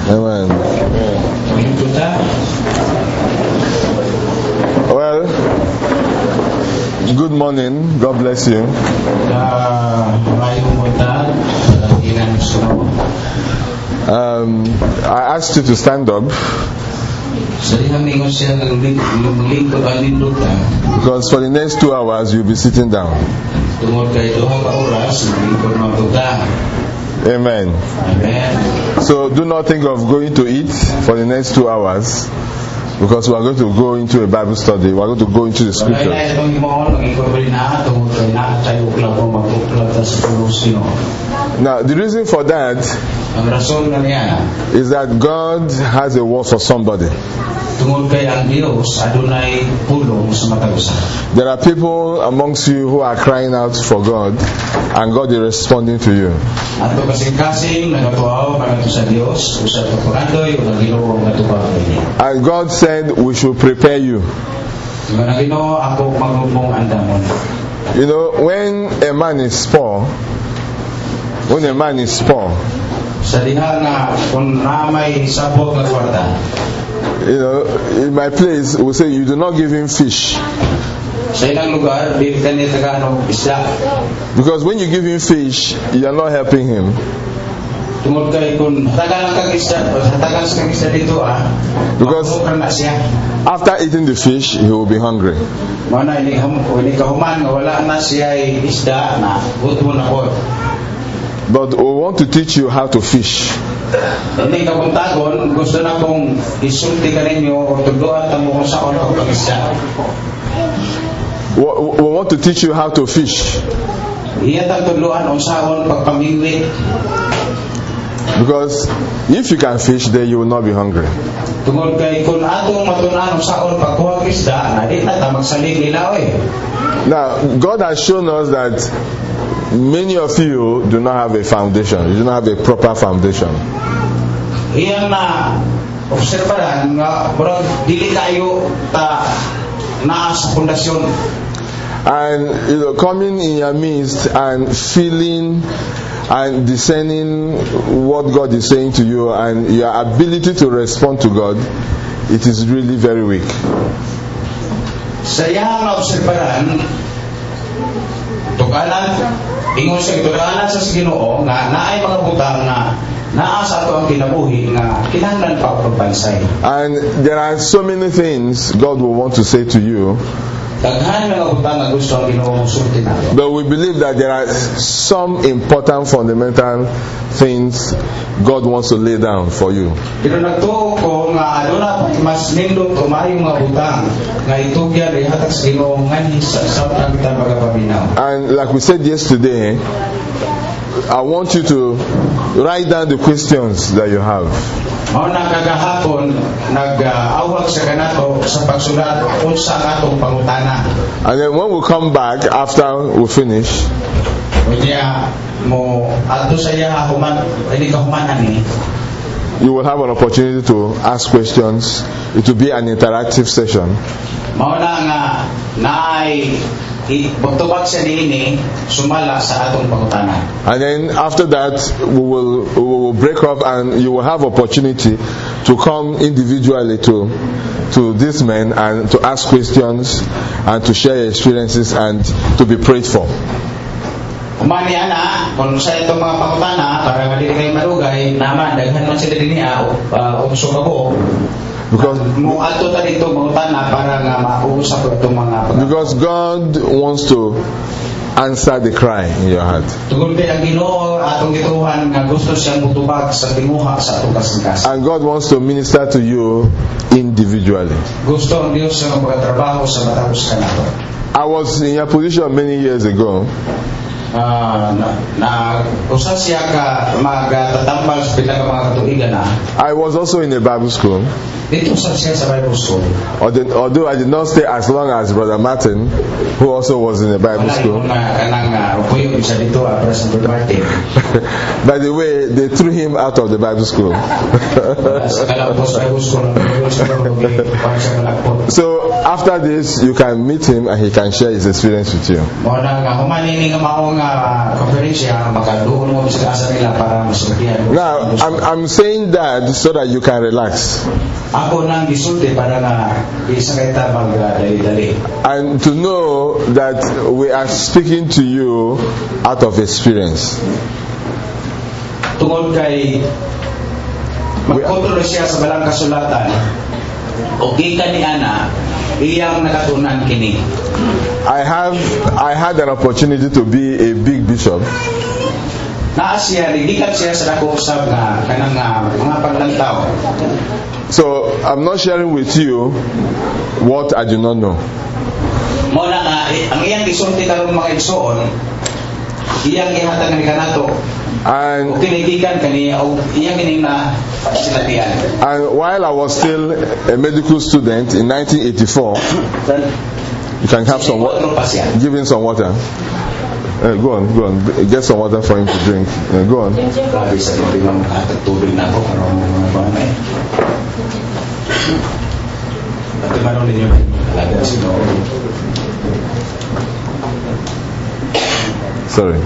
Amen. Well, good morning. God bless you. I asked you to stand up because for the next 2 hours you'll be sitting down. Amen. So do not think of going to eat for the next 2 hours, because we are going to go into a Bible study. We are going to go into the scriptures. Now, the reason for that is that God has a word for somebody. There are people amongst you who are crying out for God, and God is responding to you. And God said we should prepare you. You know, when a man is poor, you know, in my place we say you do not give him fish. Because when you give him fish, you are not helping him. Because after eating the fish, he will be hungry. But we want to teach you how to fish. We want to teach you how to fish. Because if you can fish, then you will not be hungry. Now, God has shown us that many of you do not have a foundation. You do not have a proper foundation. And you know, coming in your midst and feeling and discerning what God is saying to you and your ability to respond to God, it is really very weak. And there are so many things God will want to say to you. But we believe that there are some important fundamental things God wants to lay down for you. And like we said yesterday, I want you to write down the questions that you have. And then when we come back after we finish, you will have an opportunity to ask questions. It will be an interactive session. And then after that we will break up, and you will have opportunity to come individually to these men and to ask questions and to share your experiences and to be prayed for. Because God wants to answer the cry in your heart. And God wants to minister to you individually. I was in your position many years ago. I was also in a Bible school. Although I did not stay as long as Brother Martin, who also was in a Bible school. By the way, they threw him out of the Bible school. So after this, you can meet him and he can share his experience with you. mga konferensya makaduol mo sa asa nila para masultihan. Now, I'm saying that so that you can relax. Ako nang gisulti para nga isa kay ta magdali-dali. And to know that we are speaking to you out of experience. Tungod kay magkontrol siya sa balang kasulatan o gikan ni ana iyang nakatunan kini. I had an opportunity to be a big bishop. Naa siya gikan siya sa dako usab nga kanang mga paglantaw. So I'm not sharing with you what I do not know. Mo na nga ang iyang gisulti karon mga igsoon iyang ihatag ni kanato. And while I was still a medical student in 1984, you can have some water. Give him some water. Go on. Get some water for him to drink. Go on. Sorry.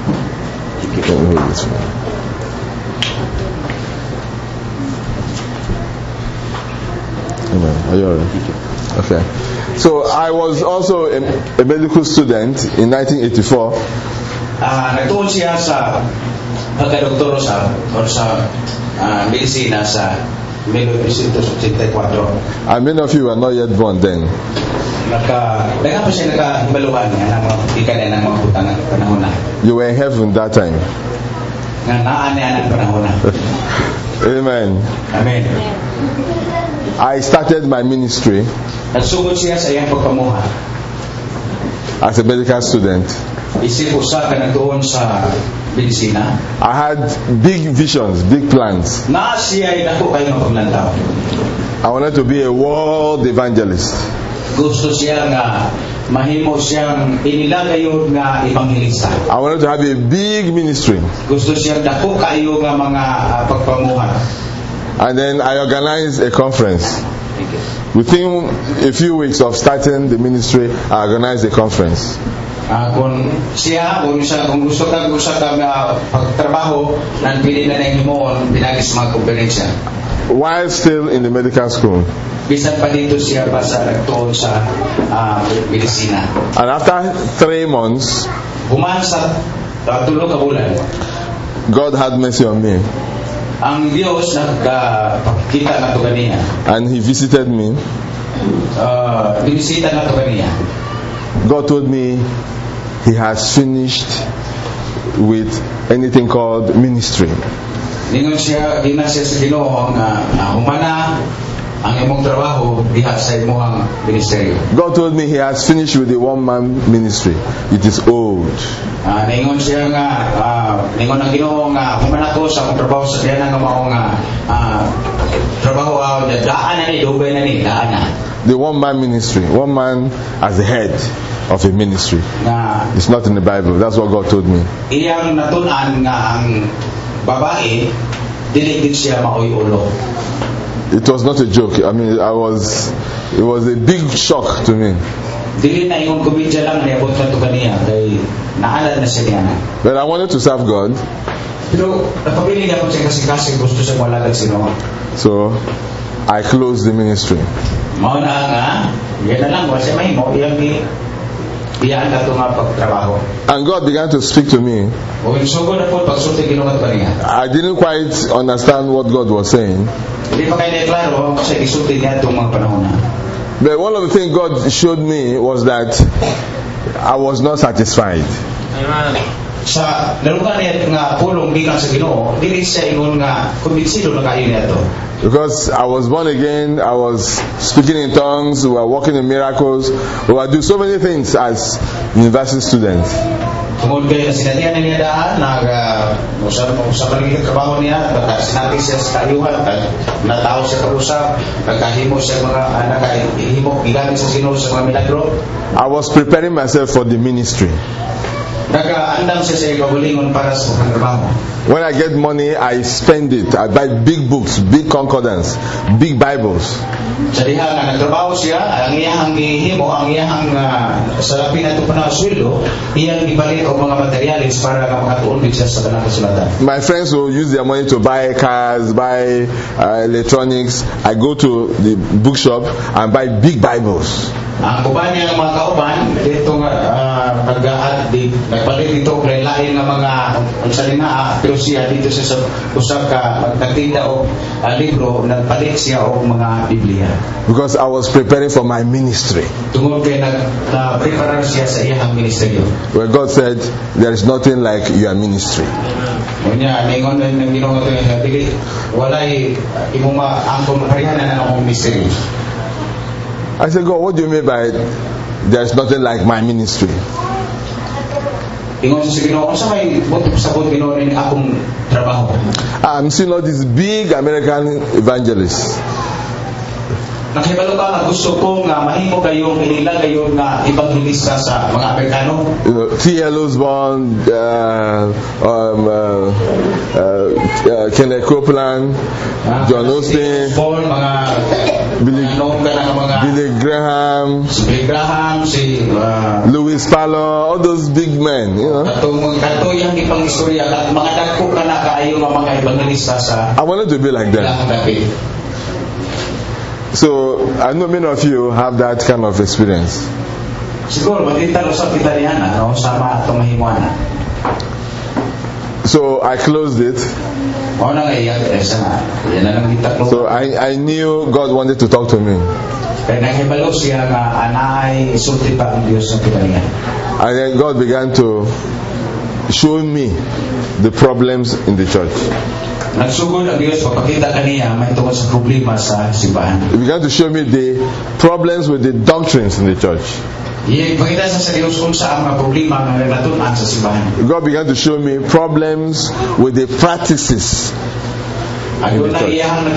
Amen. Are you alright? Okay. So I was also a medical student in 1984. Nagtuon siya sa pagka-doktor sa medisina sa 1984. And many of you were not yet born then. Dagan pa siya nakahibaluan niya ng mga ikanin ng mga putang panahon na. You were in heaven that time. Nga naan niya ng panahon na. Amen. Amen. I started my ministry nagsugod siya sa iyang pagpamuha as a medical student. Isip usa ka nagtuon sa medisina. I had big visions, big plans. Na siya ay dako kayo ng paglantaw. I wanted to be a world evangelist. Gusto siya nga mahimo siyang inilagayon nga evangelista. I wanted to have a big ministry. Gusto siya dako kayo nga mga pagpamuha. And then I organized a conference. Within a few weeks of starting the ministry, I organized a conference. Kung gusto ka pagtrabaho, nang pili na himoon, pinagis mga konferensya. While still in the medical school. Bisan pa dito siya pa sa nagtuon sa medisina. And after 3 months, human sa 3 ka bulan, God had mercy on me. Ang Diyos nagpakita na to kaniya. And He visited me. Binisita na to kaniya. God told me He has finished with anything called ministry. Ningon siya sa Ginoo nga humana ang imong trabaho diha sa imong ministeryo. God told me He has finished with the one-man ministry. It is old. Ningon siya nga ningon ang Ginoo nga humana ko sa akong trabaho sa diha nga mao nga trabaho daan na ni dugay na ni daan na. The one-man ministry, one man as the head of a ministry. It's not in the Bible. That's what God told me. Iyang natun-an nga ang babae dili gid siya maoy ulo. It was not a joke. I mean, it was a big shock to me. Dili na ingon komedya lang niabot na to kaniya kay naalala na siya niya. But I wanted to serve God. Pero napabili niya ko siya kasi gusto siya malagad sino. So I closed the ministry. Mao na nga, yan na lang wala may mo iyang diyan na to nga pagtrabaho. And God began to speak to me. I didn't quite understand what God was saying. But one of the things God showed me was that I was not satisfied. Sa nalukan niya nga pulong gikan sa Ginoo, dili siya ingon nga kumbinsido na kayo niya to. Because I was born again, I was speaking in tongues, we were working in miracles, we were doing so many things as university students. Tungod kay sinatian niya daan usab lagi trabaho niya, sinati siya sa kayuhan, natawo siya usab, nagkahimo siya mga nakahimo gigamit sa Ginoo sa mga milagro. I was preparing myself for the ministry. nagaandam siya sa ikabulingon para sa pagtrabaho. When I get money, I spend it. I buy big books, big concordance, big Bibles. Sa diha nga nagtrabaho siya, ang iyahang gihimo, ang iyahang sa labi na ito pa na sweldo, iyang ibalit o mga materialis para makatuon siya sa kanang kasulatan. My friends will use their money to buy cars, buy electronics. I go to the bookshop and buy big Bibles. Ang uban niya ng mga kauban, dito nagpalit dito lain ng mga salina, pero siya dito sa usap ka nagtinda o libro, nagpalit siya o mga Biblia. Because I was preparing for my ministry. Tungod kay nag-prepare siya sa iyang ministeryo. Where God said, there is nothing like your ministry. Kunya ningon ng Ginoo nga dili walay imong angkon parihanan ang akong ministeryo. I said, God, what do you mean by there is nothing like my ministry? Ingon sa Ginoo, unsa may sabot Ginoo ni akong trabaho? I'm seeing all these big American evangelists. Nakibalo ka nga gusto ko nga mahimo kayo kinila kayo nga evangelista sa mga Amerikano. T.L. Osborne, Kenneth Copeland, John Osteen, Billy Graham, si Louis Parlour, all those big men, you know. Kato yang ipang-istorya mga dagko ka na kaayo nga mga evangelista sa I wanted to be like them. So I know many of you have that kind of experience. Siguro matintalo sa kita niyan no sama atong mahimuana. So I closed it. So I knew God wanted to talk to me. And then God began to show me the problems in the church. He began to show me the problems with the doctrines in the church. God began to show me problems with the practices in the church.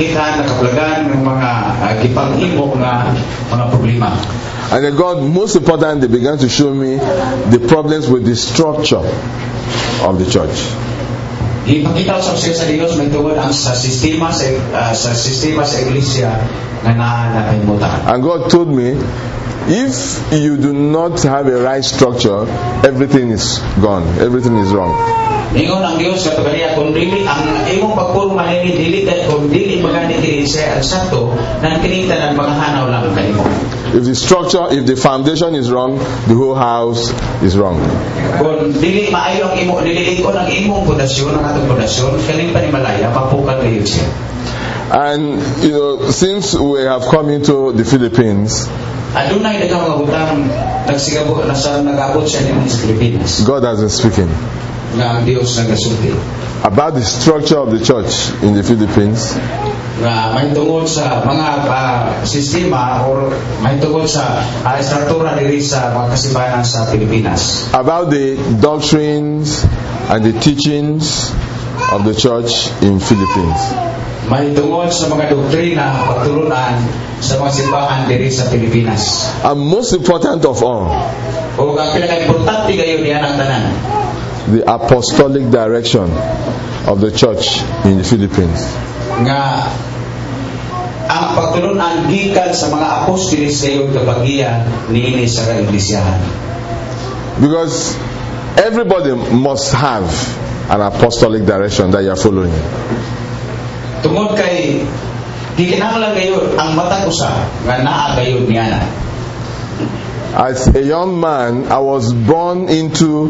And then God, most importantly, began to show me the problems with the structure of the church. Ipakita sa siya sa Dios may tungod ang sa sistema sa iglesia nga nakalimutan. And God told me, if you do not have a right structure, everything is gone, everything is wrong. Ingon ang Dios sa kaniya kung dili ang imong pagpurma ni dili kung dili magani kini sa sakto nang kinitanan mga hanaw lang kanimo. If the structure, if the foundation is wrong, the whole house is wrong. Kung dili maayo ang imo dili ikon ang imong pundasyon ang atong pundasyon kaning panimalaya mapukan kayo siya. And you know, since we have come into the Philippines, adunay daghang mga butang nagsigabo nag-abot siya din sa Pilipinas. God has been speaking about the structure of the church in the Philippines. May tungod sa mga sistema or may tungod sa struktura diri sa mga kasimbahan sa Pilipinas. About the doctrines and the teachings of the church in Philippines. May tungod sa mga doktrina pagtulunan sa mga simbahan diri sa Pilipinas. And most important of all, o ang pinaka-importante kayo diyan ang tanan, the apostolic direction of the church in the Philippines. Nga ang pagtulunan gikan sa mga apostoles kayo kabagian niini sa iglesiyahan. Because everybody must have an apostolic direction that you are following. Tungod kay di kinahanglan kayo ang matag usa nga naa kayo niana. As a young man, I was born into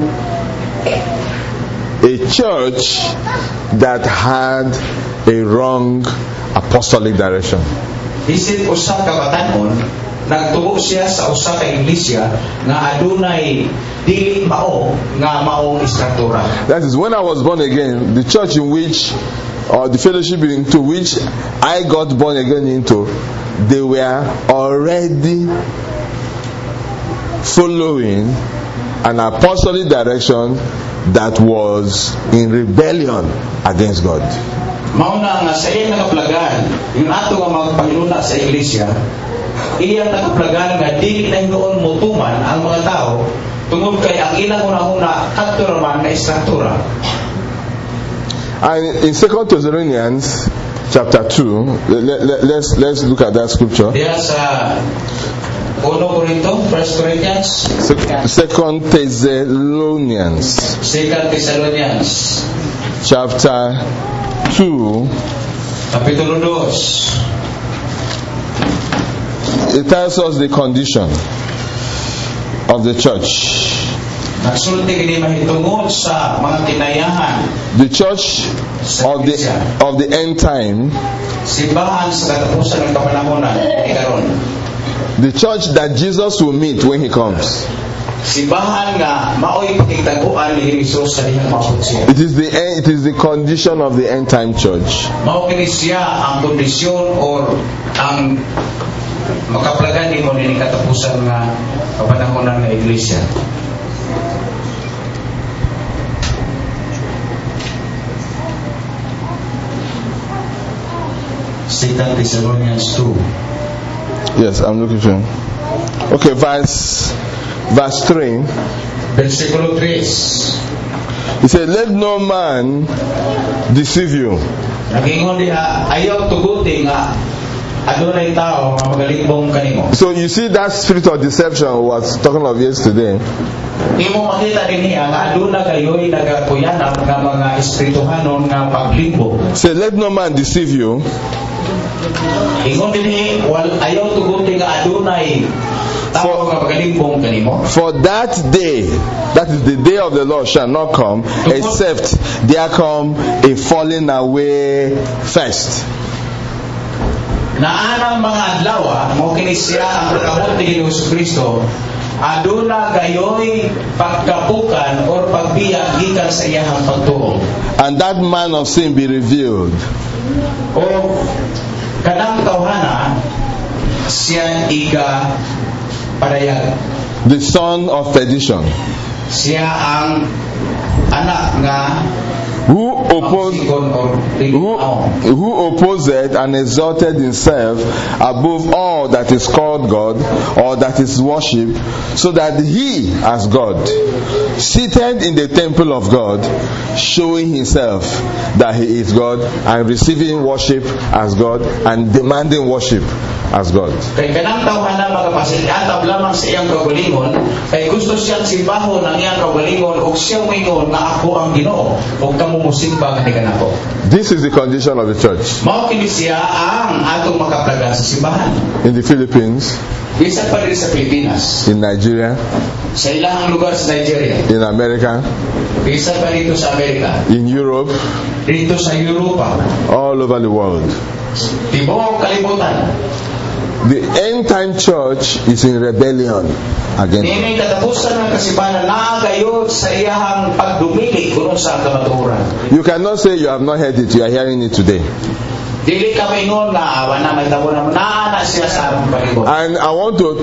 a church that had a wrong apostolic direction. Bisit usa ka batanon, nagtuo siya sa usa ka iglesia nga adunay dili mao nga maong istruktura. That is, when I was born again, the church in which, or the fellowship into which I got born again into, they were already following an apostolic direction that was in rebellion against God. Mauna nga sa iyang nakaplagan, yung ato nga mga panginuna sa iglesia, iyang nakaplagan nga dili na noon mutuman ang mga tao Tungod kay ang ilang una-una kadto naman na istruktura. And in 2 Thessalonians chapter 2, let's look at that scripture. Diya sa 1 Corinthians 2 Thessalonians chapter 2, kapitulo 2. it tells us the condition of the church. Nagsulti kini mahitungod sa mga kinayahan. The church of the end time. Simbahan sa katapusan ng kapanahonan ikaron. The church that Jesus will meet when he comes. Simbahan nga maoy pakigtaguan ni Hesus sa dihang maabot siya. It is the condition of the end time church. Mao kini siya ang kondisyon or ang makaplagan nimo ni katapusan nga kapanahonan nga iglesia. Thessalonians 2. Yes, I'm looking for him. Okay, verse 3. Versículo 3. He said, "Let no man deceive you." Nagingon diha ayaw tuguti nga adunay tao nga magalibong kanimo. So you see that spirit of deception we was talking of yesterday. Imo makita dinhi nga aduna kayoy nagakuyanan nga mga espirituhanon nga paglibo. Say, "Let no man deceive you." Ingon dinhi ayaw tuguti nga adunay tao nga magalibong kanimo. For that day, that is the day of the Lord, shall not come except there come a falling away first. Naanang mga adlaw mo kini siya ang pagkabot ni Jesucristo. Aduna gayoy pagkapukan or pagbiya gikan sa iyang pagtuo. And that man of sin be revealed. O kanang tawhana siya iga padayag. The son of perdition. Siya ang anak nga Who opposed and exalted himself above all that is called God or that is worshipped, so that he as God, seated in the temple of God, showing himself that he is God and receiving worship as God and demanding worship as God. Kay kanang tawhana magapasiliatab lamang sa iyang kaugalingon, kay gusto siyang simbahon ang iyang kaugalingon ug siyang mingon nga ako ang Ginoo ug kamo mosimba kaniya nako. This is the condition of the church. Mao kini siya ang atong makaplagan sa simbahan. In the Philippines, Bisan pa rin sa Pilipinas, in Nigeria, sa ilang lugar sa Nigeria, in America, bisan pa dito sa Amerika, in Europe, dito sa Europa, all over the world. tibuok kalibutan. The end time church is in rebellion against God. Ini katapusan ng kasimbahan na gayud sa iyahang pagdumili kuno sa kamatuoran. You cannot say you have not heard it, you are hearing it today. Dili ka maingon na awan na may tabo na siya sa among palibot. And I want to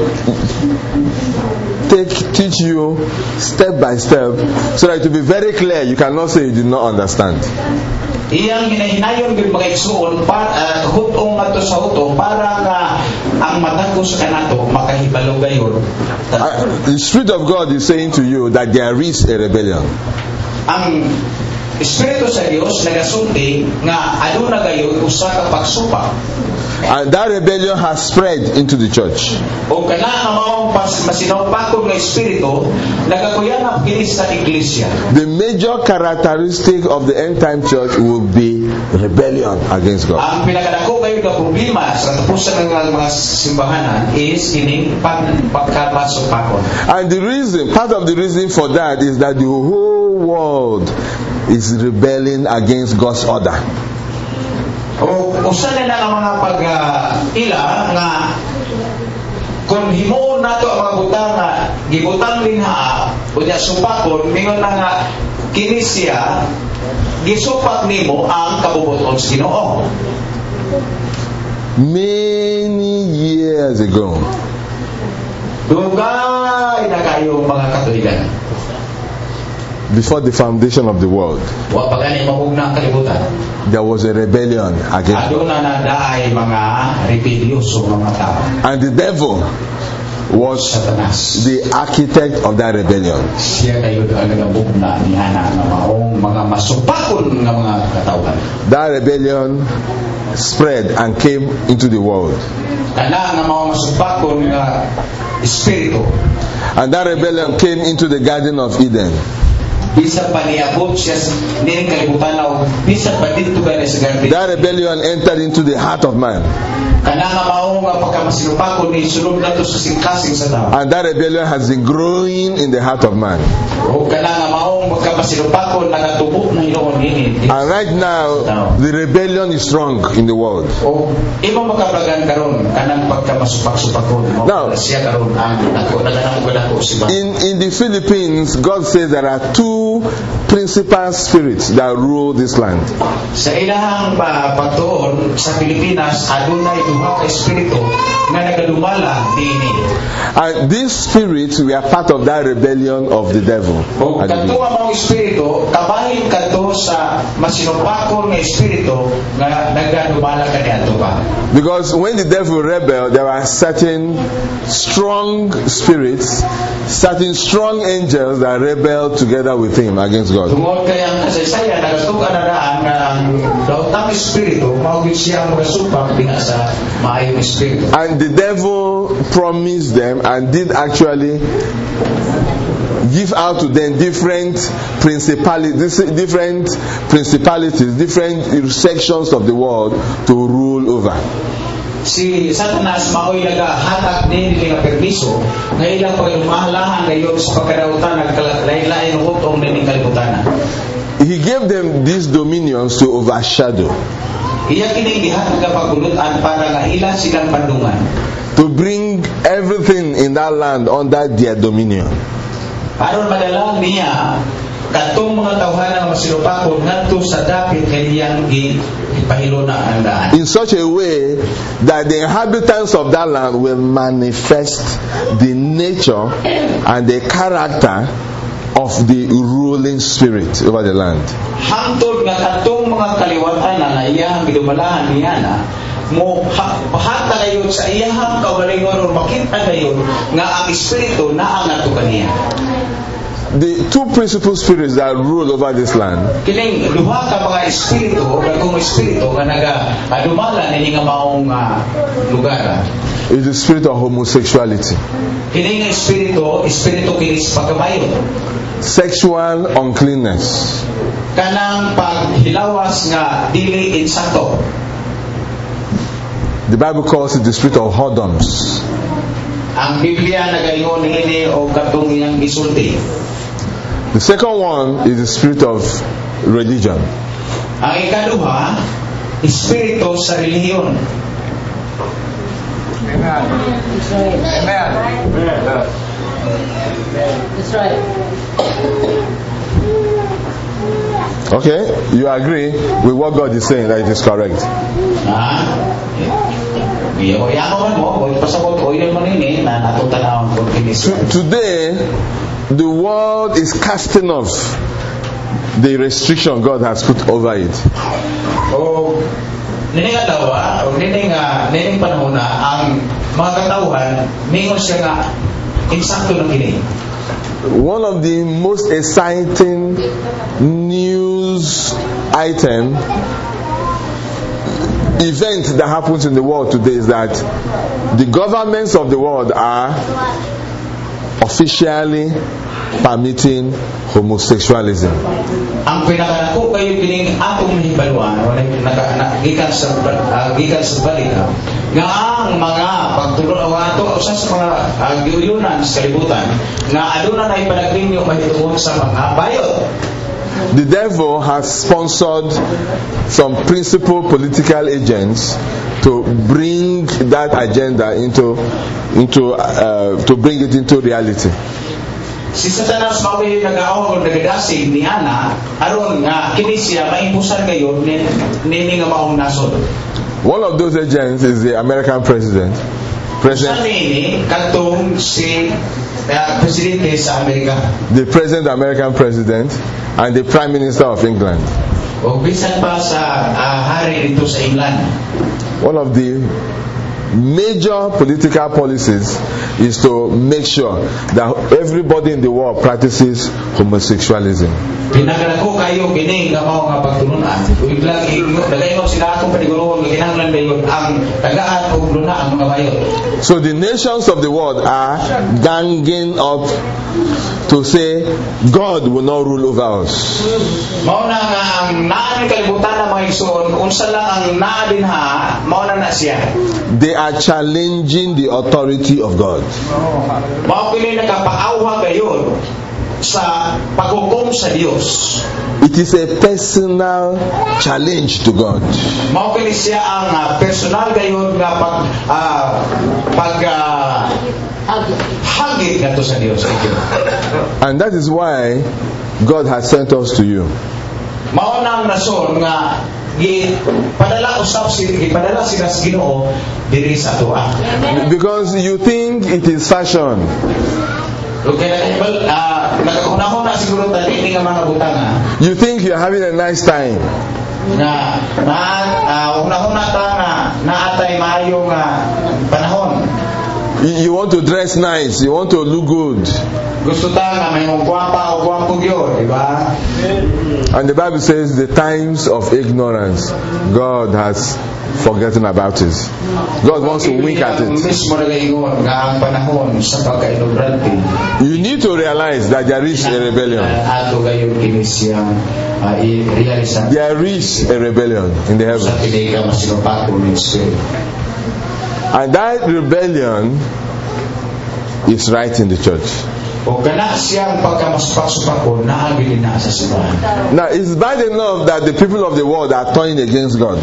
teach you step by step so that it will be very clear. You cannot say you did not understand. Iyang hinahinayon gyud mga igsuon para hutong ato sa huto para nga ang matagos sa kanato makahibalo gayon. The Spirit of God is saying to you that there is a rebellion. Ang Espiritu sa Dios nagasulti nga aduna gayon usa ka pagsupa. And that rebellion has spread into the church. O kana nga maong masinawpakon nga espiritu nagakuyanap kini sa iglesia. The major characteristic of the end time church will be rebellion against God. Ang pinakadako kayo nga problema sa tapusan ng mga simbahanan is kini pagkapasupakon. And the reason, part of the reason for that is that the whole world is rebelling against God's order. O usa na ang mga pag-ila nga kung himuon nato ang mga butang nga gibutang linha unya supakon mingon na nga kini siya gisupak nimo ang kabubuton sa Ginoo. Many years ago, dugay na kayo mga Katolikan. Before the foundation of the world, Wa pagani mahugna ang kalibutan. there was a rebellion against God. Aduna na daay mga rebelyoso nga mga tao. And the devil was Satanas. the architect of that rebellion. Siya kayo ang nagabugna niya na maong mga masupakon nga mga katawhan. That rebellion spread and came into the world. Kana nga mga masupakon nga espiritu. And that rebellion came into the Garden of Eden. Bisa pa niabot siya ning kalibutan o bisa pa dito gani sa garden. That rebellion entered into the heart of man. Kana nga mao nga pagkamasinupakon ni sulod nato sa singkasing sa tao. And that rebellion has been growing in the heart of man. O kana nga mao pagkamasinupakon nagatubok na hinuon ini. And right now, the rebellion is strong in the world. O imo makaplagan karon kanang pagkamasupak-supakon. Now, siya karon ang naganamo si ba. In the Philippines, God says there are two principal spirits that rule this land. Sa ilahang pagtuon sa Pilipinas adunay duha ka espiritu nga nagadumala niini. And these spirits were part of that rebellion of the devil. O kadto nga mga espiritu kabahin kadto sa masinupakon nga espiritu nga nagadumala kaniadto pa. Because when the devil rebelled, there were certain strong spirits, certain strong angels that rebelled together with him against God. Tungod kay ang kasaysayan nagatukan na daan nga ang daotang espiritu mao gid siya ang masupak dinha sa maayong espiritu. And the devil promised them and did actually give out to them different principalities, different sections of the world to rule over. Si Satanas mao'y nagahatag din nga permiso nga ilang pagmahalahan ngayon sa pagkadautan naglain-lain utong ning kalibutan. He gave them these dominions to overshadow, Iya kining gihatag nga pagulutan para nga ila silang pandungan. to bring everything in that land under their dominion. Aron madalang niya katong mga tawhan nga masinupakon ngadto sa dapit kay iyang gipahilona ang daan. In such a way that the inhabitants of that land will manifest the nature and the character of the ruling spirit over the land. Hangtod nga katong mga kaliwatan nga iyang gidumalahan niya na mo bahata kayo sa iyang kaugalingon o makita kayo nga ang espiritu naa nga to kaniya. The two principal spirits that rule over this land Kining duha ka mga espiritu o dagkong espiritu nga nagadumala nini nga maong lugar. is the spirit of homosexuality, Kining espiritu kinis pagkamayo. sexual uncleanness, Kanang paghilawas nga dili insakto. the Bible calls it the spirit of whoredoms. Ang Biblia nagaingon niini o katong iyang gisulti. The second one is the spirit of religion. Ang ikaduha, espiritu sa relihiyon. Amen. That's right. Okay, you agree with what God is saying that it is correct. Yaman mo, pasabot o yun man ini na natutanawang kung kinis. Today, the world is casting off the restriction God has put over it. O nining atawa, o nining panahon na ang mga katawhan mingon siya nga insakto na kini. One of the most exciting news item event that happens in the world today is that the governments of the world are officially permitting homosexualism. Ang pinakanako kayo kining atong mahibalwan o gikan sa balita nga ang mga pagtulong o ato usa sa mga giuyunan sa kalibutan nga aduna nay panaglinyo mahitungod sa mga bayot. The devil has sponsored some principal political agents to bring that agenda to bring it into reality. Si Satanas mao'y nag-aawag o nagadasig ni Ana aron nga kini siya maimpusan kayo nini nga maong nasod. One of those agents is the American president. Sa nini katong si presidente sa Amerika. The present American president and the Prime Minister of England. O bisan pa sa hari dito sa England. One of the major political policies is to make sure that everybody in the world practices homosexualism. Pinagdako kayo kini nga mao nga pagtulunan. Biglang dagaygon sila akong paniguron kinahanglan dayon ang tagaan og luna ang mga bayo. So the nations of the world are ganging up to say God will not rule over us. Mao na nga ang naa ni kalibutan na mga igsoon unsa lang ang naa dinha mao na siya. They are challenging the authority of God. Mao kini nakapaawha gayon sa paghukom sa Dios. It is a personal challenge to God. Mao kini siya ang personal gayon nga hagit ngadto sa Dios. And that is why God has sent us to you. Mao nang rason nga gipadala sila sa Ginoo diri sa atoa. Because you think it is fashion. You think you're having a nice time. You want to dress nice, you want to look good. And the Bible says the times of ignorance, God has forgotten about it. God wants to wink at it. You need to realize that there is a rebellion. There is a rebellion in the heavens. And that rebellion is right in the church. Now it's bad enough that the people of the world are turning against God.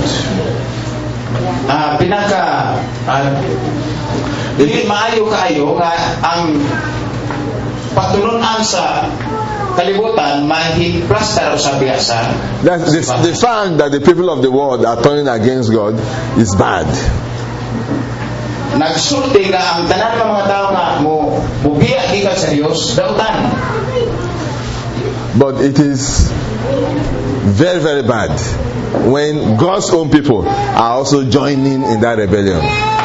The fact that the people of the world are turning against God is bad. Nagsulti nga ang tanan ng mga tao nga mubiya gikan sa Dios dautan. But it is very, very bad when God's own people are also joining in that rebellion.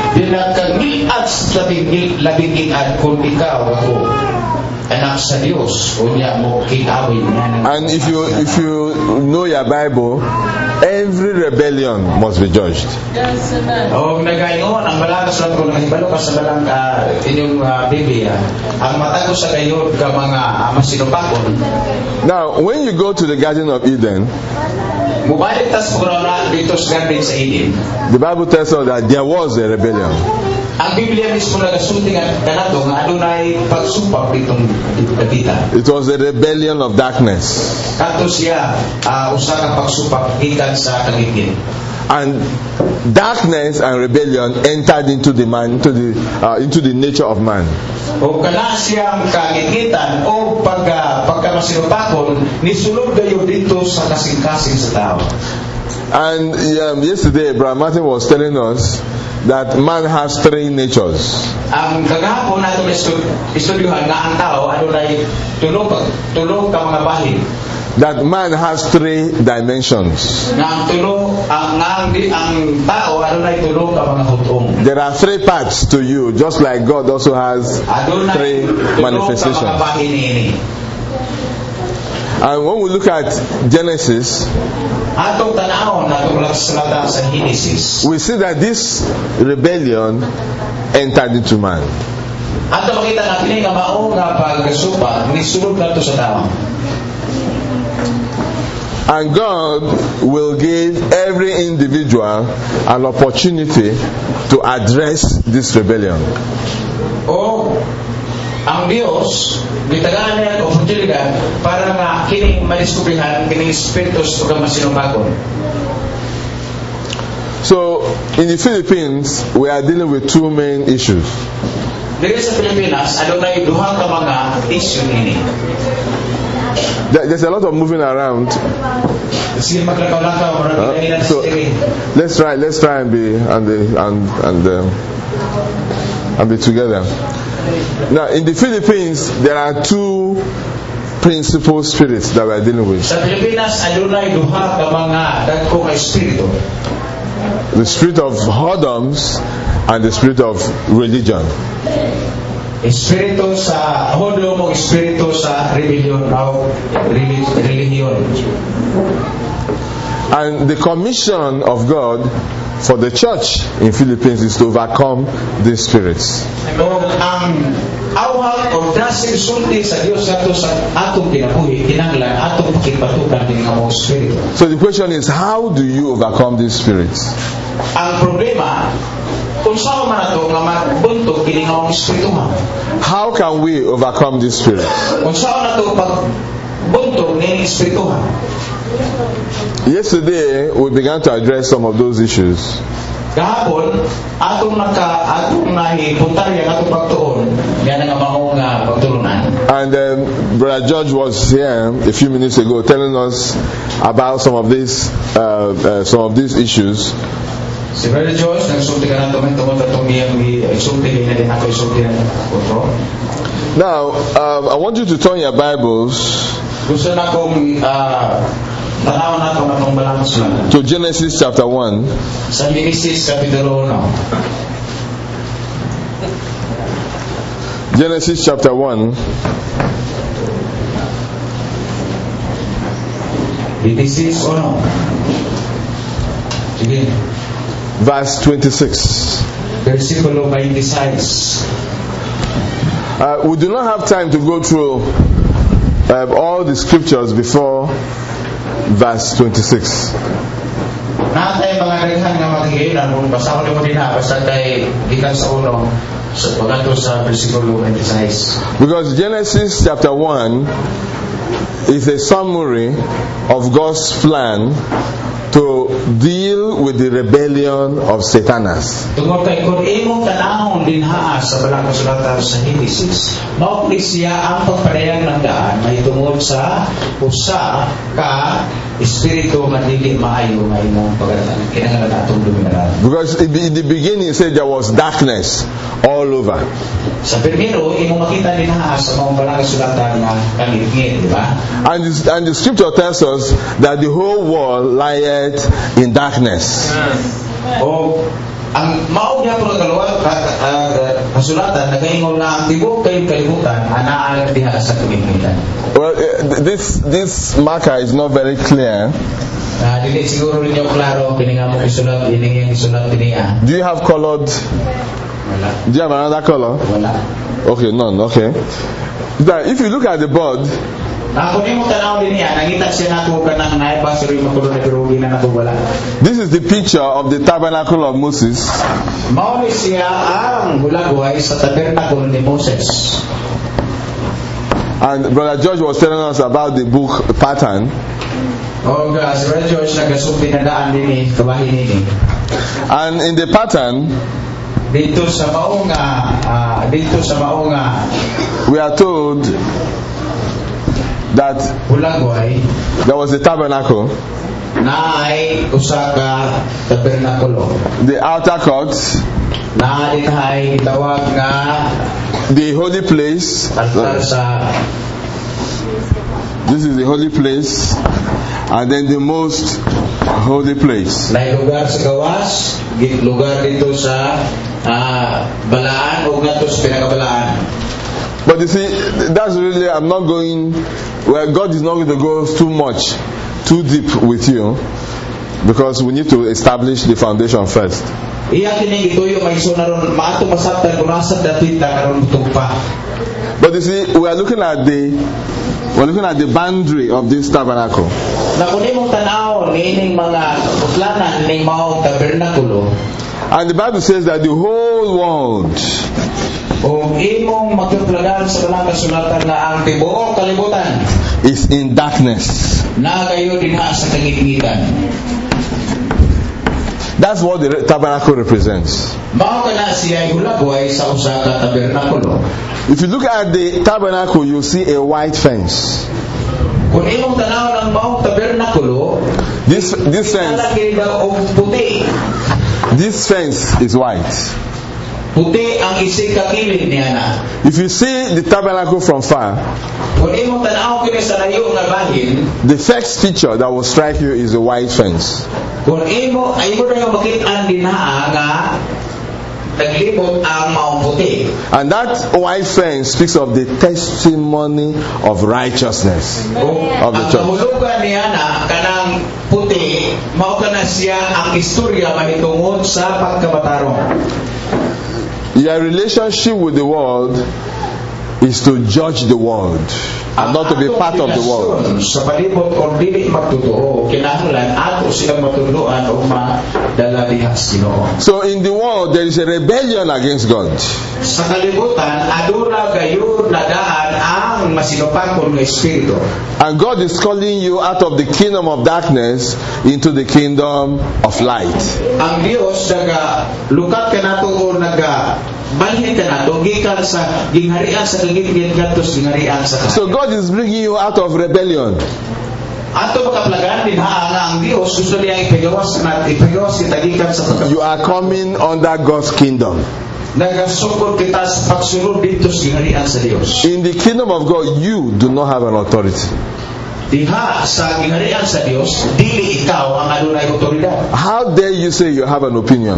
And if you know your Bible, every rebellion must be judged. Now, when you go to the Garden of Eden, the Bible tells us that there was a rebellion. It was a rebellion of darkness. And darkness and rebellion entered into the man, into the nature of man. And yesterday, Brother Martin was telling us that man has three natures. That man has three dimensions. There are three parts to you, just like God also has three manifestations. And when we look at Genesis, we see that this rebellion entered into man. And God will give every individual an opportunity to address this rebellion. Ang Dios gitagaan niya ang oportunidad para nga kining madiskubrihan kining espiritus ug masinubagon. So in the Philippines, we are dealing with two main issues. Diri sa Pilipinas, adunay duha ka mga issue ini. There's a lot of moving around. So let's try and be together. Now, in the Philippines, there are two principal spirits that we are dealing with. The spirit of whoredoms and the spirit of religion. Espiritu sa hodom o espiritu sa rebellion o religion. And the commission of God for the church in Philippines is to overcome these spirits. Ang awhag o dasil sulti sa Dios ato sa atong kinabuhi kinahanglan atong pakipatukan din ang mga espiritu. So the question is, how do you overcome these spirits? Ang problema kung saan man ato nga magbuntog kini nga mga espiritu. How can we overcome these spirits? Kung saan ato pagbuntog ni espiritu. Yesterday we began to address some of those issues. Kahapon atong nahipuntahan atong pagtuon yan ang mga pagtulunan. And Brother George was here a few minutes ago telling us about some of these issues. Si Brother George nagsulti ka na tungkol iyang isulti na din ako isulti na ko. Now, I want you to turn your Bibles Gusto na kong tanaw na itong atong balangos lang. to Genesis chapter 1. Sa Genesis Kapitulo 1. Genesis chapter 1. Genesis 1. Sige. Verse 26. Versikulo 26. We do not have time to go through all the scriptures before verse 26. Natay mga daghan nga maghihilan kung basahon mo din ha basta kay gikan sa uno sa pagkato sa versikulo 26. Because Genesis chapter 1 is a summary of God's plan to deal with the rebellion of Satanas. Tungod kay kung imong tanahon din ha sa balang kasulatan sa Genesis, mao siya ang pagparehang ng daan may tungod sa usa ka espiritu nga dili maayo nga imong pagatan kinahanglan natong luminaran. Because in the beginning it said there was darkness all over. Sa primero imong makita din ha sa mga balang kasulatan nga kangit-ngit, di ba? And the scripture tells us that the whole world lieth in darkness. O ang mao niya po kasulatan nagaingon na ang tibok kay kalibutan anaa diha sa kamitan. Well, this marker is not very clear. Dili siguro ninyo klaro kini nga mo isulat ini yang isulat niya. Do you have colored? Wala. Do you have another color? Wala. Okay, none. Okay. Now, if you look at the board, Kung mo tanaw din niya, nangita siya nato kanang naibas rin makulo na pero na nato wala. this is the picture of the tabernacle of Moses. Mao ni siya ang hulagway sa tabernakulo ni Moses. And Brother George was telling us about the book pattern. O si Brother George nagasulti na daan din ni kabahin ini. And in the pattern, Dito sa maunga we are told that hulagway there was a tabernacle, na ay usa ka tabernakulo. the outer court, Na ay tawag nga the holy place. altar sa This is the holy place, and then the most holy place. na lugar sa gawas, lugar dito sa balaan o nga to sa pinakabalaan. But you see, that's really, I'm not going, well, God is not going to go too deep with you, because we need to establish the foundation first. Iya kini gituyo may sunaron maato masabtan kung nasa datita karon tugpa. But you see, we're looking at the boundary of this tabernacle. Na kun imong tanaw niining mga utlanan ning maong tabernakulo. And the Bible says that the whole world O imong magtuplagan sa balang kasulatan na ang tibuok kalibutan is in darkness. na kayo dinha sa kangit-ngitan. That's what the tabernacle represents. Mao kana siya hulagway sa usa ka tabernakulo. If you look at the tabernacle, you'll see a white fence. Kung imong tanaw ng maong tabernakulo, This fence lalagay daw og puti. This fence is white. Puti ang isig kakilid niya na. If you see the tabernacle from far, Kung imong tanaw kini sa layo nga bahin, the first feature that will strike you is the white fence. kung imo ay mo daw makit-an dinha nga naglibot ang maong puti. And that white fence speaks of the testimony of righteousness of the Ang church. kahulugan niya na kanang puti, mao kana siya ang istorya mahitungod sa pagkabatarong. Your relationship with the world is to judge the world and not to be part of the world. Sa palibot kung dili magtotoo, kinahanglan ato silang matuluan o madala diha sa Ginoo. So in the world there is a rebellion against God. Sa kalibutan, aduna gayud na daan ang masinupakon nga espiritu. And God is calling you out of the kingdom of darkness into the kingdom of light. Ang Dios naga lukat kanato o naga balhin kanato gikan sa gingharian sa kagitgit ngadto sa gingharian sa kahayan. So God is bringing you out of rebellion. Ato makaplagan din nga ang Dios gusto niya ipigawas kita gikan sa pagkabatarong. You are coming under God's kingdom. Nagasukod kita sa pagsunod dito sa gingharian sa Dios. In the kingdom of God, you do not have an authority. Diha sa gingharian sa Dios, dili ikaw ang adunay otoridad. How dare you say you have an opinion?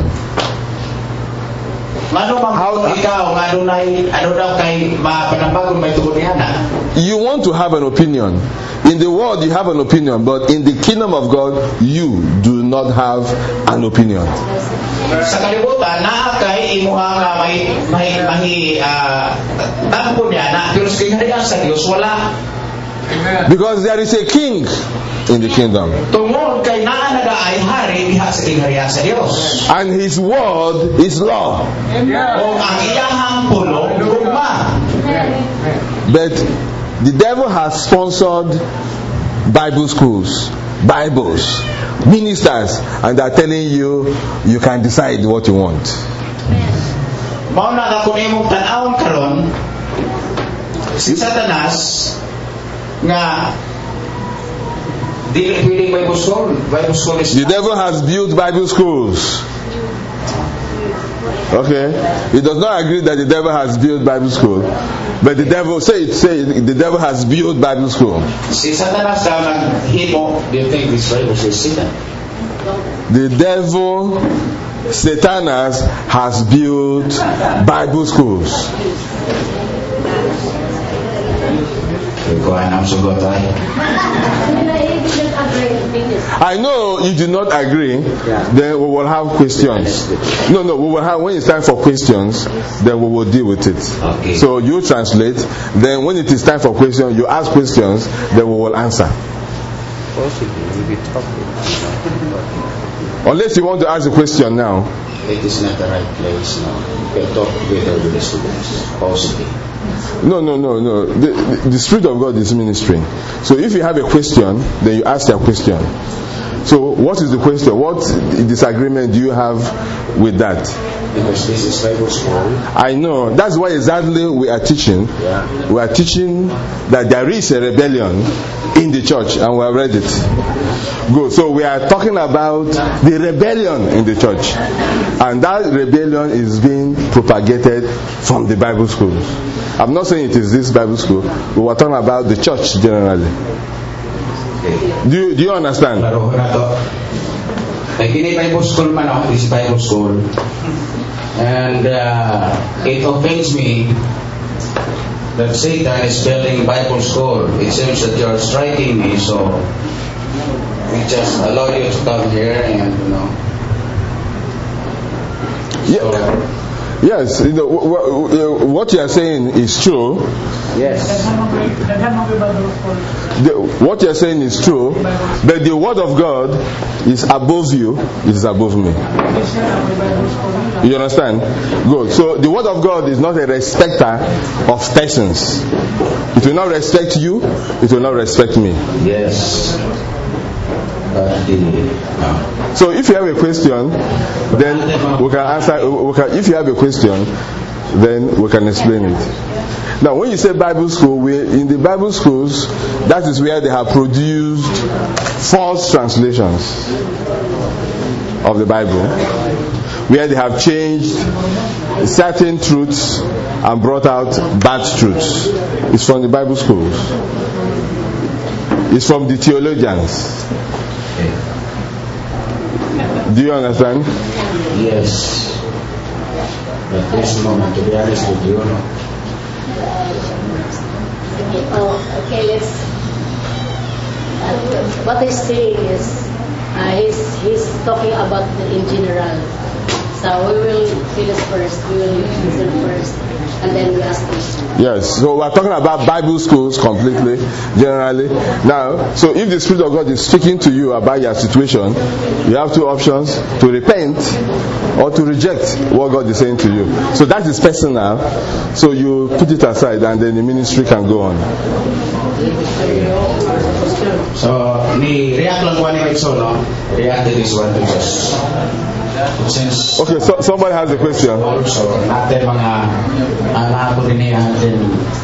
Mano mang ikaw nga adunay ano daw kay mapanambagon may tungod niya na? You want to have an opinion. In the world you have an opinion, but in the kingdom of God, you do not have an opinion. Sa kalibutan naa kay imuha nga may tampo niya na pero sa gingharian sa Dios wala. Because there is a king in the kingdom. Tungod kay naa nagaay hari diha sa gingharian sa Dios. And his word is law. O ang iyahang pulong lugma. But the devil has sponsored Bible schools, Bibles, ministers, and they're telling you you can decide what you want. Mao na kung imong tan-awon karon si Satanas nga dili pwedeng Bible school is The devil has built Bible schools. Okay, he does not agree that the devil has built Bible school, but the devil say it, the devil has built Bible school. si Satanas daw naghimo. Do you think this Bible is Satan? The devil, Satanas, has built Bible schools. Kuha na sugot ay. I know you do not agree. Then we will have questions. No, we will have, when it's time for questions, then we will deal with it. Okay. So you translate. Then when it is time for questions, you ask questions. Then we will answer. Unless you want to ask a question now. It is not the right place now. You can talk together with the students. Possibly. No. The Spirit of God is ministering. So if you have a question, then you ask your question. So what is the question? What disagreement do you have with that? Because this is Bible school. I know. That's why exactly we are teaching. Yeah. We are teaching that there is a rebellion in the church, and we have read it. Good. So we are talking about the rebellion in the church, and that rebellion is being propagated from the Bible schools. I'm not saying it is this Bible school. We were talking about the church generally. Do you understand? Klaro na to. Kaya kini Bible school man ako, this Bible school. And it offends me that Satan is building Bible school. It seems that you are striking me, so we just allow you to come here and Yeah. Yes, what you are saying is true. Yes. What you are saying is true, but the word of God is above you, it is above me. You understand? Good. So the word of God is not a respecter of persons. It will not respect you, it will not respect me. Yes. So if you have a question, then we can answer. If you have a question, then we can explain it. Now, when you say Bible school, in the Bible schools, that is where they have produced false translations of the Bible, where they have changed certain truths and brought out bad truths. It's from the Bible schools. It's from the theologians. Do you understand? Yes. At this moment, to be honest with you, no? Okay, let's. What he's saying is, he's talking about in general. So we will finish first. We will listen first, and then we ask questions. Yes, so we're talking about Bible schools completely, generally. Now, so if the Spirit of God is speaking to you about your situation, you have two options: to repent or to reject what God is saying to you. So that is personal. So you put it aside, and then the ministry can go on. So, react lang ko ni Exo, no? React to this one because since okay, so somebody has a question. Also, natin mga anak ko din natin.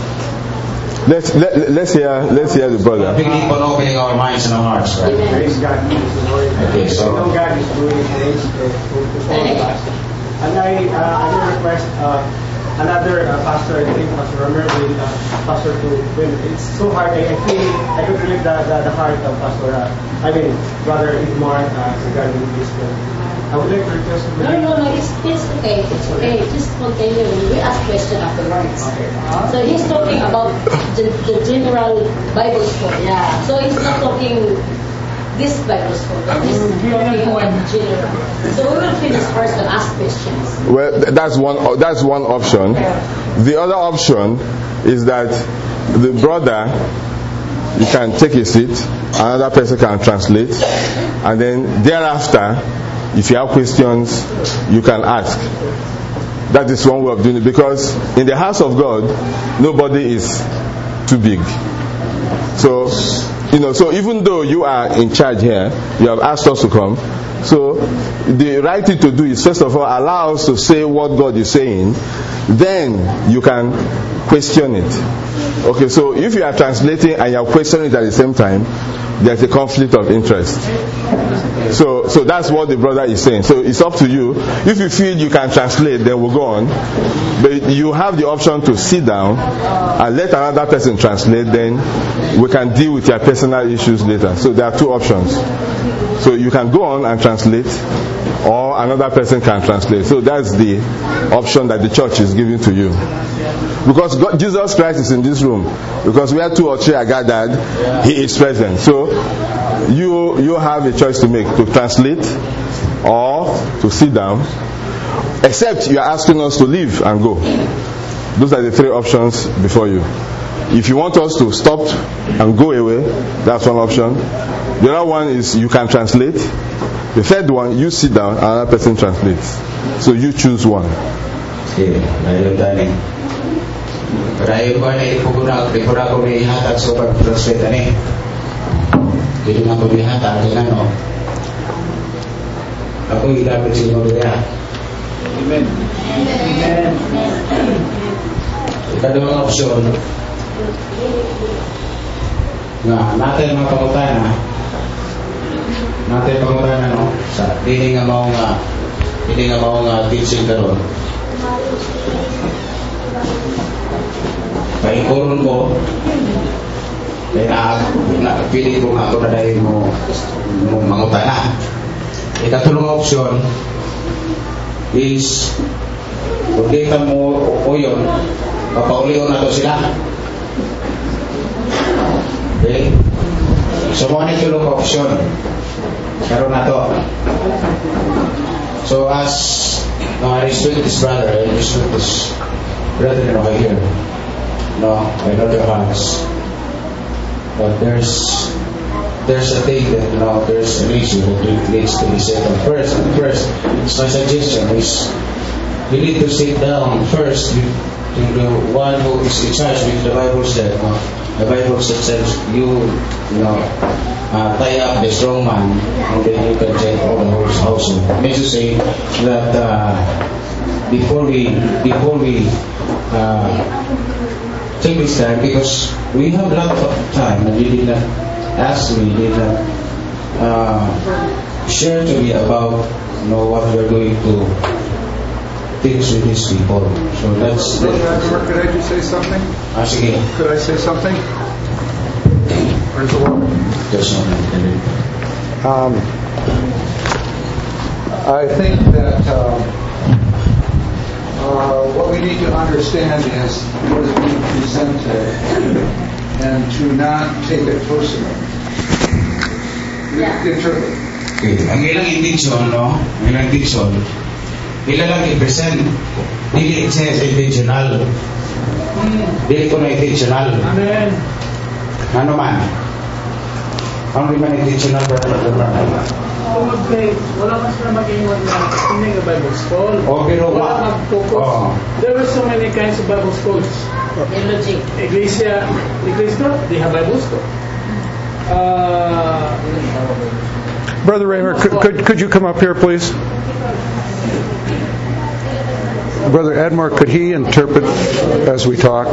Let's hear the brother. We keep on opening our minds and our hearts, right? Praise God. Okay, so I know God is doing things to all of us. And I request another pastor, I think Pastor Romer, Pastor to when it's so hard. I feel I could relate the heart of Pastor. Brother Idmar regarding this. I would like to request. No, it's okay. It's okay. Just continue. We ask questions afterwards. Okay. So he's talking about the general Bible school. Yeah. So he's not talking this Bible school. But he's talking about general. So we will finish first and ask questions. Well, that's one option. The other option is that the brother, you can take a seat, another person can translate, and then thereafter, if you have questions, you can ask. That is one way of doing it, because in the house of God, nobody is too big. So, so even though you are in charge here, you have asked us to come. So, the right thing to do is, first of all, allow us to say what God is saying. Then you can question it. Okay, so if you are translating and you are questioning it at the same time, there's a conflict of interest. So that's what the brother is saying. So it's up to you. If you feel you can translate, then we'll go on. But you have the option to sit down and let another person translate. Then we can deal with your personal issues later. So there are two options. So you can go on and translate, or another person can translate. So that's the option that the church is giving to you. Because Jesus Christ is in this room. Because where two or three are gathered, He is present. So you have a choice to make, to translate or to sit down. Except you are asking us to leave and go. Those are the three options before you. If you want us to stop and go away, that's one option. The other one is you can translate. The third one, you sit down, another person translates. So you choose one. okay, ayun tani. Pero ko na ipuguna ko ni hatag sa pag-translate ani. Hindi na ko ni hatag ni ano. Ako ilapit sa inyo diya. Amen. Amen. Kadang opsyon nga natin mga pangutana no sa dili nga mao nga teaching karon kay koron ko na pili ko nga ako na dahil mo mangutana. Ikatulong opsyon is kung di ka mo uyon, papaulion na to sila. Okay? So, mo ni tulong option. Karoon na to. So, as I respect this brother, I respect this brother over here. No, I know their hearts. But there's a thing that, there's an issue that needs to be settled first. My suggestion is you need to sit down first with the one who is in charge, with the Bible said. The Bible says tie up the strong man, and then you can take all the whole household. It means to say that before we take this time, because we have a lot of time, and you did not ask me, did not share to me about what we are going to teach with these people. So that's. Could I just say something? Sige. Could I say something? Where's the water? There's something. I think that understand is what is being presented and to not take it personally. Yeah. Interpret. Okay. Ang ilang intention, no? Ang ilang intention, ilang i-present, dili siya intentional. Dili ko na intentional. Amen. Ano man? Ang di man intentional ba? Kung mag-pray, wala mas na mag-ingat na hindi nga Bible school. Pero Wala mag-focus. There were so many kinds of Bible schools. Theology. Iglesia ni Cristo, they have Bible school. Brother Raymer, could you come up here, please? Brother Edmore, could he interpret as we talk?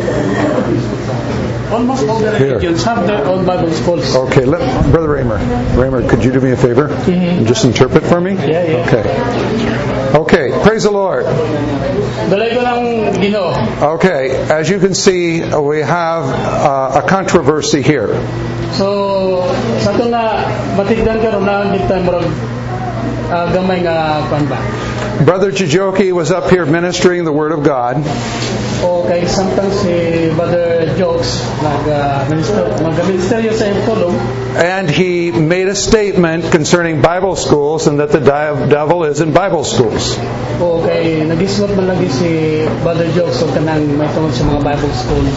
Almost all the religions have their own Bible schools. Okay, Brother Raymer, could you do me a favor and just interpret for me? Yeah. Okay, praise the Lord. Dalay ko ng Ginoo. Okay, as you can see, we have a controversy here. So, sa ito na matigdan ka ron na kita murag gamay nga panba. Brother Chijoki was up here ministering the Word of God. Okay, sometimes si Brother Jokes mag-minister yun sa iyong tulong. And he made a statement concerning Bible schools and that the devil is in Bible schools. Okay, nag-isnot man lagi si Brother Jokes o kanang may tungkol sa mga Bible schools.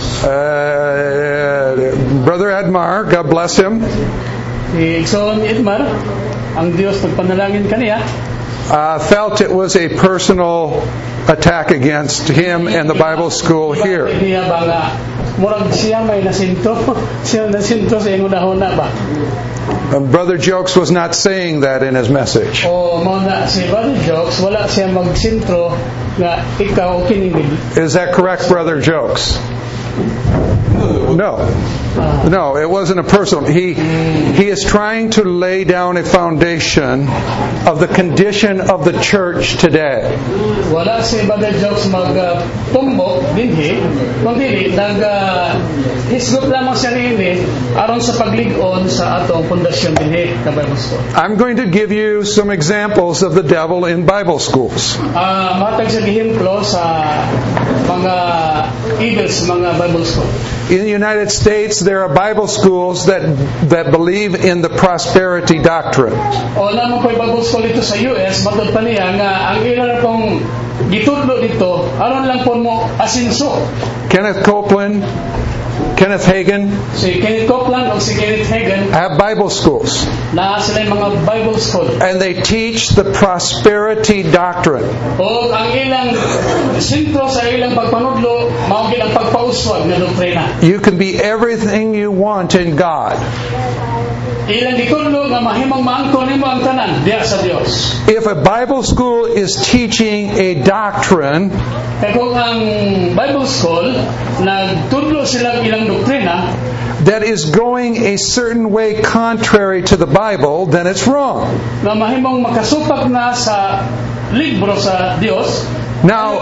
Brother Edmar, God bless him. Si Igsoon Edmar, ang Diyos nagpanalangin kaniya. Felt it was a personal attack against him and the Bible school here. Murag siya may nasinto. Siya nasinto sa iyong una ba? Brother Jokes was not saying that in his message. Si Brother Jokes, wala siya magsintro nga ikaw kinigil. Is that correct, Brother Jokes? No, it wasn't a personal. He is trying to lay down a foundation of the condition of the church today. Wala si Brother Jokes magtumbok dinhi, kundi hisgot lamang siya niini aron sa pagligon sa atong pundasyon dinhi sa Bible school. I'm going to give you some examples of the devil in Bible schools. Matag sa gihemplo sa mga evils mga Bible school. In the United States, there are Bible schools that believe in the prosperity doctrine. O naman po Bible school dito sa US, matod pa niya nga ang ilan pong gitudlo dito, aron lang po mo asinso. Kenneth Copeland, Kenneth Hagin, si Kenneth Copeland o si Kenneth Hagin have Bible schools. Na sila mga Bible school. And they teach the prosperity doctrine. O ang ilang sentro sa ilang pagpanudlo, mao gid ang pagpauswag na doktrina. You can be everything you want in God. Ilang gitudlo nga mahimong maangkon nimo ang tanan diha sa Dios. If a Bible school is teaching a doctrine, kung ang Bible school nagtudlo sila ilang doktrina that is going a certain way contrary to the Bible, then it's wrong. Na mahimong makasupak na sa libro sa Dios. Now,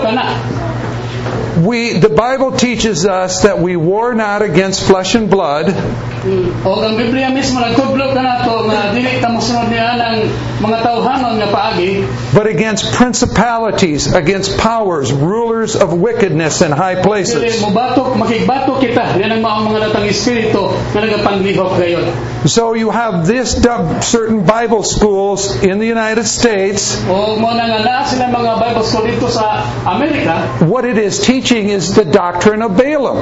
the Bible teaches us that we war not against flesh and blood, o ang Biblia mismo nagtudlo kanato nga dili ta mosunod niya ng mga tawhanon nga paagi, but against principalities, against powers, rulers of wickedness in high places. Dili makigbatok kita yan ang mga datang espiritu nga nagapanglihok gayon. So you have this certain Bible schools in the United States. O mo na nga sila mga Bible school dito sa Amerika. What it is teaching is the doctrine of Balaam.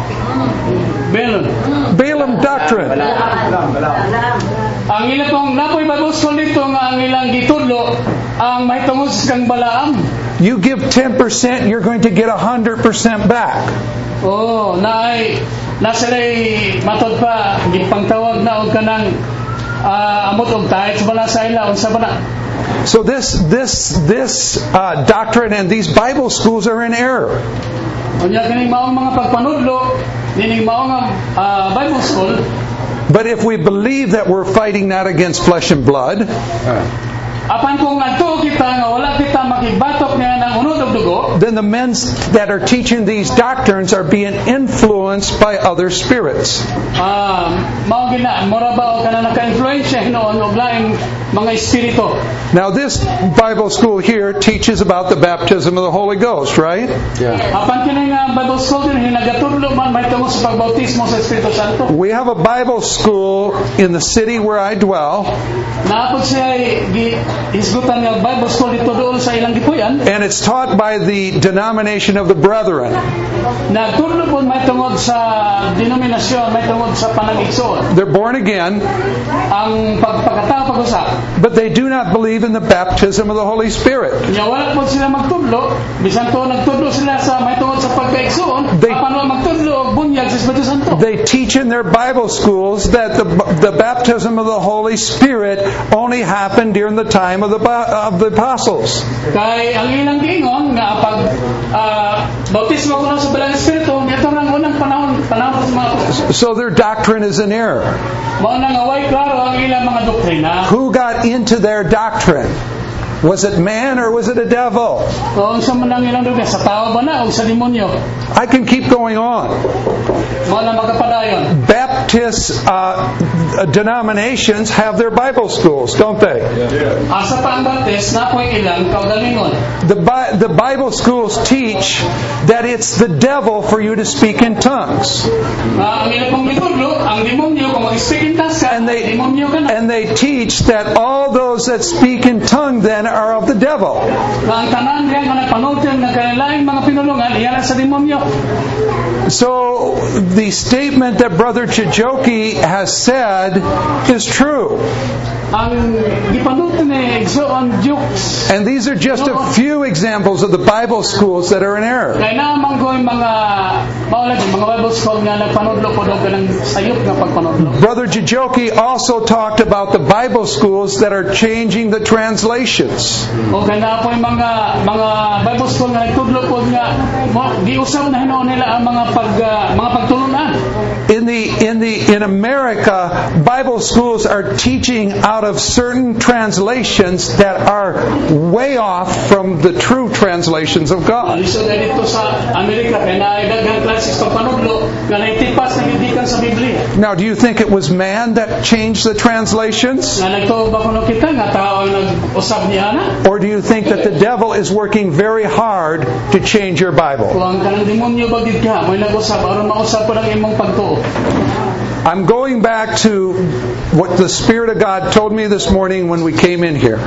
Balaam doctrine. Ang ilang pong napoy Bible school dito nga ang ilang gitudlo ang mahitungod kang Balaam. You give 10%, you're going to get 100% back. Na sila'y matod pa gipangtawag na og kanang amot og tithes bala sa ila unsa ba na. So this doctrine and these Bible schools are in error. Unya kining maong mga pagpanudlo nining maong Bible school. But if we believe that we're fighting not against flesh and blood, apan kung adto kita nga wala kita makibatok nga nang unod og dugo, then the men that are teaching these doctrines are being influenced by other spirits. mao gina mura ba kana naka-influensya hinoon og laing mga espiritu. Now this Bible school here teaches about the baptism of the Holy Ghost, right? Apan kini nga Bible school din nagatudlo man mahitungod sa pagbautismo sa Espiritu Santo. We have a Bible school in the city where I dwell, Naapod siya hisgutan nga Bible school dito doon sa ilang gipuyan. and it's taught by the denomination of the Brethren. Nagtudlo po mahitungod sa denominasyon, mahitungod sa panag-igsoon. They're born again, Ang pagkatao pag-usap. but they do not believe in the baptism of the Holy Spirit. Nya wala po sila magtudlo, bisan to nagtudlo sila sa mahitungod sa pagkaigsoon, apan wa magtudlo og bunyag sa Espiritu Santo. They teach in their Bible schools that the baptism of the Holy Spirit only happened during the time of the apostles. Kay ang ilang giingon nga pag bautismo ko sa Balang Espiritu, ito nang unang panahon sa mga apostol. So their doctrine is in error. Mao nang away klaro ang ilang mga doktrina. Who got into their doctrine? Was it man or was it a devil? Kung sa man ang ilang doktrina, sa tao ba na o sa demonyo? I can keep going on. Mao na magapadayon. Baptist denominations have their Bible schools, don't they? Asa pa ang baptist na po ilang kaugalingon. The Bible schools teach that it's the devil for you to speak in tongues. Ang ilang pong mitudlo, ang demonyo kung mag-speak in tongues ka, demonyo ka na. And they teach that all those that speak in tongue then are of the devil. Ang tanan diyan mga panultang nagkalaing mga pinulungan, iyan sa demonyo. So the statement that Brother Chijoki has said is true. Ang gipanultang ni igsoon jukes. And these are just a few examples of the Bible schools that are in error. Kaya naman ko yung mga Bible school nga nagpanudlo po doon ka ng sayop nga pagpanudlo. Brother Chijoki also talked about the Bible schools that are changing the translations. O kaya po yung mga Bible school nga nagtudlo po nga giusap na hinoon nila ang mga pagtulunan. In America, Bible schools are teaching out of certain translations that are way off from the true translations of God. So dito sa Amerika kaya naidaghan classes pagpanudlo nga naitipas na gidikan sa Biblia. Now, do you think it was man that changed the translations? Nga nagtuo ba kuno kita nga tao ang nag-usab niya na? Or do you think that the devil is working very hard to change your Bible? Kung kanang demonyo ba gid ka, may nag-usab aron mausab pa lang imong pagtuo. I'm going back to what the Spirit of God told me this morning when we came in here.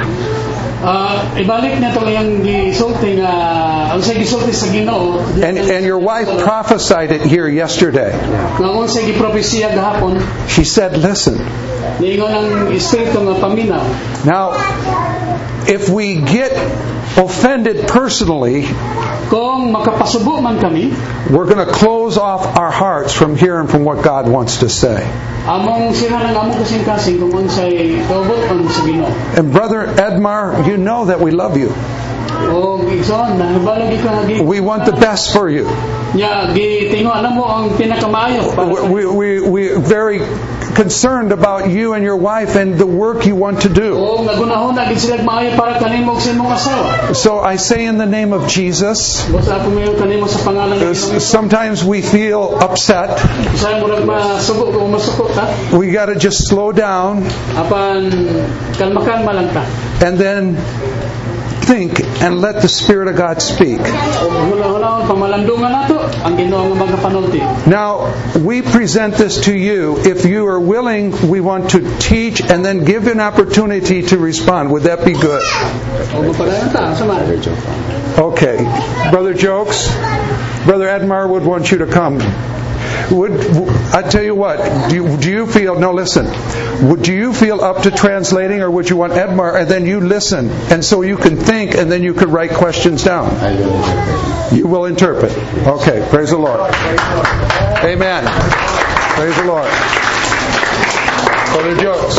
Ibalik na itong iyang gisulti nga ang sa gisulti sa Ginoo. And your wife prophesied it here yesterday. Nga unsay gipropesiya gahapon. She said, listen. Niingon ang espiritu nga paminaw. Now, if we get offended personally, kung makapasubo man kami, we're going to close off our hearts from hearing from what God wants to say. Among sira ng among kasing-kasing kung unsay tawbot ang sa Ginoo. And Brother Edmar, you know that we love you. O igsoon na balagi ka gi. We want the best for you. Ya gitingo ana mo ang pinakamaayo. We very concerned about you and your wife and the work you want to do. O nagunahon na gid sila maayo para kanimo sa imong asawa. So I say in the name of Jesus. Basta ako mayo kanimo sa pangalan ng Ginoo. Sometimes we feel upset. Sa murag masubo o masuko ta. We got to just slow down. Apan kalma-kalma lang ta. And then think and let the Spirit of God speak. Now, we present this to you. If you are willing, we want to teach and then give an opportunity to respond. Would that be good? Okay. Brother Jokes, Brother Edmar would want you to come. I tell you what, do you feel, no listen, do you feel up to translating, or would you want Edmar and then you listen and so you can think and then you can write questions down? You will interpret. Okay, praise the Lord. Amen. Praise the Lord. Brother Jokes.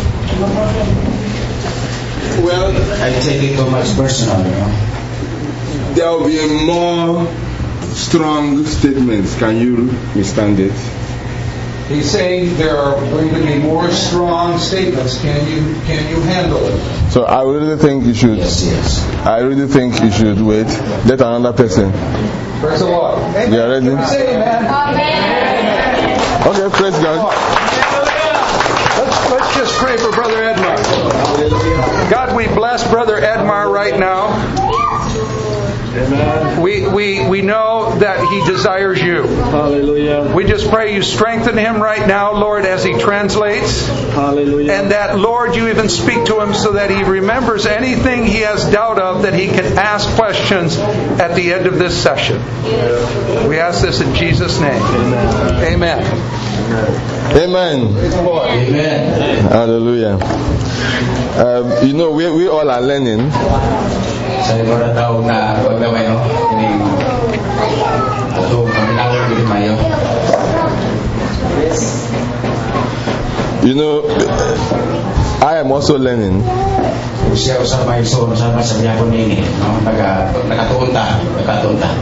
Well, I take it too much personal, you know. There will be more strong statements. Can you withstand it? He's saying there are going to be more strong statements. Can you handle it? So I really think you should. Yes. I really think you should wait. Let another person. Praise the Lord. They are ready. Okay, praise God. Let's just pray for Brother Edmar. God, we bless Brother Edmar right now. Amen. We know that he desires you. Hallelujah. We just pray you strengthen him right now, Lord, as he translates. Hallelujah. And that, Lord, you even speak to him so that he remembers anything he has doubt of, that he can ask questions at the end of this session. We ask this in Jesus' name. Amen. Amen. Amen. Hallelujah. We all are learning. Saya baru tahu na pagdamay no ini ato kami nawag din mayo. I am also learning. Siya usap may so sama sa biyagon ini no nakatunta.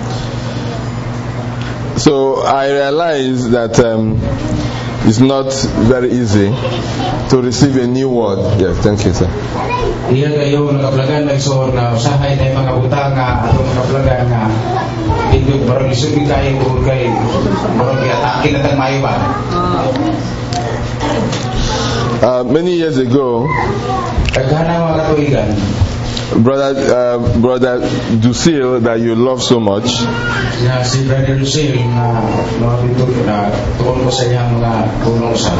So I realize that it's not very easy to receive a new word. Yes, thank you, sir. Iya kayo nakaplagan nagsoon na usahay na mga butang nga atong nakaplagan nga hindi barang isubi kayo kung kay barang atake na tang mayo ba. Many years ago, Kaghana mga katuigan, Brother Dusil that you love so much, si Brother Dusil na mga na tukon ko sa iyang mga tulong sa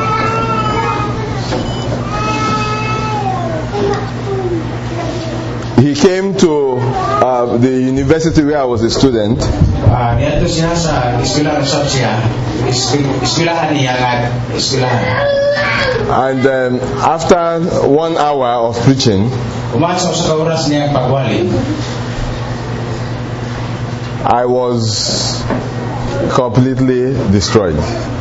he came to the university where I was a student. Niadto siya sa eskwelahan sa siya. Eskwelahan niya nga eskwelahan. And after 1 hour of preaching, umasaw sa kauras niya pagwali, I was completely destroyed.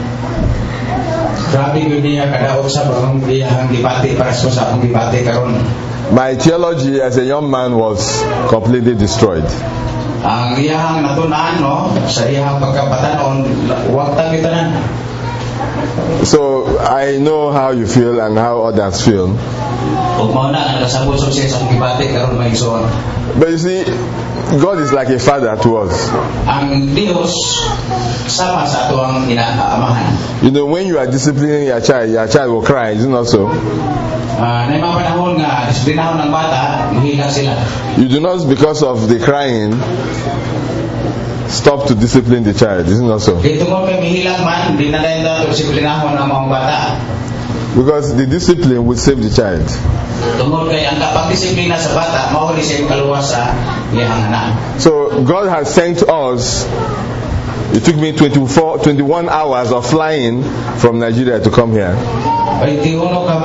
Grabe yun niya kadaog sa bagong iyang dibate para sa akong dibate karon. My theology as a young man was completely destroyed. Ang iyang natunan no sa iyang pagkabatanon wag ta gitanan. So I know how you feel and how others feel. Ug mao na nakasabot sa siya sa dibate karon may ison. But you see, God is like a father to us. Ang Dios sama sa ato ang inaamahan. When you are disciplining your child will cry, is it not so? Na mga panahon nga disiplinahon ng bata, mahila sila. You do not, because of the crying, stop to discipline the child, is it not so? Dito mo kay mahila man, di na dayon daw disiplinahon ang mga bata. Because the discipline will save the child. Tungod kay ang pagdisiplina sa bata mao ni siya kaluwas sa iyang anak. So God has sent us. It took me 21 hours of flying from Nigeria to come here. 21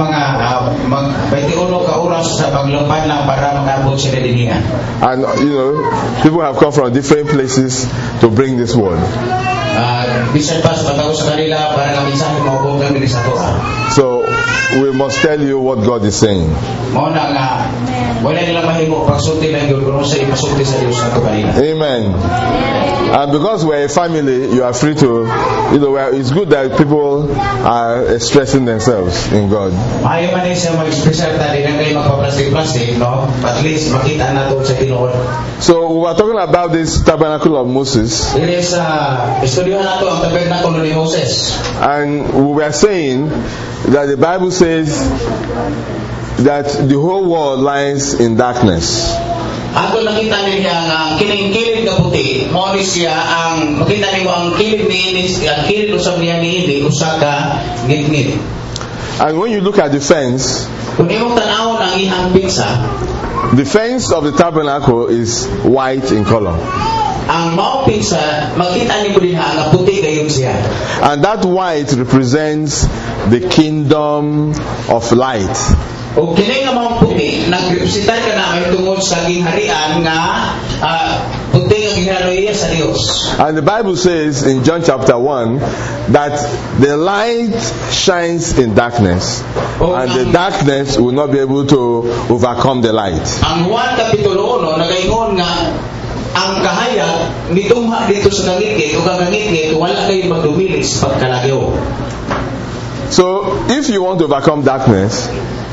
ka oras sa paglupad lang para makabot sila dinhi. And people have come from different places to bring this word. Bisan pa sa tao sa kanila para nga mensahe mao kung diri sa toa. So we must tell you what God is saying. Mao na nga wala nila mahimo pagsulti lang gyud kuno sa ipasulti sa Dios ato kanila. Amen. And because we're a family, you are free to, it's good that people are expressing themselves in God. Maayo man siya mag-express ta di na kay magpa-plastic, no? At least makita nato sa Ginoo. So we were talking about this tabernacle of Moses. Dili sa estudyohan nato ang tabernakulo ni Moses. And we were saying that the Bible says that the whole world lies in darkness. Ato nakita niya nga kining kilid nga puti, mao ni siya ang makita niyo ang kilid ni ang kilid usab niya ni usa ka ngit-ngit. And when you look at the fence, kung imong tan-awon ang ihang pinsa, the fence of the tabernacle is white in color. Ang mao pinsa makita niyo diha nga puti gayon siya. And that white represents the kingdom of light. O kini nga mga puti nagrepresentar ka namin tungod sa gingharian nga puti nga ginharian sa Dios. And the Bible says in John chapter 1 that the light shines in darkness, and the darkness will not be able to overcome the light. Ang Juan kapitulo 1 nagaingon nga ang kahayag nitungha dito sa ngit-ngit o kangangit-ngit wala kay magdumili sa pagkalagyo. So if you want to overcome darkness,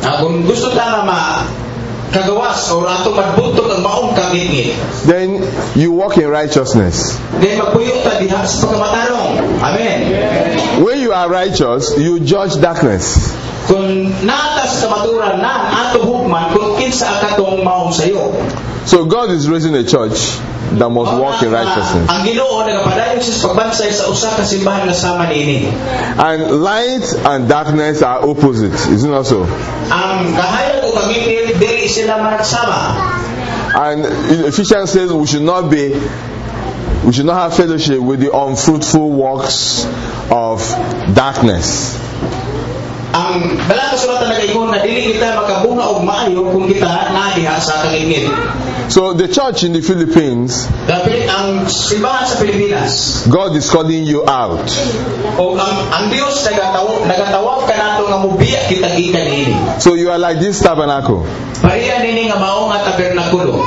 Kung gusto ta na kagawas o ato madbuntog ang maong kagingit, then you walk in righteousness. then magpuyo ta diha sa pagkamatarong. Amen. When you are righteous, you judge darkness. Kung natas kamaturan na ato hukman kung kinsa akatong maong sayo. So God is raising a church that must walk in righteousness. Ang Ginoo nagapadayon sa pagbansay sa usa ka simbahan nga sama niini. And light and darkness are opposite, isn't it so? Ang kahayag o kagingit dili sila managsama. And Ephesians says we should not have fellowship with the unfruitful works of darkness. Ang balang kasulatan nagaingon na dili kita makabunga og maayo kung kita nadiha sa kagingit. So the church in the Philippines, Dapat ang simbahan sa Pilipinas, God is calling you out. o ang Dios nagatawag kanato nga mubiya kita gikan niini. So you are like this tabernacle. Pareha nini nga mao nga tabernakulo.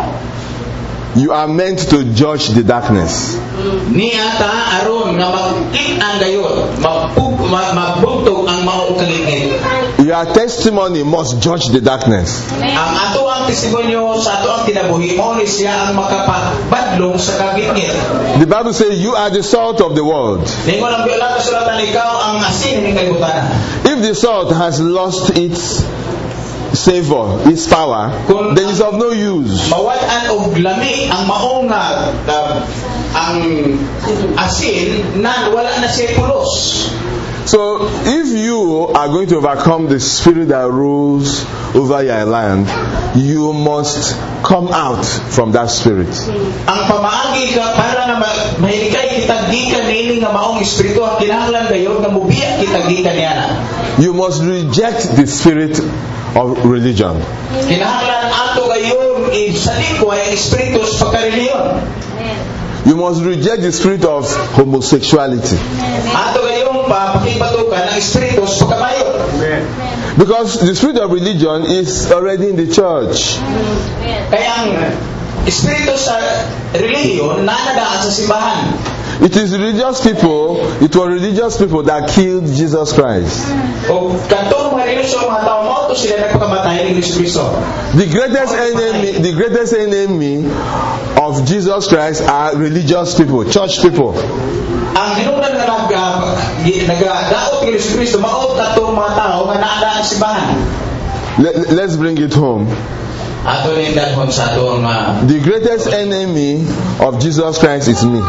You are meant to judge the darkness. Niata aron nga makit-an gayon, magbugtog ang mao kagingit. Your testimony must judge the darkness. Ang ato ang testimonyo sa ato ang kinabuhi mao ni siya ang makapabadlong sa kagingit. The Bible says you are the salt of the world. Ningon ang bilang kasulatan ikaw ang asin ning kalibutan. If the salt has lost its savor, its power, then it's of no use. Mawad-an og lami ang maong nga ang asin na wala na siya pulos. So if you are going to overcome the spirit that rules over your land, you must come out from that spirit. Ang pamaagi ka para na mahilikay kita gikan niini nga maong espiritu ang kinahanglan gayon nga mubiya kita gikan niana. You must reject the spirit of religion. Kinahanglan ato gayon isalikwa ang espiritu sa pagkareliyon. You must reject the spirit of homosexuality. Ato gayon pakipatukan ang espiritu sa pagkamayo. Because the spirit of religion is already in the church. Kaya ang espiritu sa relihiyon nanadaan sa simbahan. It was religious people that killed Jesus Christ. O katong mga relihiyon mga tao mo to sila nagpakamatay ni Kristo. The greatest enemy of Jesus Christ are religious people, church people. Ang hinungdan nga nagadaot ni Kristo maot katong mga tao nga naadaan sa simbahan. Let's bring it home. Ato ning dalhon sa atong the greatest enemy of Jesus Christ is me.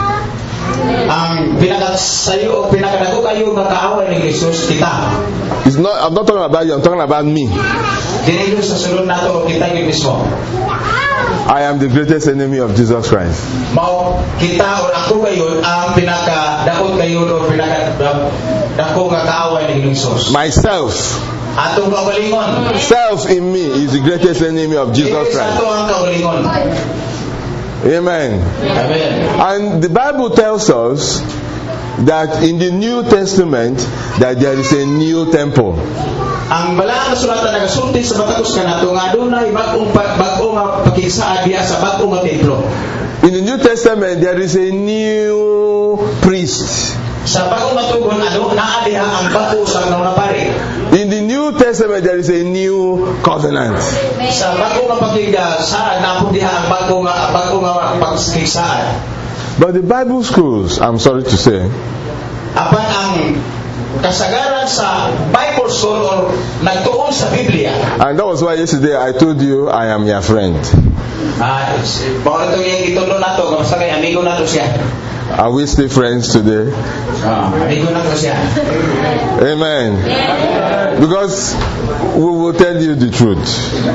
ang pinakasayo o pinakadako kayo nga kaaway ni Jesus kita. I'm not talking about you, I'm talking about me. Dili sa sulod nato kita gyud mismo. I am the greatest enemy of Jesus Christ. Mao kita o ako kayo ang pinakadakot kayo o pinakadako nga kaaway ni Jesus. Myself. Atong kaugalingon. Self in me is the greatest enemy of Jesus Christ. Ato ang kaugalingon. Amen. Amen. And the Bible tells us that in the New Testament that there is a new temple. Ang balaan na sulatan nagasulti sa Matagos kanato nga adunay bag-ong pakigsaad diha sa bag-ong nga templo. In the New Testament there is a new priest. Sa bag-ong matugon naa diha ang bago sa mga pare. In the New Testament there is a new covenant. Sa bag-ong nga pakigsaad napud diha ang bag-ong nga pakigsaad. But the Bible schools, I'm sorry to say, apan ang kasagaran sa Bible school or nagtuon sa Biblia. And that was why yesterday I told you I am your friend. Bawal ito yung itulo na to, basta kay amigo na to siya. Are we still friends today? Amigo na to siya. Amen. Because we will tell you the truth.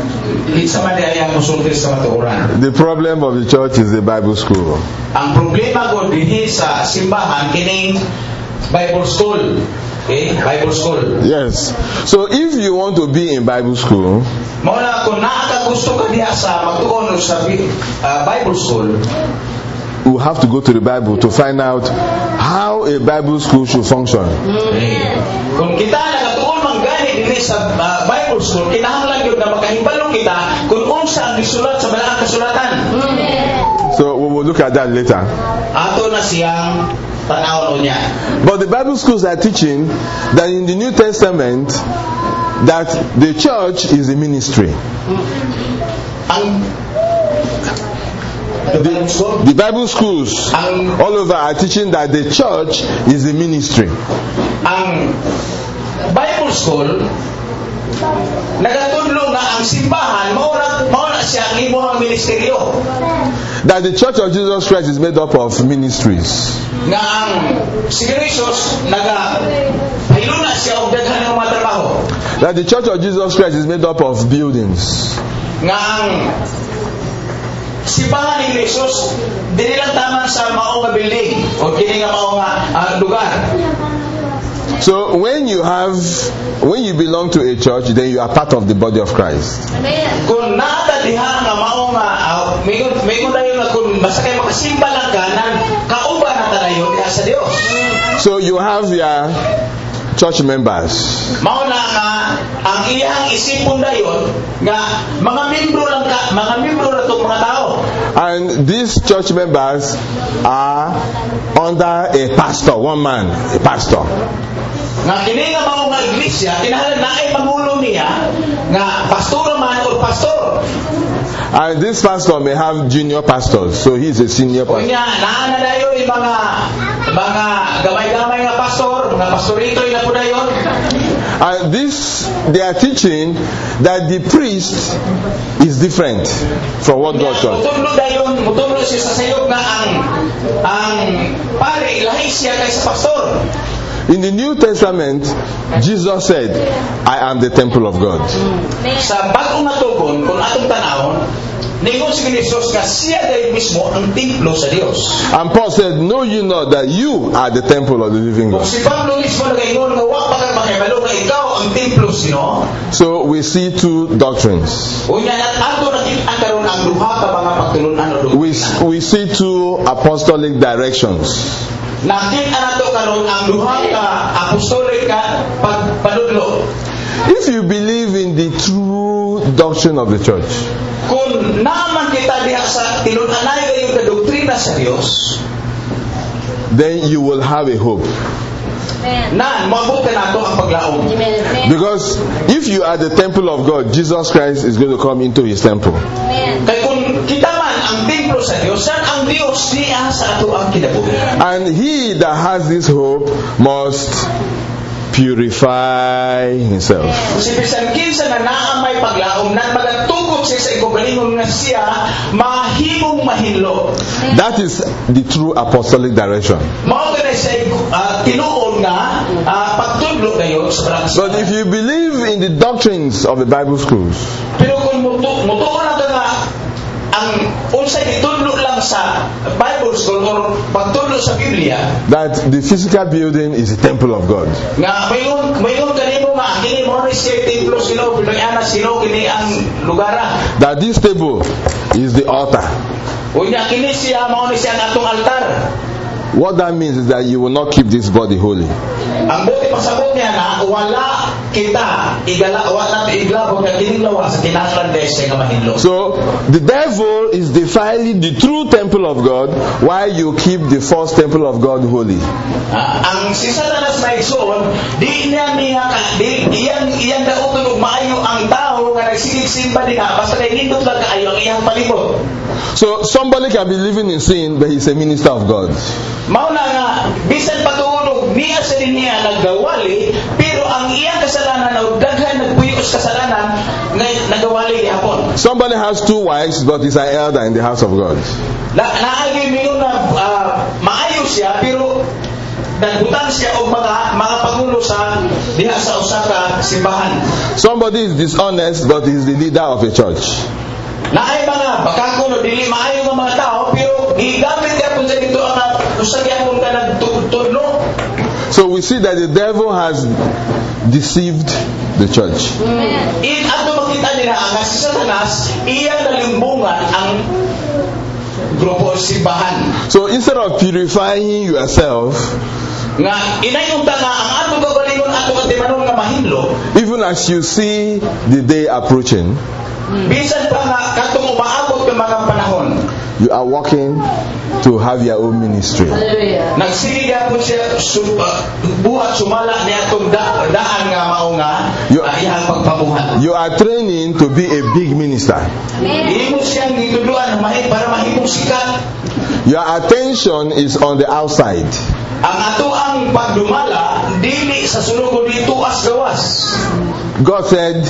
The problem of the church is the Bible school. Ang problema ko dinhi sa simbahan kining Bible school. Okay? Bible school. Yes. So if you want to be in Bible school, mao na kung gusto ka diha sa magtuon sa Bible school, we have to go to the Bible to find out how a Bible school should function. Kung kita nagatuon man gani dinhi sa Bible school, kinahanglan gyud na makahibalo kita kung unsa ang gisulat sa balaang kasulatan. So we will look at that later. Ato na siyang tanawon niya. But the Bible schools are teaching that in the New Testament that the church is a ministry. The Bible schools all over are teaching that the church is a ministry. Ang Bible school nagatudlo na ang simbahan mao na siya ang imong ministeryo. That the Church of Jesus Christ is made up of ministries. Nga ang si Jesus nagahiluna siya og daghan nga mga trabaho. That the Church of Jesus Christ is made up of buildings. Nga ang simbahan ni Jesus dili lang taman sa mao nga building o kini nga mao nga lugar. So when you belong to a church, then you are part of the body of Christ. Kung nata diha nga mao nga may dayon na kung basta kay makasimba lang ka nang kauban na tanayon diha sa Dios. So you have your church members. Mao na nga ang iyang isipon dayon nga mga membro ra tong mga tao. And these church members are under a pastor, one man, a pastor. Nga kini nga mao nga iglesia kinahanglan naay pangulo niya nga pastor man o pastor. And this pastor may have junior pastors, so he is a senior pastor. Kunya naa na dayon mga gamay-gamay nga pastor, mga pastorito ila po dayon. And this, they are teaching that the priest is different from what God taught. Mutulog siya sa sayop nga ang pare ilahi siya kaysa pastor. In the New Testament, Jesus said, I am the temple of God. Sa bagong nga tugon, kung atong tanawon, ningon si Jesus nga siya dahil mismo ang templo sa Dios. And Paul said, know you not that you are the temple of the living God. Si Pablo mismo nagaingon nga wa pa kay makahibalo nga ikaw ang templo sino. So we see two doctrines. Unya ato nakita karon ang duha ka mga pagtulunan o we see two apostolic directions. Nakita nato karon ang duha ka apostolic ka pagpadudlo. If you believe in the true doctrine of the church, kung naman kita diha sa tinun-anay kayong kadoktrina sa Dios, then you will have a hope. Na mabuti nato ang paglaom. Because if you are the temple of God, Jesus Christ is going to come into his temple. Kaya kung kita man ang templo sa Dios, san ang Dios niya sa ato ang kinabuhi. And he that has this hope must purify himself. Si bisan kinsa na naa may paglaom nan magatugod siya sa ikaw nga siya mahimong mahinlo. That is the true apostolic direction. Mao gani siya tinuod nga pagtudlo kayo sa branch. But if you believe in the doctrines of the Bible schools, pero kung mutuon na nga ang unsay gitudlo lang sa Bible school or pagtudlo sa Biblia, that the physical building is the temple of God. Nga mayon kanimo nga kini mo ni siya templo sino pinagana sino kini ang lugara. That this table is the altar. Unya kini siya mao ni siya ang atong altar. What that means is that you will not keep this body holy. Ang buti pasabot niya na wala kita wala iglabog nga kining lawas sa kinahanglan desa nga mahinlo. So the devil is defiling the true temple of God while you keep the false temple of God holy. Ang si Satanas na igsoon di iyang dauton og maayo ang tao nga nagsigig-simba diha basta kay nindot lang kaayo ang iyang palibot. So somebody can be living in sin but he's a minister of God. Mao na nga bisan patunog niya sa niya naggawali pero ang iyang kasalanan o daghan nagpuyos kasalanan nagawali gihapon. Somebody has two wives but is an elder in the house of God. Naagi mingon na maayo siya pero nagbutang siya og mga pangulo sa diha sa usa ka simbahan. Somebody is dishonest but is the leader of a church. Naay mga bakakuno dili maayo nga mga tao pero gigamit gyapon sa dito ang usa gyapon ka nagtudlo. So we see that the devil has deceived the church. In ato makita nila ang si Satanas iya nalimbungan ang grupo simbahan. So instead of purifying yourself, nga inayon ta nga ang ato gagalingon ato katimanon nga mahinlo, even as you see the day approaching, bisan pa nga katong umaabot ng mga panahon, you are working to have your own ministry. Hallelujah. Nagsiliga po siya buhat sumala niya itong daan nga maunga iyang pagpabuhat. You are training to be a big minister. Imo siyang gituduan para mahimong sikat. Your attention is on the outside. Ang ato ang pagdumala dili sa sulod dito as gawas. God said,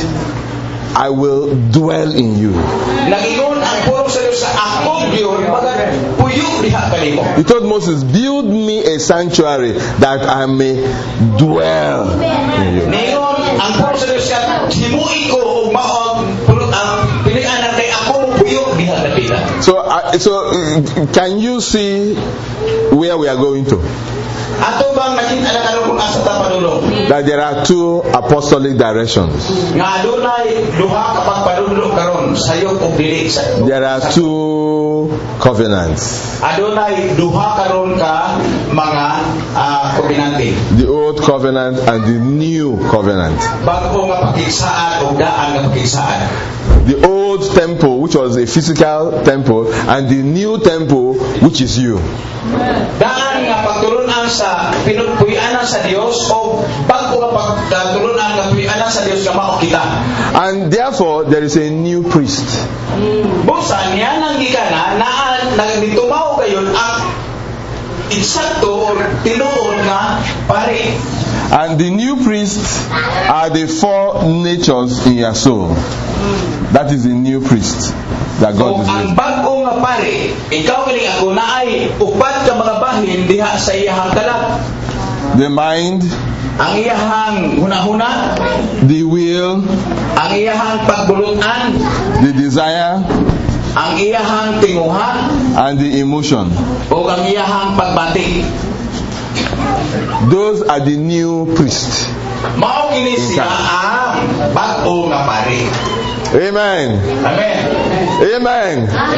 I will dwell in you. Nagingon ang purong sa Dios sa akong Diyon baga puyo diha kanimo. He told Moses, build me a sanctuary that I may dwell in you. Ningon ang purong sa Dios sa himuin ko og maog ang pilian na kay ako puyo diha kanila. So can you see where we are going to? Ato bang nakita na karon kung asa ta padulong? That there are two apostolic directions. Nga adunay duha ka pagpadulong karon sayo ug dili sa. There are two covenants. Adunay duha karon ka mga kobenante. The old covenant and the new covenant. Bago nga pakigsaan ug daan nga pakigsaan. The old temple, which was a physical temple, and the new temple, which is you. Daan nga pagtulunan sa pinugpuyanan sa Dios o bago nga pagtulunan nga puyanan sa Dios nga mao kita. And therefore there is a new priest. Busa niya nang gikana na nagitumaw kayon ang eksakto o tinuod nga pare. And the new priests are the four natures in your soul. That is the new priest that God is ang with. bago nga pare, ikaw kini ako naay upat ka mga bahin diha sa iyahang kalat. The mind, ang iyahang hunahuna, the will, ang iyahang pagbulutan, the desire, ang iyahang tinguhan, and the emotion. o ang iyahang pagbati. Those are the new priests. Mao kini siya ang bago nga pare. Amen. Amen. Amen.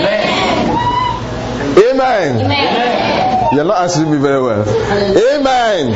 Amen. You're not answering me very well. Amen.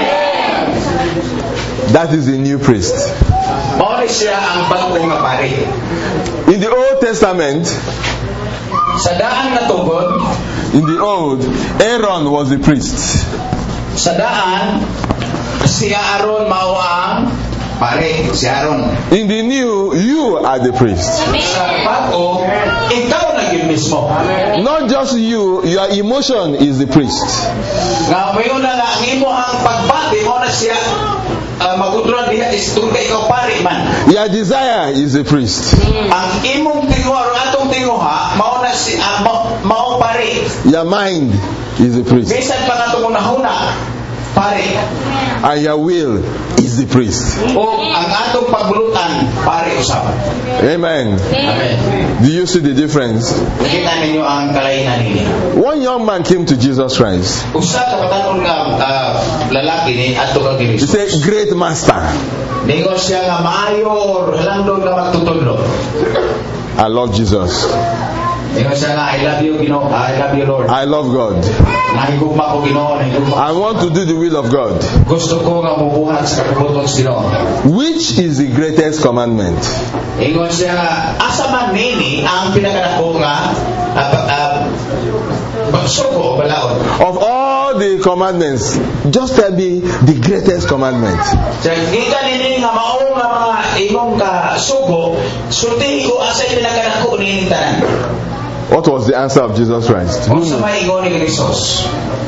That is the new priest. Mao ni siya ang bago nga pare. In the Old Testament, Sa daan nga tugod, in the old, Aaron was the priest. sa daan si Aaron mao ang pare, si Aaron. In the new, you are the priest. Sa bago, ikaw na gyud mismo. Not just you, your emotion is the priest. Nga mayon na nga ang imo ang pagbati mo na siya magudron diha istong kay ikaw pare man. Your desire is the priest. Ang imong tinguha o atong tinguha mao na si mao pare. Your mind is the priest. Bisan pa nga tunahuna pare. And your will is the priest. O ang atong pagbulutan pare usab. Amen. Amen. Do you see the difference? Nakita ninyo ang kalainan ninyo. One young man came to Jesus Christ. Usa ka batanon nga lalaki ni adto kang He Kristo. said, "Great master, Ningon siya nga mayor halandong nga magtutudlo. I love Jesus. Ningon siya nga I love you Ginoo, I love you Lord. I love God. Nahigugma ko Ginoo, nahigugma. I want to do the will of God." Gusto ko nga mubuhat sa kabubuton sa Ginoo. Which is the greatest commandment? Ingon siya nga asa man nini ang pinakanako nga pagsuko o balaod. Of all the commandments, just tell me the greatest commandment. Siya kita nini nga mao nga mga imong ka sugo, sultihi ko asa pinakanako nini tanan. What was the answer of Jesus Christ? Who Unsa knew? may ingon ni Jesus?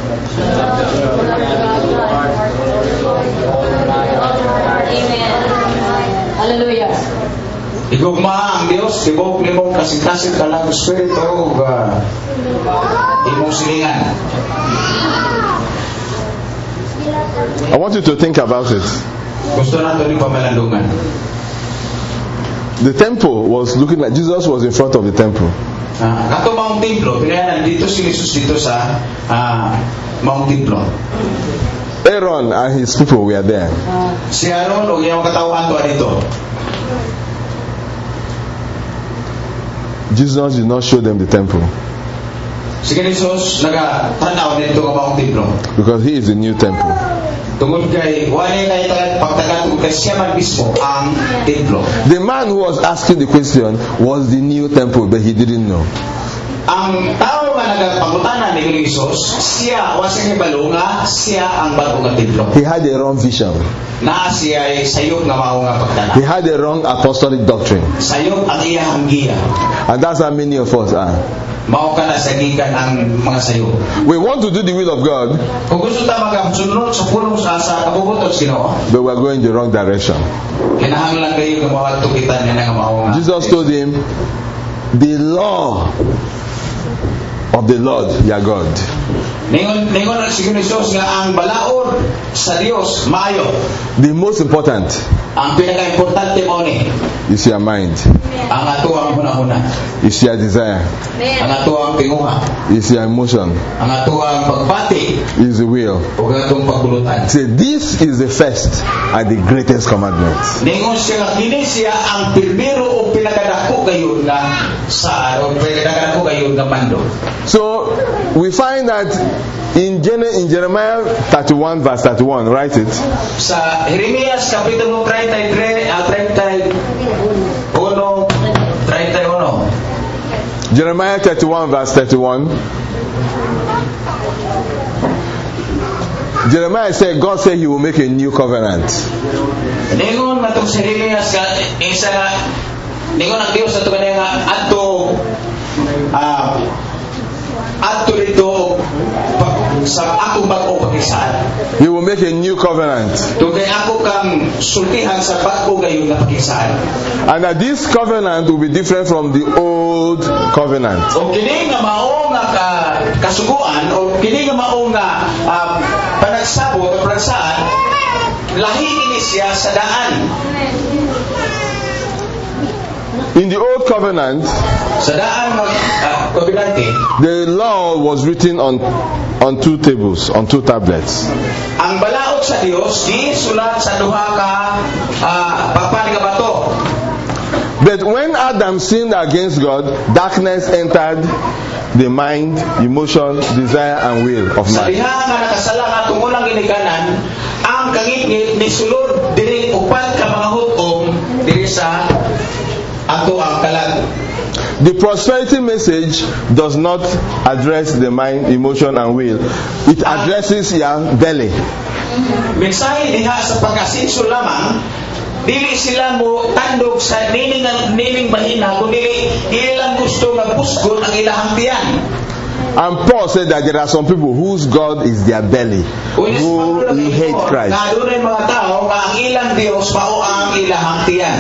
Amen. Hallelujah. Igugma ang Dios, tibok nimong kasing-kasing ka ng Espiritu o imong silingan. I want you to think about it. Gusto nato ni pamalandungan. The temple was looking like Jesus was in front of the temple. Kato maong templo, pinayanan dito si Jesus dito sa maong templo. Aaron and his people were there. Si Aaron o iyang katawan to dito. Jesus did not show them the temple Si Jesus nagatanaw dito ka maong templo. because he is the new temple. Tungod kay wala kay pagtagatog kay siya man mismo ang templo. The man who was asking the question was the new temple, but he didn't know. ang tao nga nagapangutana ni Jesus, siya wasang ibalo nga siya ang bago nga templo. He had a wrong vision. Na siya ay sayop nga mao nga pagtana. He had a wrong apostolic doctrine. Sayop ang iyang giya. And that's how many of us are. Mao kana sa gikan ang mga sayop. We want to do the will of God, Kung gusto ta magasunod sa pulong sa kabubuton sa Ginoo, but we're going the wrong direction. kinahanglan kayo nga mawadto kita nga mao nga. Jesus told him, the law of the Lord your God. Ningon ang Sigon Jesus nga ang balaod sa Dios maayo. The most important Ang pinaka-importante mo ni is your mind, ang atuang hunahuna, is your desire, ang atuang tinguha, is your emotion, ang atuang pagbati is the will. ug atong pagbulutan. Say, this is the first and the greatest commandment. Ningon siya nga kini siya ang primero o pinakadako gayon nga sa o pinakadako gayon nga mando. So we find that in Jeremiah 31 verse 31, write it. Sa Jeremias kapitulo 31. Jeremiah 31 verse 31. Jeremiah said, God said he will make a new covenant. Ningon matong sa Jeremias ka isa ningon ang Dios ato kanang adto dito sa akong bag-o pakigsaan. He will make a new covenant. Tugay ako kang sultihan sa bag-o gayon nga pakigsaan. And that this covenant will be different from the old covenant. O kini nga mao nga kasuguan o kini nga mao nga panagsabot o panagsaan, lahi ini siya sa daan. In the old covenant, Sa daan ng kobenante, the law was written on two tables, on two tablets. ang balaod sa Dios di sulat sa duha ka papan nga bato. But when Adam sinned against God, darkness entered the mind, emotion, desire, and will of Sa man. diha nga nakasala nga tumulang ginikanan, ang kangit ni sulod diri upat ka mga hukom diri sa ato ang kalag. The prosperity message does not address the mind, emotion, and will. It addresses your belly. Mensahe diha sa pag-asenso lamang, dili sila mo tandog sa nining mahina, kundi ilang gusto nga busgon ang ilahang tiyan. And Paul said that there are some people whose God is their belly, who hate Christ. Nadunay mga tao nga ang ilang Dios mao ang ilahang tiyan.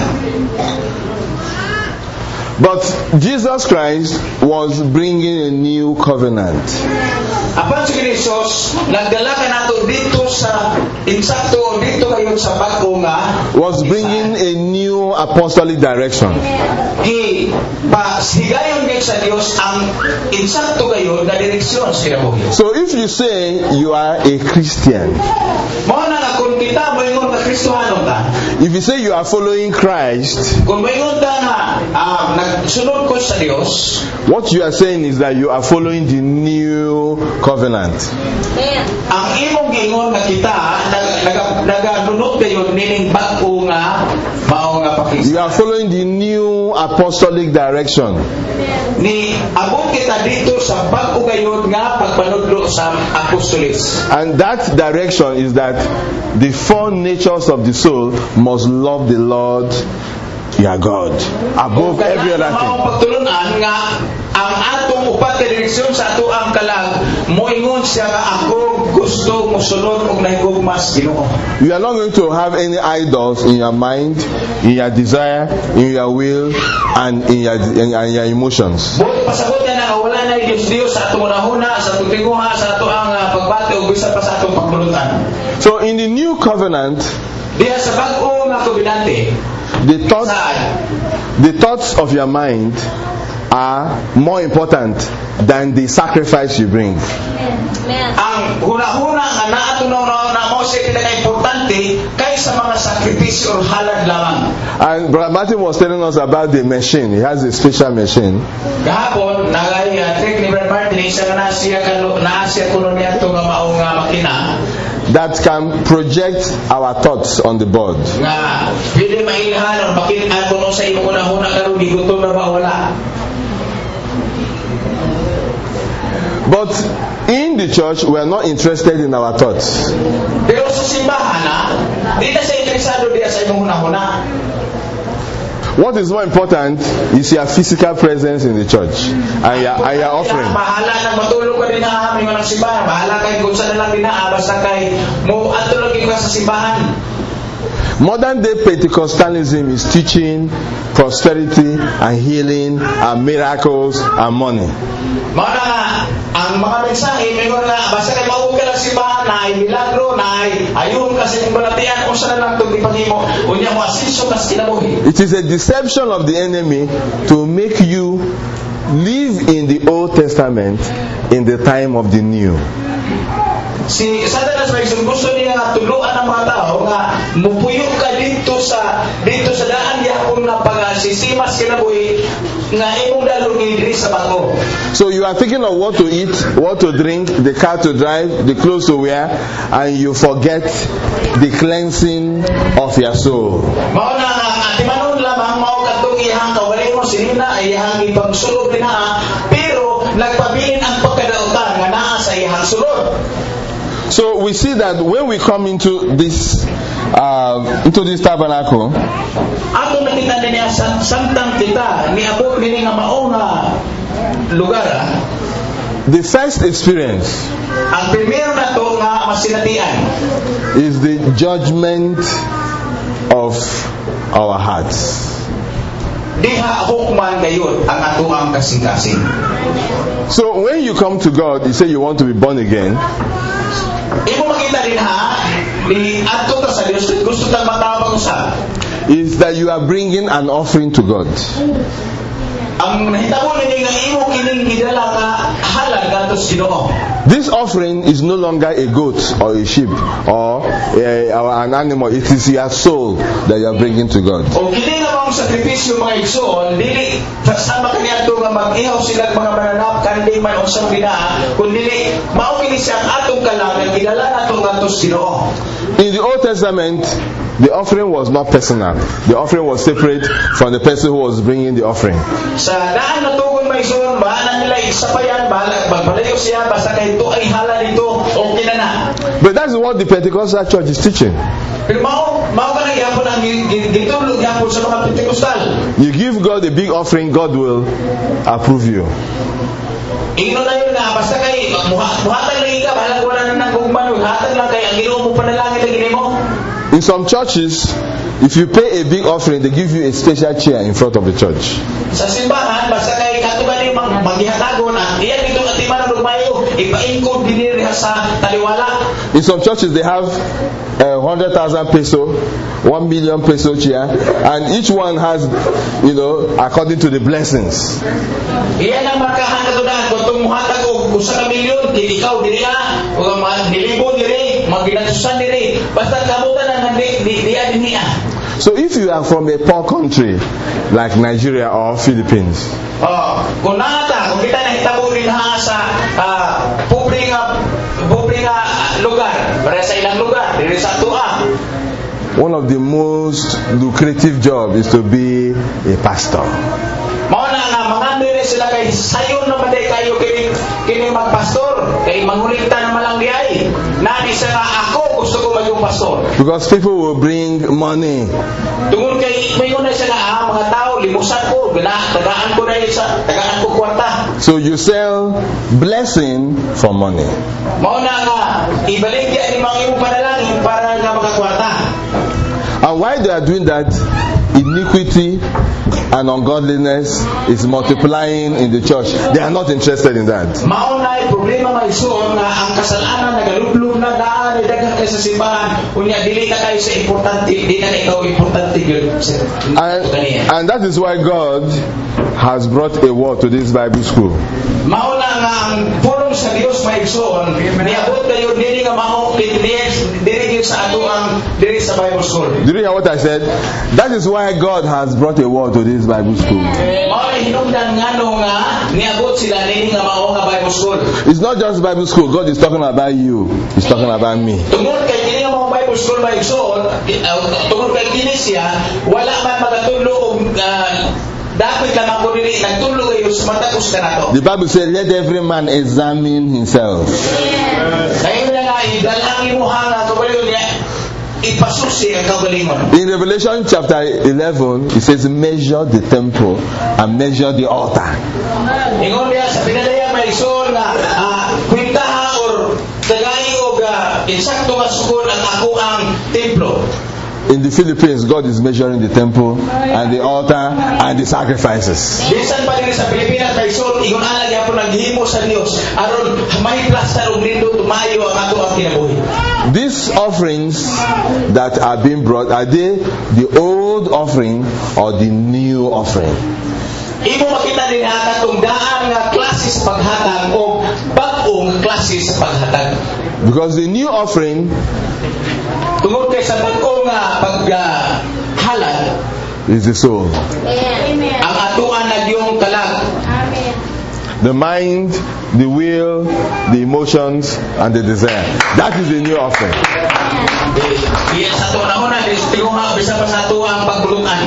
But Jesus Christ was bringing a new covenant. Apan si Jesus nagdala ka nato dito sa insakto dito kayon sa bag-o nga Was bringing a new apostolic direction. Higayon din sa Dios ang insakto kayon na direksyon sa Dios. So if you say you are a Christian, Mao na kung kita moingon ka Kristiyano ka, if you say you are following Christ, kung moingon ka nga nagsunod ko sa Dios, what you are saying is that you are following the new covenant. ang imong gingon nga kita naganunod kayon nining bag-o nga mao nga You pakisa. are following the new apostolic direction. Ni abot kita dito sa bag-o gayon nga pagpanudlo sa apostolis. And that direction is that the four natures of the soul must love the Lord your God above every other Mao thing. pagtulunan nga ang atong upat ka direksyon sa ato ang kalag moingon siya nga ako gusto mosunod og nahigugma sa Ginoo. You are not going to have any idols in your mind, in your desire, in your will, and in your emotions. Buot pasagot na nga wala na Dios sa atong unahuna, sa atong tinguha, sa ato ang pagbati ug bisan pa sa atong pagbulutan. So in the new covenant, Diha sa bag-o nga kobenante, the thoughts of your mind are more important than the sacrifice you bring. ang huna-huna nga naato na mo siya pinaka-importante kaysa mga sakripisyo o halad lamang. And Brother Martin was telling us about the machine. He has a special machine Gahapon, nag-trick ni Brad Martin, isa na siya kuno niya ito nga maong makina that can project our thoughts on the board. nga pwede mailhan o makinan kuno sa imong una-una karon gigutom na ba wala. But in the church, we are not interested in our thoughts. Pero sa simbahan di na siya interesado diya sa imong hunahuna. What is more important is your physical presence in the church and your offering. Bahala na matulog ka din ha, may mga simbahan. Bahala kay kung saan na lang din ha, basta kay mo atulogin ka sa simbahan. Modern day Pentecostalism is teaching prosperity and healing and miracles and money. Mga ang mga mensahe mingon nga basta kay mauog ka lang simbahan na ay milagro na ay ayun kasi yung balatian kung saan lang itong ipangimo unya mo asisyo kas kinabuhi. It is a deception of the enemy to make you live in the Old Testament in the time of the New. Si Satanas may gusto niya nga tuluan ng mga tao nga mupuyo ka dito sa daan yapon na pagsisimas kinabuhi nga imong dalugin diri sa bago. So you are thinking of what to eat, what to drink, the car to drive, the clothes to wear, and you forget the cleansing of your soul. Mao na nga timanon lamang mao kadtong iyang kawali mo sinina iyang ipagsulod din ha, pero nagpabilin ang pagkadautan nga naa sa iyang sulod. So we see that when we come into this tabernacle, ato nakita niya samtang kita niabot kini nga mao nga lugar. The first experience ang primero na to nga masinatian is the judgment of our hearts. Diha hukman gayon ang ato ang kasing-kasing. So when you come to God, you say you want to be born again. Imo makita din ha ni adto ta sa Dios gusto tang matawag usab. Is that you are bringing an offering to God. Ang nahitabo ni nga imo kining gidala nga halal kadto sa Ginoo. This offering is no longer a goat or a sheep or an animal. It is your soul that you are bringing to God. O kini nga mga sakripisyo mga igsoon dili sama kaniadto nga mag-ihaw sila mga mananap kandi man unsang binaa kun dili mao kini siya atong kalangan gidala nato kadto sa Ginoo. In the Old Testament, the offering was not personal. The offering was separate from the person who was bringing the offering. Sa daan na tugon may igsoon bahala nila isapayan bahala magbalayo siya basta kay to ay hala dito okay na na. But that's what the Pentecostal church is teaching. Pero mao ka nang yapon ang gitulog yapon sa mga Pentecostal. You give God a big offering, God will approve you. Ingno na yun na basta kay muhatag lang ka bahala wala na nang gugman hatag lang kay ang Ginoo mo panalangin lang gini mo. In some churches, if you pay a big offering, they give you a special chair in front of the church. Sa simbahan basta kay katuban ni manghihatagon ang iya dito at timan og mayo ipaingkod dinhi sa taliwala. In some churches, they have 100,000 peso, 1 million peso chair, and each one has, according to the blessings. Iya na markahan katudan kung muhatag og usa ka milyon di ikaw diri o dilibo diri maginasusan diri basta kabutan ang diya dinhi. So if you are from a poor country like Nigeria or Philippines, kung kita nahitabo rin ha sa pobre nga lugar, para sa ilang lugar, diri sa tuwa. One of the most lucrative jobs is to be a pastor. Mao na nga mga dire sila kay sayon na maday kayo kini magpastor kay mangulikta na malang diay. Nani sa ako gusto ko maging pastor. Because people will bring money. Tungod kay mayon na sila mga tao limusan ko tagaan ko kwarta. So you sell blessing for money. Mao na nga ibaligya ni mga imong panalangin para nga makakwarta. And why they are doing that, iniquity and ungodliness is multiplying in the church. They are not interested in that. Maunay problema may suon nga ang kasalanan nagalublob na daan ni daghang kay sa simbahan unya dili ka kay sa importante di na ikaw importante gyud. And that is why God has brought a word to this Bible school. Mauna nga ang pulong sa Dios may igsoon niabot kayo dili nga mao dili sa ato ang diri sa Bible school. Do you hear what I said? That is why God has brought a word to this Bible school. It's not just Bible school. God is talking about you. He's talking about me. dapat lamang ko dili nagtulog kayo sa matapos ka na to. The Bible says, let every man examine himself. Kayo na nga, idalangin mo hanga kabalyon niya, ipasusi ang kabalingon. In Revelation chapter 11, it says, measure the temple and measure the altar. Ingon niya sa pinadaya may isol na kwintaha or tagay o insakto nga sukod ang ako ang templo. In the Philippines, God is measuring the temple and the altar and the sacrifices. Bisan pa din sa Pilipinas may isol, ingon ala gyapon naghimo sa Dios aron may plaster og lindo tumayo ang ato ang kinabuhi. These offerings that are being brought, are they the old offering or the new offering? Imo makita din katong daan nga klase sa paghatag o bag-ong klase sa paghatag. Because the new offering tungod kay sa bag-ong nga paghalad is the soul. Amen. Ang atuan na yung kalag. Amen. The mind, the will, the emotions, and the desire. That is the new offering. Iya sa ito na una, tinguha bisa pa sa ito ang pagbulutan.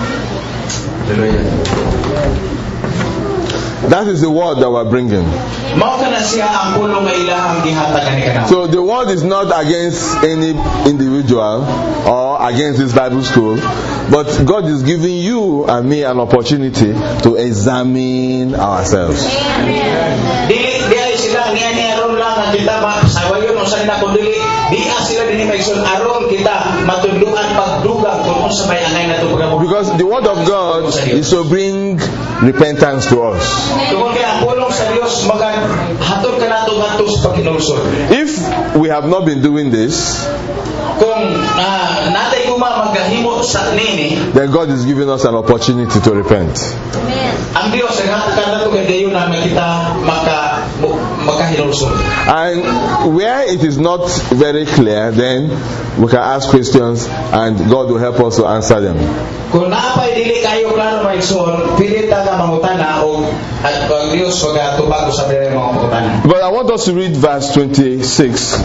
That is the word that we're bringing. Mao kana siya ang pulong nga ilahang gihatag kanina. So the word is not against any individual or against this Bible school, but God is giving you and me an opportunity to examine ourselves. Dili sila niya aron lang ang kita sawayon usa na kun dili di sila dinhi maigsoon aron kita matudluan pagdugang kung unsa may angay nato pagabog. Because the word of God is to bring repentance to us. Tungod kay ang pulong sa Dios hatod ka nato ngadto sa pagkinulsol. If we have not been doing this, kung natay kuma magahimo sa nini, then God is giving us an opportunity to repent. Amen. Ang Dios ay hatag nato kay dayon na kita makahinulsol. And where it is not very clear, then we can ask questions and God will help us to answer them. Kung naapay dili kayo klaro maigsoon, pili ta nga mangutana o ang Dios magatubag sa mga mangutana. But I want us to read verse 26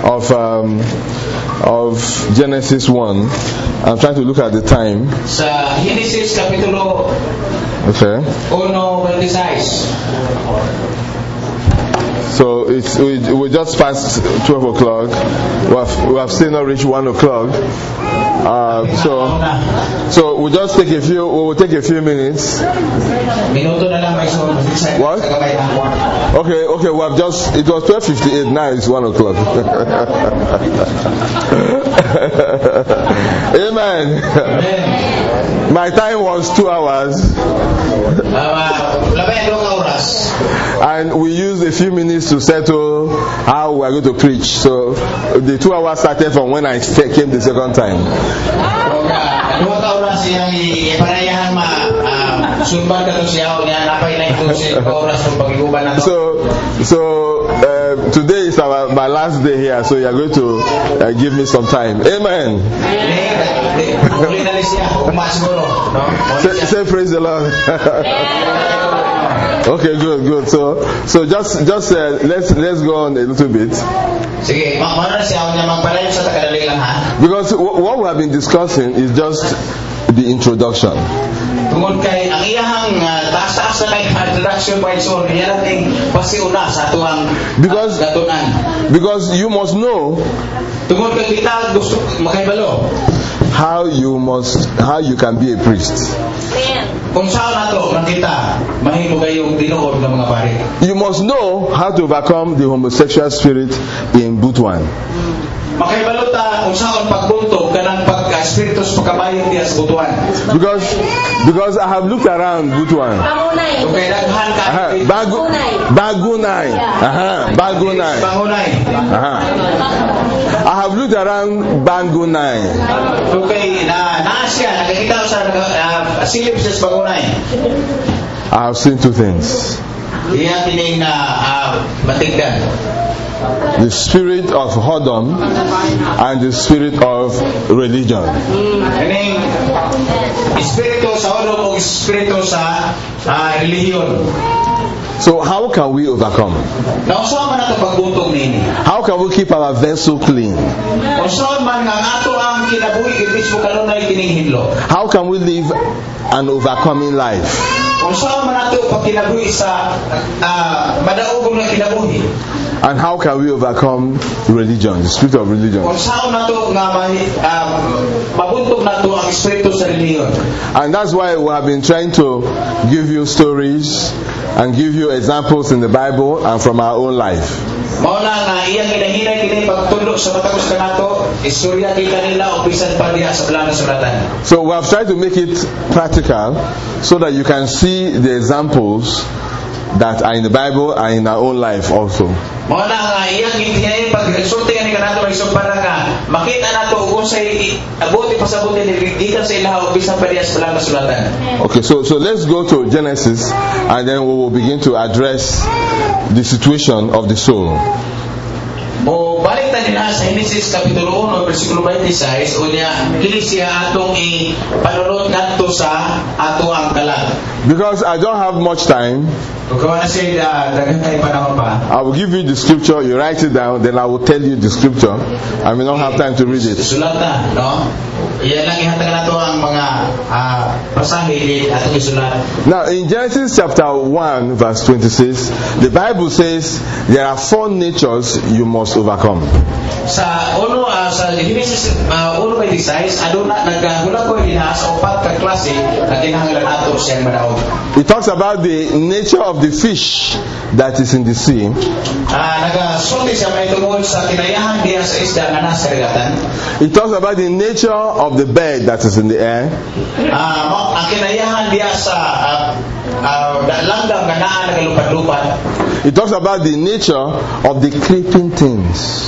of Genesis 1. I'm trying to look at the time. Sa Genesis kapitulo Okay. 1:26. So we just passed 12 o'clock. We have still not reached 1 o'clock. So we'll just take a few minutes. Minuto na lang maigsoon. What? Okay. We have just. It was 12:58. Now it's 1 o'clock. Amen. My time was 2 hours. And we used a few minutes to settle how we are going to preach. So the 2 hours started from when I came the second time. So today is my last day here, so you are going to give me some time. Amen. Say praise the Lord. Okay, good. So just let's go on a little bit. Because what we have been discussing is just the introduction. Tungod kay ang iyahang taas-taas na kay introduction by so niya nating pasiuna sa atuang gatunan. Because you must know tungod kay kita gusto makahibalo how you can be a priest. Kung saan nato nakita mahimo kayong tinuod ng mga pare. You must know how to overcome the homosexual spirit in Butuan. Makahibalo ta kung saan pagbuntog kanang pagka-espiritu sa pagkabayot diya sa Butuan. Because I have looked around Butuan. Okay, daghan ka. Bagunay. Bagunay. I have looked around Bangunay. Okay, na siya nakakita sa silip sa Bangunay. I have seen two things. Iya tining na matigdan. The spirit of whoredom and the spirit of religion. Kaning espiritu sa whoredom o espiritu sa relihiyon. So how can we overcome? Nausaw man nato pagbuntog nini. How can we keep our vessel clean? Usaw man nga ato ang kinabuhi gid mismo kanunay kining hinlo. How can we live an overcoming life? Kung saan man nato pagkinabuhi sa madaugong nga kinabuhi. And how can we overcome religion, the spirit of religion? Kung saan nato nga mabuntog nato ang espiritu sa relihiyon. And that's why we have been trying to give you stories and give you examples in the Bible and from our own life. Mao na nga iyang hinahinay kini pagtudlo sa matagos kanato istorya kay kanila o bisan pa diha sa Blanca Suratan. So we have tried to make it practical so that you can see the examples that are in the Bible and in our own life also. Mao na nga iyang hinahinay pagsulti kani kanato iso para nga makita nato kung sa abuti pasabuti ni gikan sa ilaha o bisan pa diha sa Blanca Suratan. Okay, so let's go to Genesis and then we will begin to address the situation of the soul. O balik ta nila sa Genesis kapitulo 1 bersikulo 26 unya dili siya atong ipanunod ngadto sa ato ang kalag. Because I don't have much time, I will give you the scripture, you write it down, then I will tell you the scripture. I may not have time to read it. Sulat na, no? Iyan lang ihatag nato ang mga pasahe atong isulat. Now in Genesis chapter 1 verse 26, the Bible says there are 4 natures you must overcome. Sa sa Genesis 1:26 aduna nagahula ko diha sa 4 ka klase nga kinahanglan ato siyang madaog. It talks about the nature of the fish that is in the sea. Nagasulti siya may tungkol sa kinayahan diha sa isda nga nasa karagatan. It talks about the nature of the bird that is in the air. Ang kinayahan diha sa langgam nga naa nagalupad-lupad. It talks about the nature of the creeping things.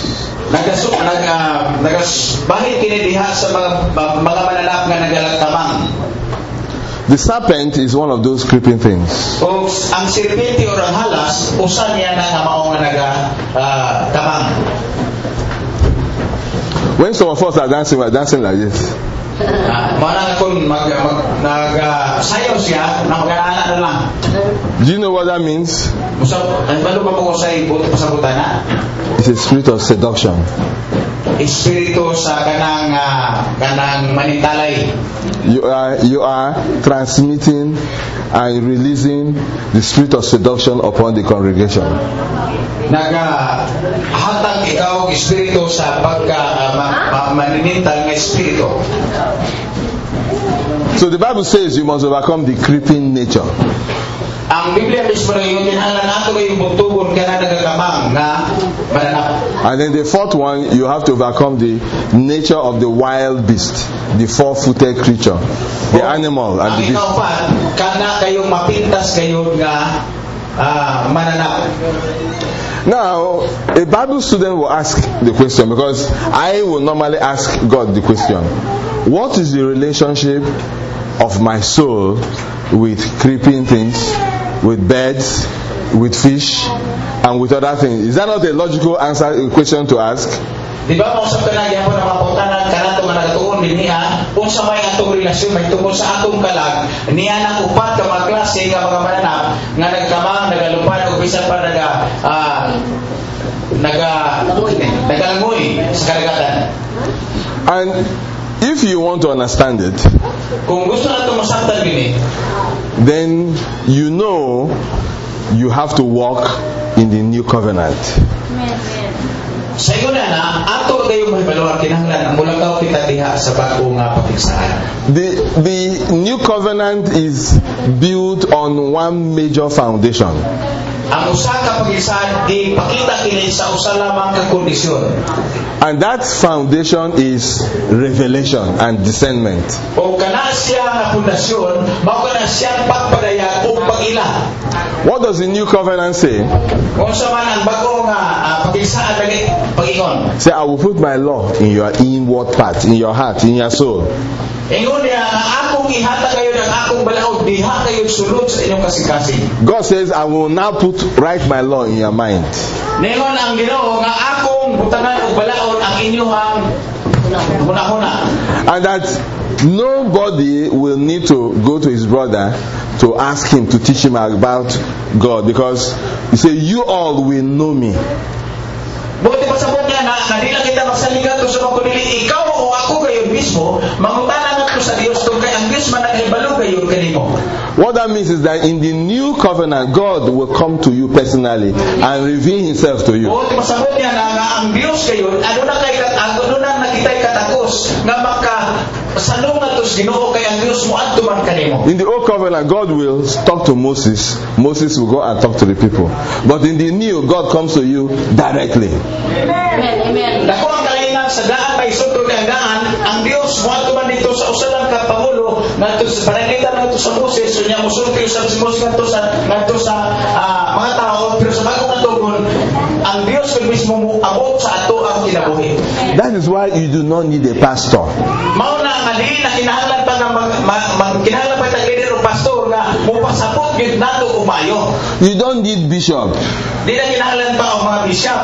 Nagasbahid kini diha sa mga mananap nga nagalagtamang. The serpent is one of those creeping things. O ang serpente o ang halas usa niya na nga mao nga nagatamang. When some of us are dancing, we are dancing like this. Mana kung nagsayaw siya na mag-aana na lang. Do you know what that means? Balo pa mo sa ibuto sa butana? It's a spirit of seduction. Espiritu sa kanang manitalay. You are transmitting and releasing the spirit of seduction upon the congregation. Nagahatag ikaw ang espiritu sa maninintal nga espiritu. So the Bible says you must overcome the creeping nature. Ang Biblia mismo yung kinahanglan nato yung bugtugon kana nagagamang nga mananap. And then the 4th one, you have to overcome the nature of the wild beast, the 4-footed creature, the animal and the beast. Ang ikaw kana kayong mapintas kayo nga mananap. Now, a Bible student will ask the question, because I will normally ask God the question: what is the relationship of my soul with creeping things, with birds, with fish, and with other things? Is that not a logical question to ask? Di ba kung sa kanagyan po na maputanan kanato nga nagatuon din niya kung sa may atong relasyon may tungkol sa atong kalag niya nang upat ka mga klase nga mga mananap nga nagkamang nagalupad o bisan pa nagalangoy sa karagatan. And if you want to understand it, kung gusto nato masabtan gini, then you know you have to walk in the new covenant. Sa iyo na ato kayo mahibaluan kinahanglan ang mulagaw kita diha sa bago nga pakigsaan. The new covenant is built on one major foundation. Ang usa ka pakigsaan di pakita kini sa usa lamang ka kondisyon. And that foundation is revelation and discernment. O kana siya nga pundasyon, mao kana siyang pagpadayag o pag-ila. What does the new covenant say? Kung sa man ang bago nga pakigsaan lagi pag-ingon. Say, I will put my law in your inward part, in your heart, in your soul. Ingon niya nga akong ihata kayo ng akong balaod diha kayo sulod sa inyong kasing-kasing. God says, I will now write my law in your mind. Ningon ang Ginoo nga akong butangan og balaod ang inyong hunahuna. And that nobody will need to go to his brother to ask him to teach him about God, because he said, you all will know me. Buti pa sa niya na dila kita masaligan to sa pagkulili, ikaw o ako kayo mismo, mangutana nato sa Dios kung kay ang Dios man nakahibalo kayo kanimo. What that means is that in the new covenant, God will come to you personally and reveal Himself to you. Buti pa sa niya na ang Dios kayo, ano na nakitay katakos nga maka salungan to Ginoo kay ang Dios mo adto man kanimo. In the old covenant, God will talk to Moses. Moses will go and talk to the people. But in the new, God comes to you directly. Amen. Dako ang kailangan sa daan may sudto nga daan, ang Dios mo adto man dito sa usa ka pangulo ngadto sa pananglitan ngadto sa Moses, so niya mosulti sa Moses ngadto sa mga tao, pero sa bagong tugon, ang Dios mismo mo abot sa ato ang kinabuhi. That is why you do not need a pastor. Mao na nga dili na kinahanglan pa nga kinahanglan pa tag leader o pastor nga mopasabot gyud nato umayo. You don't need bishop. Di na kinahanglan pa ang mga bishop.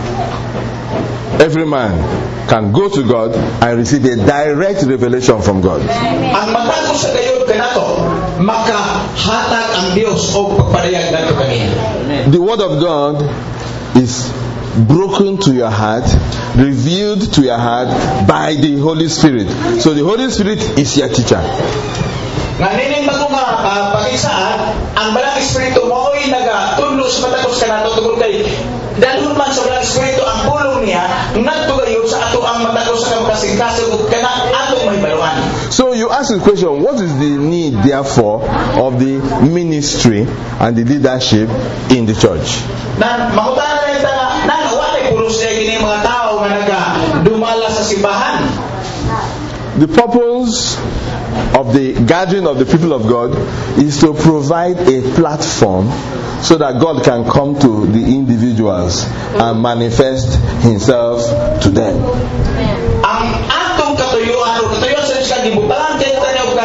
Every man can go to God and receive a direct revelation from God. Ang matagos sa gayud kanato makahatag ang Dios og pagpadayag nato kaniya. The word of God is broken to your heart, revealed to your heart by the Holy Spirit. So the Holy Spirit is your teacher. Nga nining bago nga pagisaan, ang Balang Espiritu mao'y nagatudlo sa matagos kanato tungod kay dalhon man sa Balang Espiritu ang pulong niya ngadto gayon sa ato ang matagos sa kasing-kasing ug kana atong mahibaluan. So you ask the question, what is the need therefore of the ministry and the leadership in the church? Na makutana na ita na walay pulos niya gini mga tao nga nagadumala sa simbahan. The purpose of the gathering of the people of God is to provide a platform so that God can come to the individuals and manifest Himself to them. Ang atong katuyuan sa Diyos gibutangan kay tayo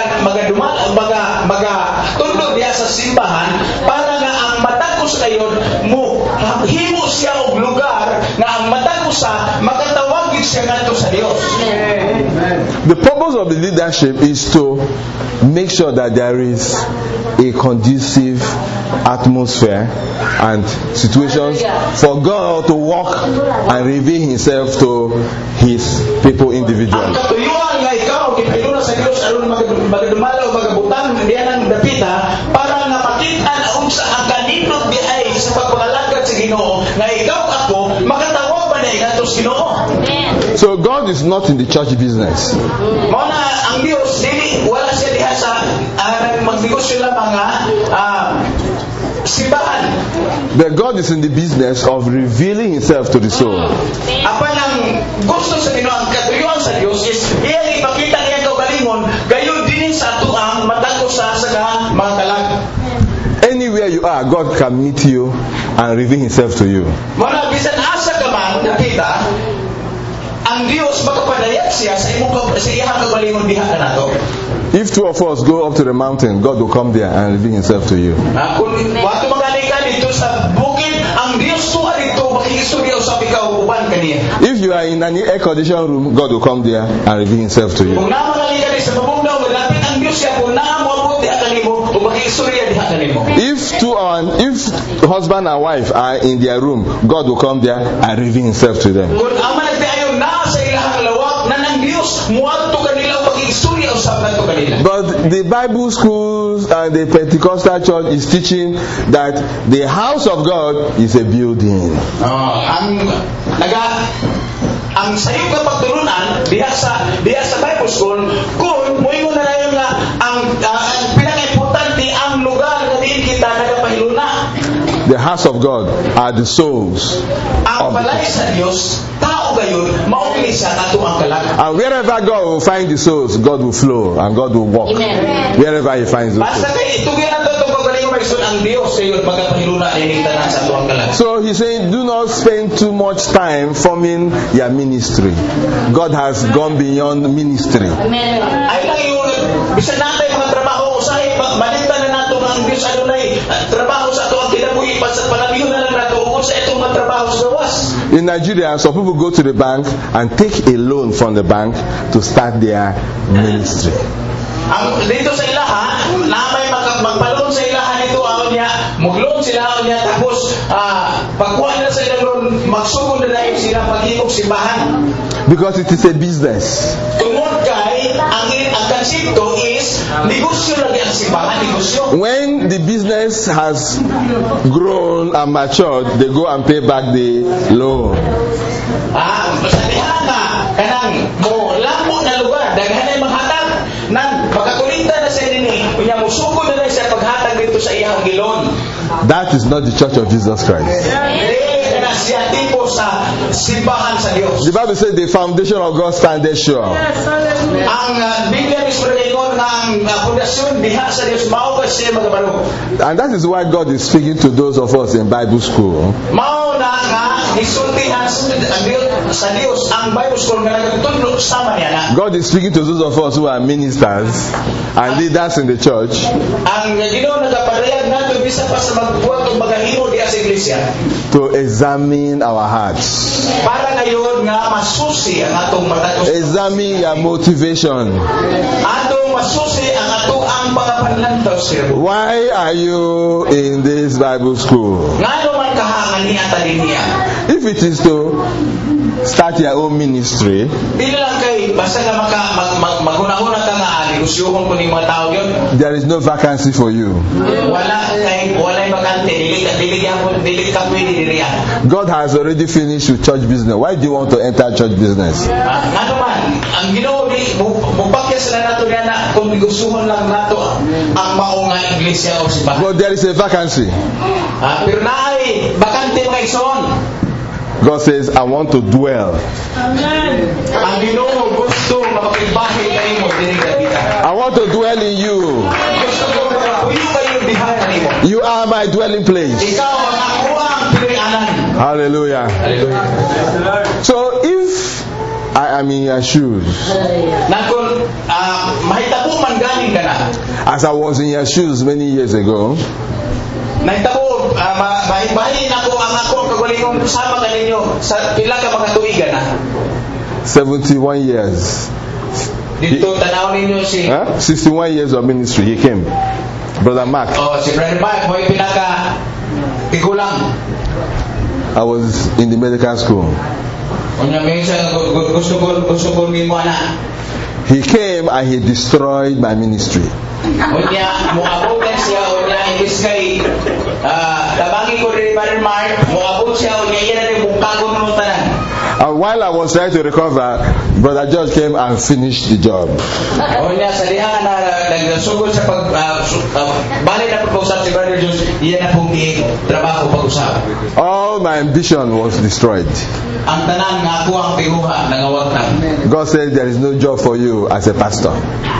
magatulog diya sa simbahan para nga ang matagos kayon mo himo siya og lugar nga ang matagos sa makatawag siya ngadto sa Dios. The purpose of the leadership is to make sure that there is a conducive atmosphere and situations for God to walk and reveal Himself to His people individually. Ang katuyuan nga ikaw gipahiluna sa Dios aron magadumalaw magabutang diyan ang dapita para nga makita na unsa ang kanindot diay sa pagpangalagad sa Ginoo nga ikaw ako makatawag ba niya ngadto sa Ginoo. So God is not in the church business. Mao na ang Dios dili wala siya diha sa magnegosyo lang mga simbahan. But God is in the business of revealing Himself to the soul. Apan ang gusto sa Ginoo ang katuyuan sa Dios is iya ipakita niya kaugalingon gayon din sa ato ang matagos sa mga kalag. Anywhere you are, God can meet you and reveal Himself to you. Mao na bisan asa ka man nakita ang Dios makapadayag siya sa iyang kaugalingon diha kanato. If two of us go up to the mountain, God will come there and reveal Himself to you. Kung wato magaling ka dito sa bukid, ang Dios tuwa dito makikistorya usab ikaw uban kaniya. If you are in an air-conditioned room, God will come there and reveal Himself to you. Kung namagaling ka dito sa babungdaw, malapit ang Dios siya kung naamabot diha kanimo ug makikistorya diha kanimo. If husband and wife are in their room, God will come there and reveal Himself to them. Kung ang managdayon na sa ilahang lawak na ng Dios muadto kanila ug makikistorya usab ngadto kanila. But the Bible schools and the Pentecostal church is teaching that the house of God is a building. Ang sayo ka pagtulunan diha sa Bible school kung moingon na rayon nga ang pinaka-importante ang lugar nga diin kita nagapahiluna. The house of God are the souls. Ang balay sa Dios tao gayon mao kini siya nato ang kalag. And wherever God will find the souls, God will flow and God will walk. Amen. Wherever He finds those Basta souls. kay itugyan nato tong pagalingon maison ang Dios kayon magapahiluna ini tanan sa ato ang kalag. So He's saying, do not spend too much time forming your ministry. God has gone beyond ministry. Amen. Ay lang yung bisan natay mga trabaho usahay malintan na nato ang Dios adunay trabaho sa ato ang kinabuhi sa palabihon na lang nato ug sa itong mga trabaho sa gawas. In Nigeria, some people go to the bank and take a loan from the bank to start their ministry. Ang dito sa ilaha na may magpalon sa ilaha nito aon niya muglon sila aon niya tapos pagkuha na sa ilang loan magsugod na dahil silang paghimog simbahan. Because it is a business. Tungod kay ang konsepto is negosyo lagi ang simbahan, negosyo. When the business has grown and matured, they go and pay back the loan. Sabihan nga kanang mo lambo na lugar daghan ay maghatag nang pagkakulinta na sa nini unya musugod na siya paghatag dito sa iyang gilon. That is not the Church of Jesus Christ. Siya tipo sa simbahan sa Dios. The Bible says the foundation of God standeth sure. Ang Biblia mismo ingon nga ang pundasyon diha sa Dios mao ba siya magabalo. And that is why God is speaking to those of us in Bible school. Mao na nga isultihan sa Dios ang Bible school nga nagtudlo sama niya na. God is speaking to those of us who are ministers and leaders in the church. Ang Ginoo nagapadayag nato bisa pa sa magbuhat ug magahimo diha sa iglesia. To examine our hearts. Para ngayon nga masusi ang atong mata. Examine your motivation. Atong masusi ang ato ang pagapanlantaw sir. Why are you in this Bible school? Ngano man kahangan niya talinya? If it is to start your own ministry, dili lang kay basta nga maghunahuna ka nga negosyohon ko ning mga tao yon. There is no vacancy for you. Walay bakante dili ka pwede diriya. God has already finished with church business. Why do you want to enter church business? Ngano man ang Ginoo di mupakya sila nato diha na kung negosyohon lang nato ang mao nga iglesia o simbahan. But there is a vacancy. Pero naay bakante mga igsoon. God says, I want to dwell. Ang Ginoo gusto mapakigbahay kanimo diri kita. I want to dwell in you. Gusto ko mapuyo kayo diha kanimo. You are my dwelling place. Ikaw ang ako ang pilianan. Hallelujah. So if I am in your shoes, Nakon mahitabo man ganing kana. as I was in your shoes many years ago, Nahitabo bahin ako ang ako kagalingon sama kaninyo sa pila ka mga tuigan na. 71 years. Dito tanaw ninyo si 61 years of ministry. He came. Brother Mark. si Brother Mark mo'y pinaka tigulang. I was in the medical school. Unya minsan gusto ko nimo ana. He came and he destroyed my ministry. Unya moabot na siya unya imbis kay tabangi ko rin Brother Mark moabot siya unya iya na rin bungkagon mo tanan. And while I was trying to recover, Brother George came and finished the job. Unya sa diha na nagsugod sa pag bali na pag-usap si Brother George iya na pong trabaho pag-usap. All my ambition was destroyed. Ang tanan nga ako ang tiguha nangawag na. God said there is no job for you as a pastor.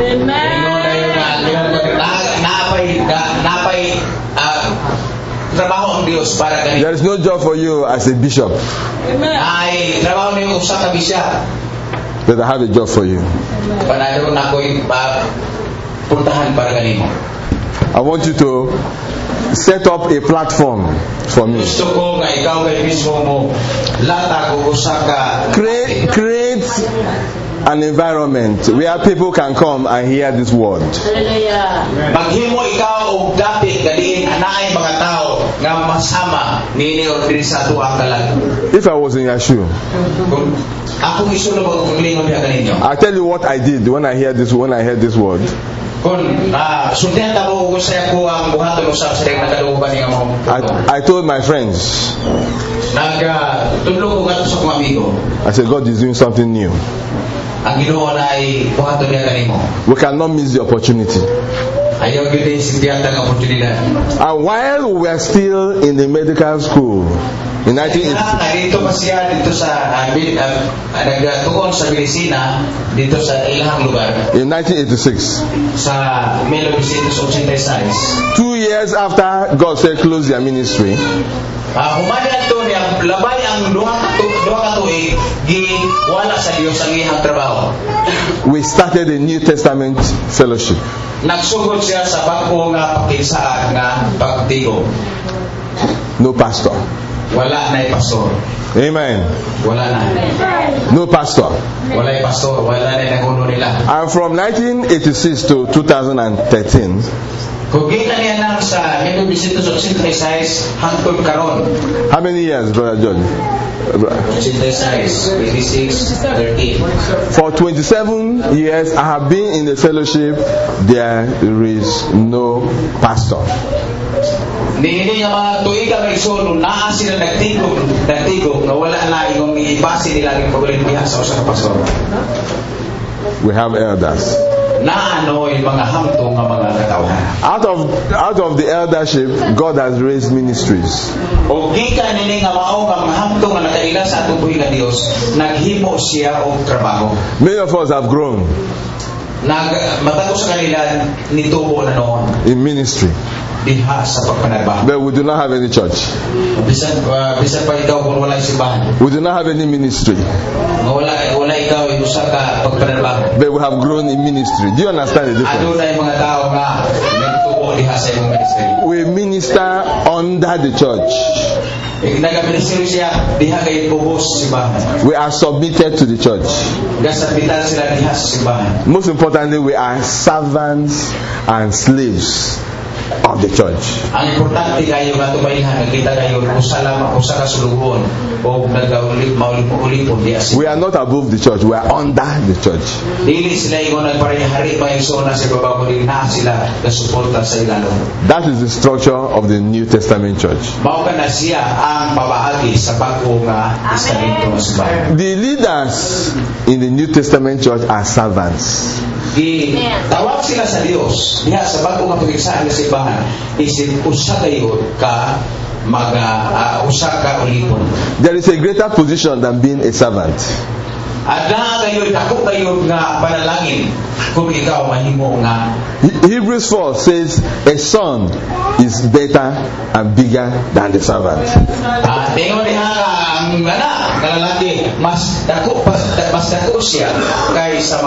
Napay trabaho ang Dios para kanino. There is no job for you as a bishop. Ay trabaho ni usa ka bisya. But I have a job for you. Panadto na ko'y puntahan para kanino. I want you to set up a platform for me. Gusto ko nga ikaw kay mismo mo latag og usa ka create an environment where people can come and hear this word. Maghimo ikaw og dapit gali anaay mga tao nga masama nini or diri sa ato ang kalag. If I was in your shoe, ako isulod og lingon diha kaninyo. I tell you what I did when I heard this word. Kun sundan ta mo og sa ako ang buhaton usab sa nagadugan niya mo. I told my friends. Nagtudlo ko gato sa mga amigo. I said God is doing something new. Ang Ginoo na ay buhaton niya kanimo. We cannot miss the opportunity. Ayaw gyud si tiyatang oportunidad. And while we were still in the medical school in 1980, dito pa siya dito sa nagtuon sa medisina dito sa ilang lugar. In 1986, sa 1986. 2 years after God said close their ministry, humana to niya labay ang duha ka tuig gi wala sa Dios ang iyang trabaho. We started a New Testament fellowship. Nagsugod siya sa bako nga pakinsaan nga pagtigo. No pastor. Wala na pastor. Amen. Wala na. No pastor. Wala pastor. Wala na naguno nila. And from 1986 to 2013, kung kita niya nang sa 1986 hangtod karon. How many years, Brother John? For 27 years I have been in the fellowship. There is no pastor. Hindi nga mga tuig ka may solo, naa sila nagtigog, na wala na yung ibasi nila yung pagulin sa usa ka pastor. We have elders. Naano yung mga hamtong nga mga katawan. Out of the eldership, God has raised ministries. O gikan nini nga mao nga hamtong nga nakaila sa atong buhi nga Dios, naghimo siya og trabaho. Many of us have grown. Matago sa kanila nitubo na noon. In ministry. Diha sa pagpanarbaho. But we do not have any church. Bisan pa ikaw kung wala simbahan. We do not have any ministry. Wala ikaw yung usa ka pagpanarbaho. But we have grown in ministry. Do you understand the difference? Adunay mga tao nga nagtubo diha sa imong ministry. We minister under the church. Nagaministry siya diha kay pubos simbahan. We are submitted to the church. Gasabitan sila diha sa simbahan. Most importantly, we are servants and slaves of the church. Ang importante kayo nga tumailhan, nakita kayo usa ka sulubon o nagaulit-maulipon diha. We are not above the church, we are under the church. Dili sila ingon nagparehari pa yung sona sa babaw din na sila nasuporta sa ilalong. That is the structure of the New Testament church. Mao kana siya ang pabaagi sa bago nga testamento nga simbahan. The leaders in the New Testament church are servants. Tawag sila sa Dios diha sa bago nga pagigsaan nga simbahan isip usa kayo ka usa ka ulipon. There is a greater position than being a servant. Ada kayo dako kayo nga panalangin kung ikaw mahimo nga. Hebrews 4 says a son is better and bigger than the servant. Tingnan diha ang lalaki mas dako siya kaysa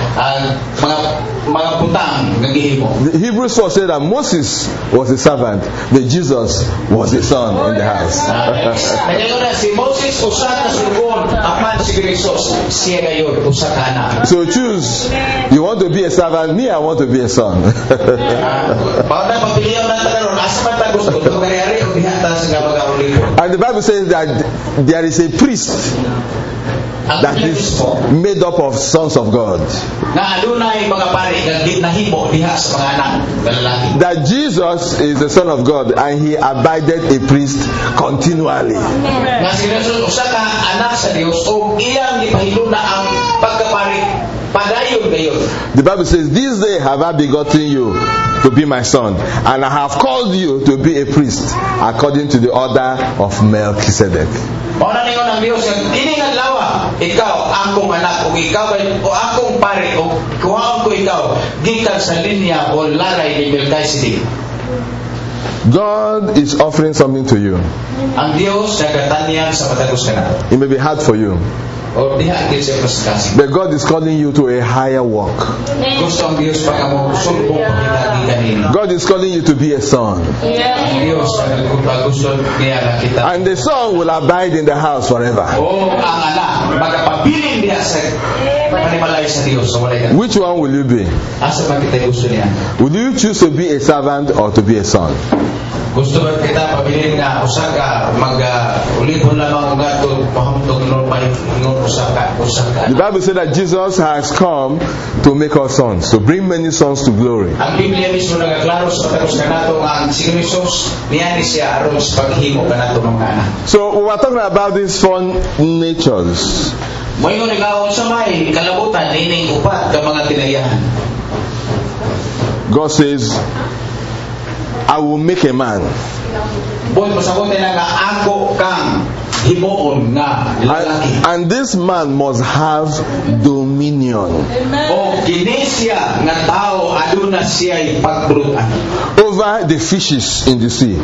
mga putang nga gihimo. Hebrews 4 said that Moses was a servant, but Jesus was a son in the house. Si Moses usa ka sulgon apan si Kristo siya gayon usa ka anak. So choose. You want to be a servant? Me, I want to be a son. Bawat pagpilian natin karon asa man ta gusto to kayari og diha ta sa magaulipon. And the Bible says that there is a priest that is made up of sons of God. That Jesus is the Son of God and he abided a priest continually. The Bible says, "This day have I begotten you to be my son, and I have called you to be a priest according to the order of Melchizedek." Ikaw akong anak o ikaw o akong pare o kuhaon ko ikaw gikan sa linya o lalay ni Melchizedek. God is offering something to you. Ang Dios nagkatanyag sa matagos kana. It may be hard for you. But God is calling you to a higher walk. God is calling you to be a son. And the son will abide in the house forever. Which one will you be? Will you choose to be a servant or to be a son? Gusto ba kita pabilin nga usa ka mag-ulipon lamang gato pahamtog normal usa ka. The Bible said that Jesus has come to make us sons, to bring many sons to glory. Ang Biblia mismo nagaklaro sa patagos kanato nga ang si Hesus niani siya aron sa paghimo kanato mga anak. So we were talking about these four natures. Moingon nagaon sa may kalabutan nining upat ka mga tinayahan. God says, I will make a man. And this man must have dominion over the fishes in the sea.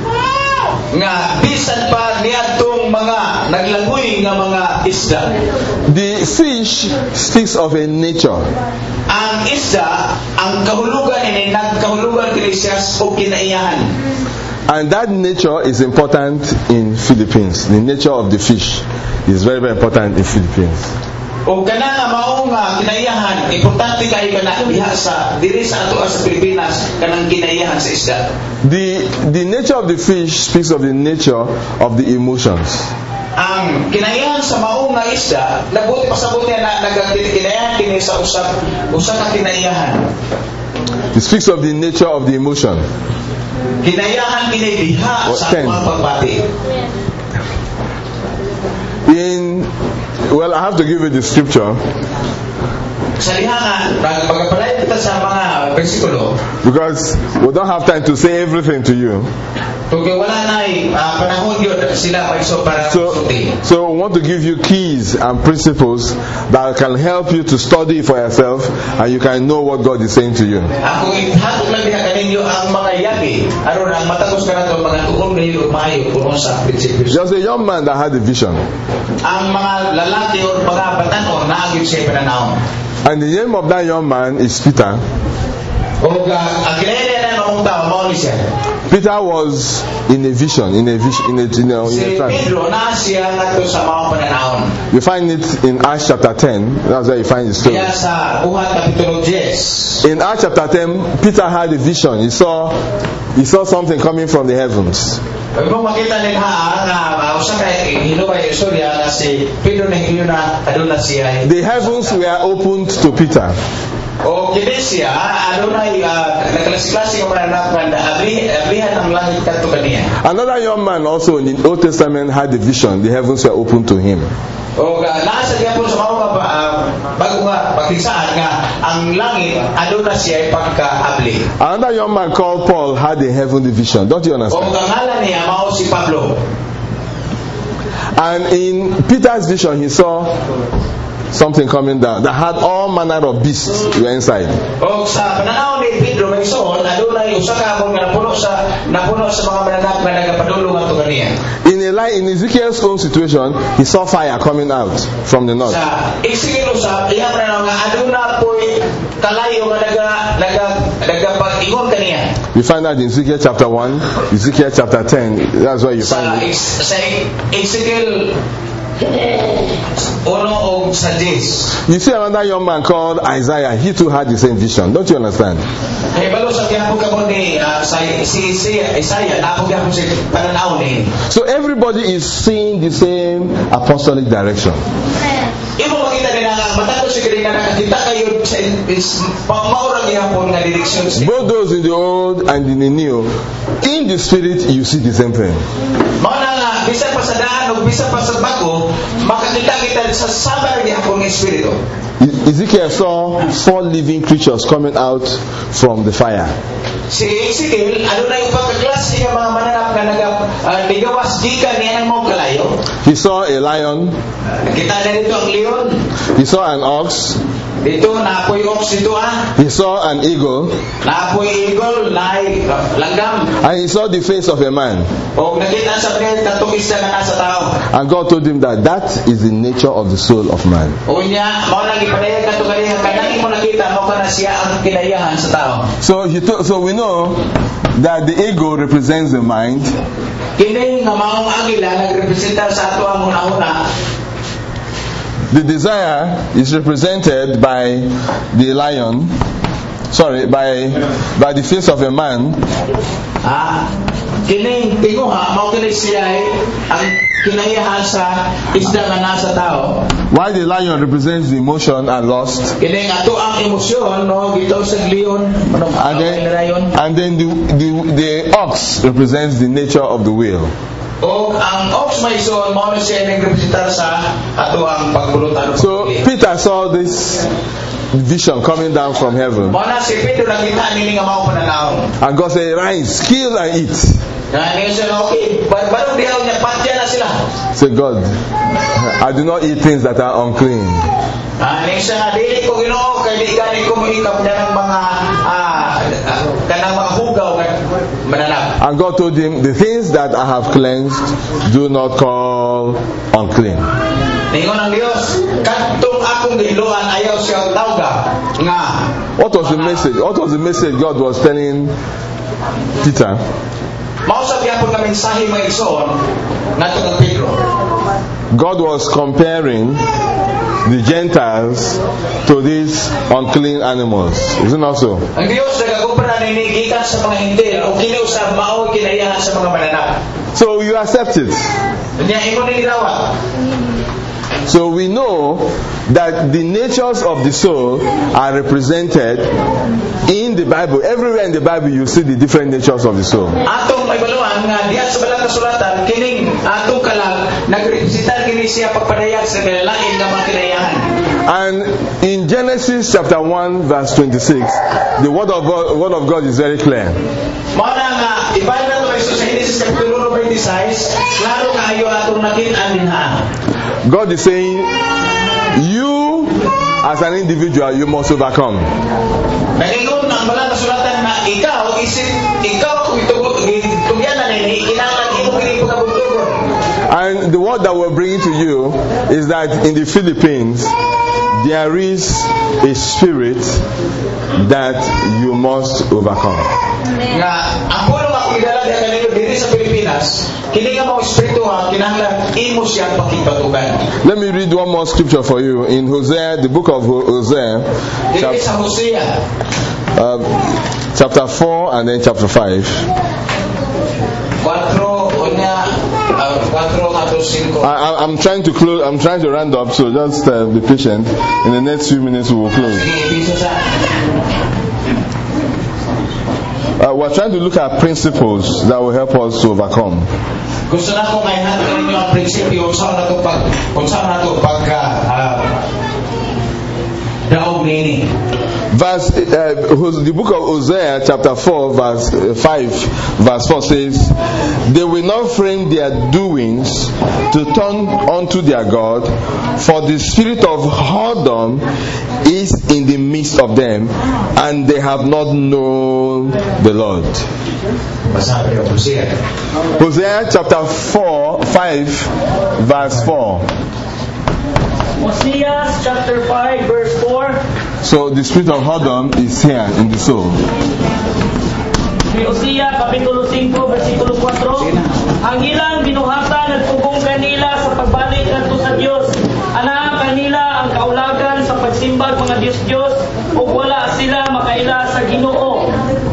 The fish speaks of a nature. Ang isda, ang kahulugan ni nagkahulugan kini siya o kinaiyahan. And that nature is important in Philippines. The nature of the fish is very, very important in Philippines. O kana nga mao nga kinaiyahan, importante kay kana diha sa diri sa ato sa Pilipinas kanang kinaiyahan sa isda. The nature of the fish speaks of the nature of the emotions. ang kinayahan sa maong nga isda, nabuti pasabuti na nagkinayahan kini sa usa ka kinayahan. It speaks of the nature of the emotion. Kinayahan kini diha sa mga pagbati. Well, I have to give you the scripture. Sa diha nga pagpalay kita sa mga bersikulo. Because we don't have time to say everything to you. Kung wala na panahon yun sila paiso para so we want to give you keys and principles that can help you to study for yourself and you can know what God is saying to you. Ako hatod lang diha kaninyo ang mga yagi aron ang matagos ka nato mga tuon kayo maayo kuno sa prinsipyo. There's a young man that had a vision. Ang mga lalaki o mga batan-o naagid siya pananaon. And the name of that young man is Peter. Peter was in a vision, in a trance. You find it in Acts chapter 10. That's where you find the story. In Acts chapter 10, Peter had a vision. He saw something coming from the heavens. The heavens were opened to Peter. Another young man also in the Old Testament had a vision. The heavens were opened to him. Another young man called Paul had a heavenly vision. Don't you understand? And in Peter's vision, he saw something coming down that had all manner of beasts were inside. In Ezekiel's own situation, he saw fire coming out from the north. You find that in Ezekiel chapter 1, Ezekiel chapter 10. That's where you find it. You see another young man called Isaiah. He too had the same vision. Don't you understand? So everybody is seeing the same apostolic direction. Both those in the old and in the new, in the spirit you see the same thing. Ezekiel saw 4 living creatures coming out from the fire. He saw a lion. He saw an ox. He saw an eagle. And he saw the face of a man. And God told him that is the nature of the soul of man. So we know that the ego represents the mind. The desire is represented by the lion. Sorry, by the face of a man. While the lion represents the emotion and lust. And then the ox represents the nature of the will. So Peter saw this vision coming down from heaven. And God said, rise, kill and eat. Say, God, I do not eat things that are unclean. And God told him, the things that I have cleansed, do not call unclean. What was the message? What was the message God was telling Peter? God was comparing the Gentiles to these unclean animals. Is it not so? Ang Diyos nagakumpara ni gikan sa mga Hintil o kiniusab mao kinaiyahan sa mga mananap. So you accept it. Nya imo ni ginawa. So we know that the natures of the soul are represented in the Bible. Everywhere in the Bible you see the different natures of the soul. Atong maibaluan nga diha sa balang kasulatan kining atong kalag nagrepresentar kini siya pagpadayag sa lain nga mga kinayahan. And in Genesis chapter 1 verse 26, the word of God is very clear. Mao na nga ibalik na to sa Genesis kapitulo 26, klaro kaayo atong nakit-an dinha. God is saying, you as an individual, you must overcome. Nagingon ang balang kasulatan na ikaw kung itugyanan ni kinahanglan imo kini pagabuntugon. And the word that we're bringing to you is that in the Philippines, there is a spirit that you must overcome. Nga ang puno nga kidala diha kanino diri sa Pilipinas, kini nga mga espiritu ha kinahanglan imo siya pakipatugan. Let me read one more scripture for you in Hosea, the book of Hosea, Diri sa Hosea chapter 4 and then chapter 5. 4 I'm trying to close. I'm trying to round up, so just be patient. In the next few minutes, we will close. We're trying to look at principles that will help us to overcome. Gusto na ko ngayon ninyo ang prinsipyo sa nato daog nini. The book of Hosea chapter 4 verse 5 verse 4 says, they will not frame their doings to turn unto their God, for the spirit of whoredom is in the midst of them, and they have not known the Lord. Hosea chapter 4 5 verse 4. Hosea chapter 5 verse 4. So the spirit of whoredom is here in the soul. Hosea kapitulo 5 versikulo 4. Ang ilang binuhatan at pugong kanila sa pagbalik ngadto sa Dios. Ana kanila ang kaulagan sa pagsimbag mga Dios-Dios ug wala sila makaila sa Ginoo.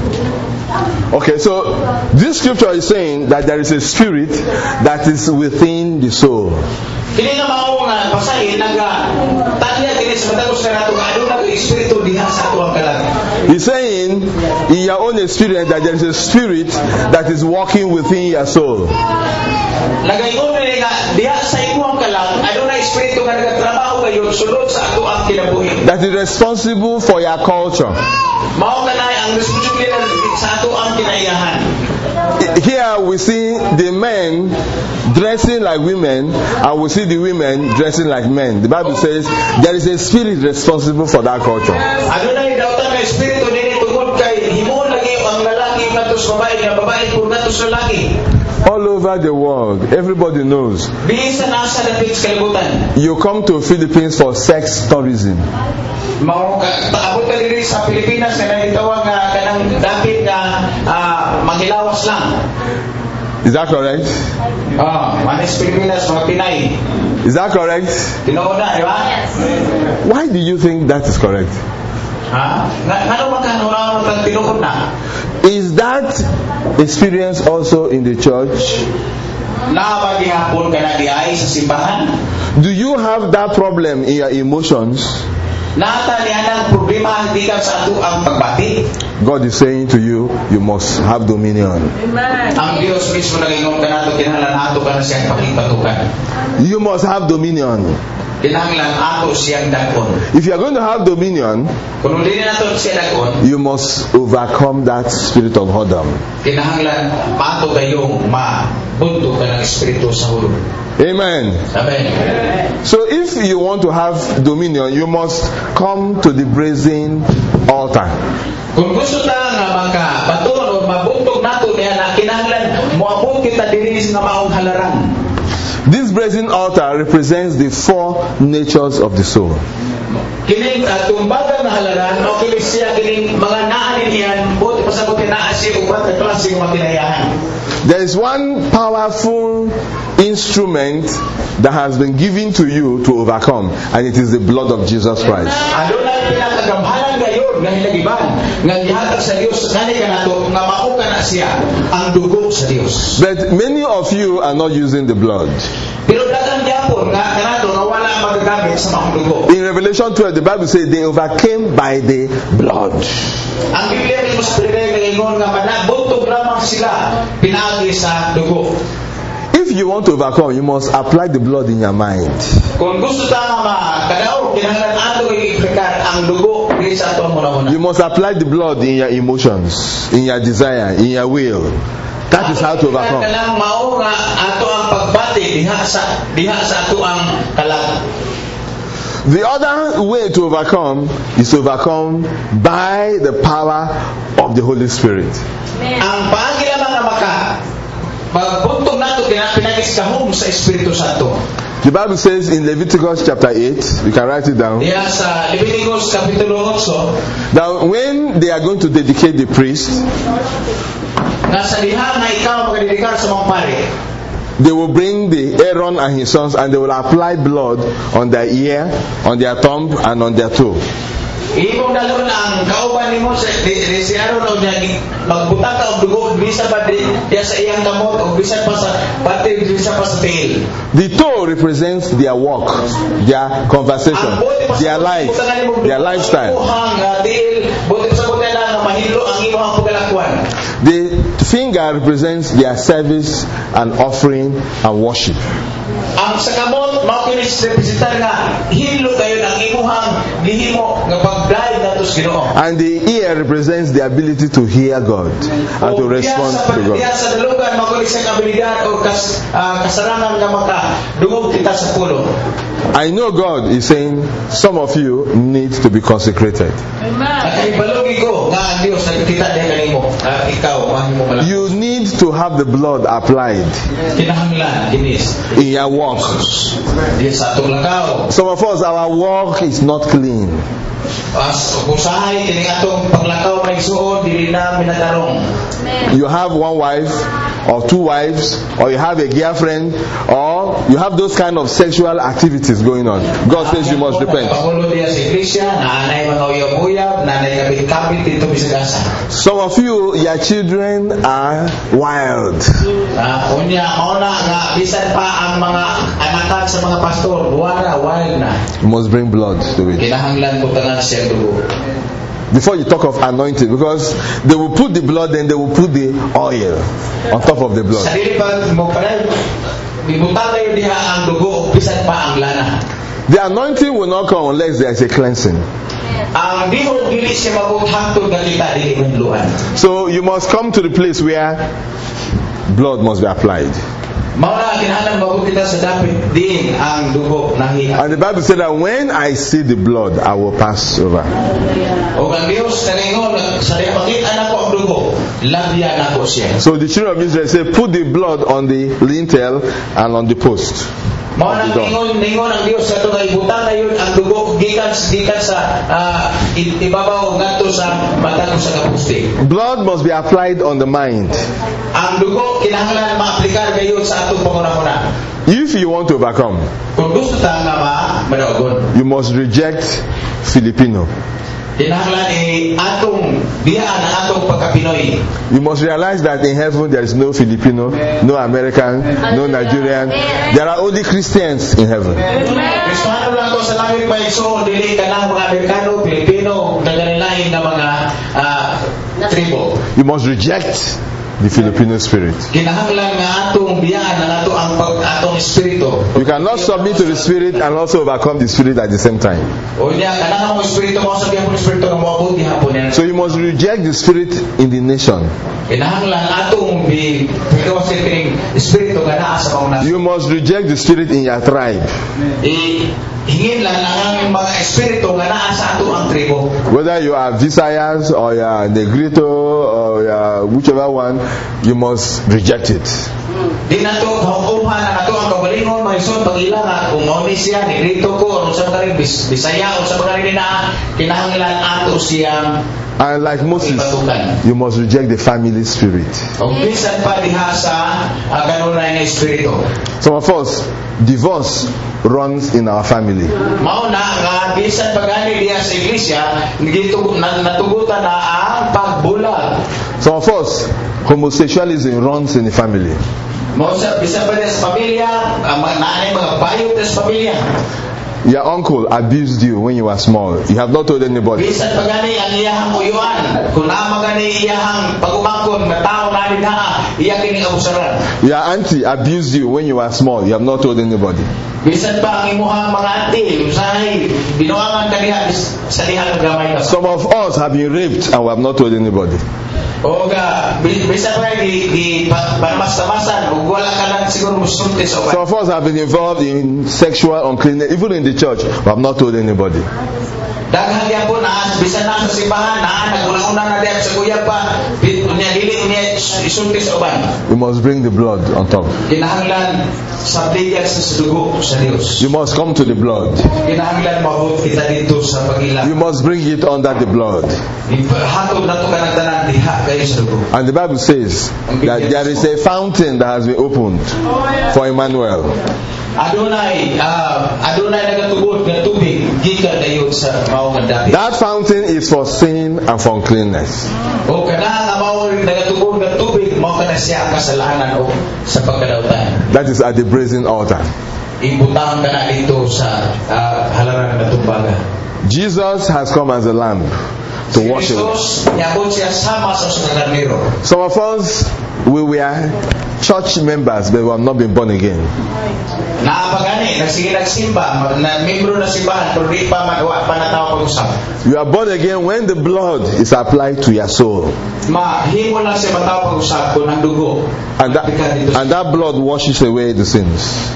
Okay, so this scripture is saying that there is a spirit that is within the soul. Kini nga mao nga basahin naga tanya kini sa matagos nga nato nga aduna ang espiritu diha sa ato ang kalag. He's saying in your own experience that there is a spirit that is walking within your soul. Nagaingon ni nga diha sa imong kalag aduna espiritu nga nagatrabaho kayo sulod sa ato ang kinabuhi. That is responsible for your culture. Mao kanay ang responsibilidad sa ato ang kinaiyahan. Here we see the men dressing like women, and we see the women dressing like men. The Bible says there is a spirit responsible for that culture. Adunay daw ta may espiritu dinhi tungod kay himon lagi ang lalaki ngadto sa babae nga babae pud ngadto sa lalaki. All over the world, everybody knows. Bisan nasa dapit sa kalibutan. You come to Philippines for sex tourism. Mao taabot ka diri sa Pilipinas nga gitawag nga kanang dapit nga maghilawas lang. Is that correct? Manis Pilipinas mga Pinay. Is that correct? Tinuod na, di ba? Yes. Why do you think that is correct? Ngano magkanura ang tinuod na? Is that experience also in the church? Naaba gihapon ka na diay sa simbahan? Do you have that problem in your emotions? Nata niyanang problema hindi ka sa ato ang pagbati. God is saying to you, you must have dominion. Amen. Ang Dios mismo nag-ingon ka nato, kinahanglan ato ka na siyang pakipatukan. You must have dominion. Kinahanglan ato siyang dakon. If you are going to have dominion, Kung hindi nato siya dakon, you must overcome that spirit of whoredom. kinahanglan pato kayong mabunto ka ng espiritu sa hulog. Amen. Amen. So if you want to have dominion, you must come to the brazen altar. Kung gusto ta nga makabatuon o mabuntog nato niya na kinahanglan moabot kita diri sa maong halaran. This brazen altar represents the four natures of the soul. Kining tumbagan na halaran o kini siya kining mga naanin iyan buti pa pasabot na siya upat na klase ng makinayahan. There is one powerful instrument that has been given to you to overcome, and it is the blood of Jesus Christ. Adunay pinakagamhanan ngayon nga hinagiban nga gihatag sa Dios kani kanato nga mao kana siya ang dugo sa Dios. But many of you are not using the blood. Pero daghang gyapon nga kanato nga wala magagamit sa mga dugo. In Revelation 12, the Bible says they overcame by the blood. Ang Biblia mismo sa pinag-ingon nga manabuntog lamang sila pinaagi sa dugo. If you want to overcome, you must apply the blood in your mind. Kung gusto ta makadaog kinahanglan ato i-aplikar ang dugo diri sa ato muna-muna. You must apply the blood in your emotions, in your desire, in your will. That is how to overcome. Kanang mao nga ato ang pagbati diha sa ato ang kalag. The other way to overcome is to overcome by the power of the Holy Spirit. Ang paagi lamang nga pagbuntog nato pinagiskahom sa Espiritu Santo. The Bible says in Leviticus chapter 8, you can write it down, Diya sa Leviticus kapitulo 8, that when they are going to dedicate the priest, nasa diha na ikaw magdedikar sa mga pare, they will bring the Aaron and his sons, and they will apply blood on their ear, on their thumb, and on their toe. Ibong dalon ang kauban nimo sa si Aaron o niya magbutang ka og dugo bisa pa diya sa iyang kamot o bisa pa sa pati bisa pa sa tail. The toe represents their walk, their conversation, their life, their lifestyle. The finger represents their service and offering and worship. Ang sa kamot mao kini representar nga hinlo kayo ang imuhang gihimo nga pagdayeg nato sa Ginoo. And the ear represents the ability to hear God and to respond to God. Diya sa dalugan mao kini sa abilidad o kasarangan nga makadungog kita sa pulo. I know God is saying some of you need to be consecrated. You need to have the blood applied in your walk. Some of us, our walk is not clean. You have one wife or two wives, or you have a girlfriend, or you have those kind of sexual activities going on. God says you must repent. Some of you, your children are wild. You must bring blood to it. Before you talk of anointing, because they will put the blood and they will put the oil on top of the blood. The anointing will not come unless there is a cleansing. So you must come to the place where blood must be applied. And the Bible said that when I see the blood, I will pass over. So the children of Israel said, put the blood on the lintel and on the post. Blood must be applied on the mind. If you want to overcome, you must reject Filipino. You must realize that in heaven there is no Filipino, no American, no Nigerian. There are only Christians in heaven. You must reject the Filipino spirit. You cannot submit to the spirit and also overcome the spirit at the same time. So you must reject the spirit in the nation. You must reject the spirit in your tribe. Whether you are Visayas or you are Negrito or you are whichever one, you must reject it. And like Moses, you must reject the family spirit. Some of us, divorce runs in our family. Some of us, homosexualism runs in the family. Your uncle abused you when you were small. You have not told anybody. Your auntie abused you when you were small. You have not told anybody. Some of us have been raped and we have not told anybody. Some of us have been involved in sexual uncleanness, even in the church, we have not told anybody. You must bring the blood on top. You must come to the blood. You must bring it under the blood. And the Bible says that there is a fountain that has been opened for Emmanuel. That fountain is for sin and for uncleanness. That is at the brazen altar. Jesus has come as a lamb to wash away. Some of us, we were church members, but we have not been born again. You are born again when the blood is applied to your soul. And that blood washes away the sins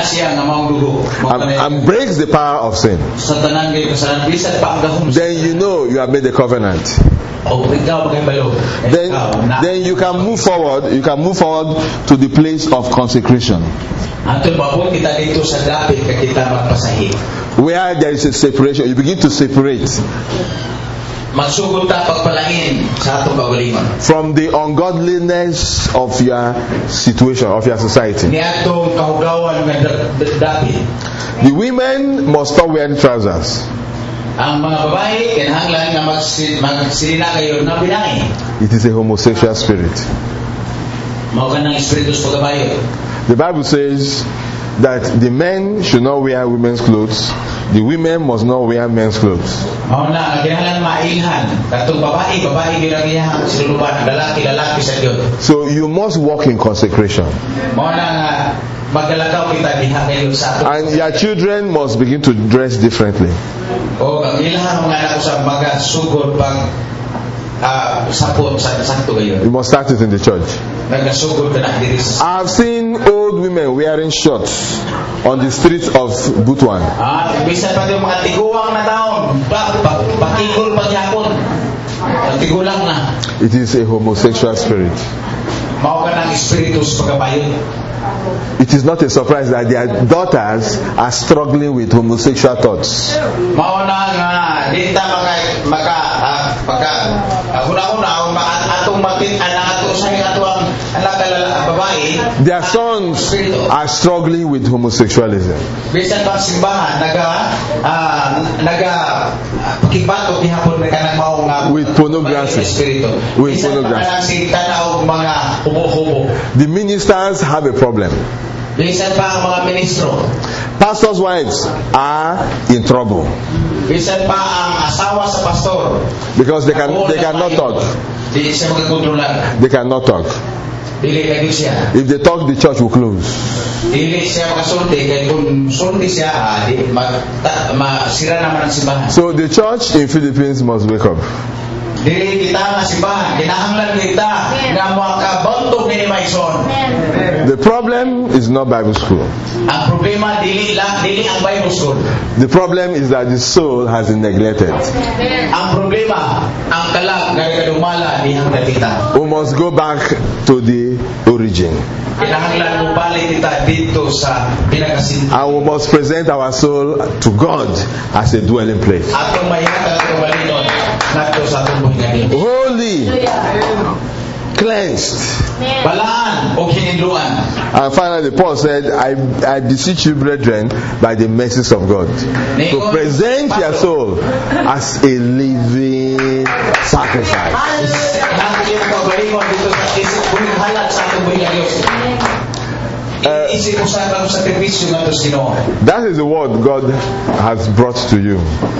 and breaks the power of sin. Then you know you have made a covenant. Then you can move forward. You can move forward to the place of consecration, where there is a separation. You begin to separate from the ungodliness of your situation, of your society. The women must stop wearing trousers. It is a homosexual spirit. The Bible says that the men should not wear women's clothes, the women must not wear men's clothes. So you must walk in consecration. And your children must begin to dress differently. You must start it in the church. I have seen old women wearing shorts on the streets of Butuan. It is a homosexual spirit. It is not a surprise that their daughters are struggling with homosexual thoughts. Their sons are struggling with homosexualism. With pornography. The ministers have a problem. Pastors' wives are in trouble because they cannot talk. They cannot talk. If they talk, the church will close. So the church in Philippines must wake up. The problem is not Bible school. The problem is that the soul has been neglected. We must go back to the origin. And we must present our soul to God as a dwelling place. nato sa atong buhi nga Dios. holy, cleansed. Balaan o hinindruan. And finally, Paul said, I beseech you, brethren, by the mercies of God, to present your soul as a living sacrifice. That is the word God has brought to you.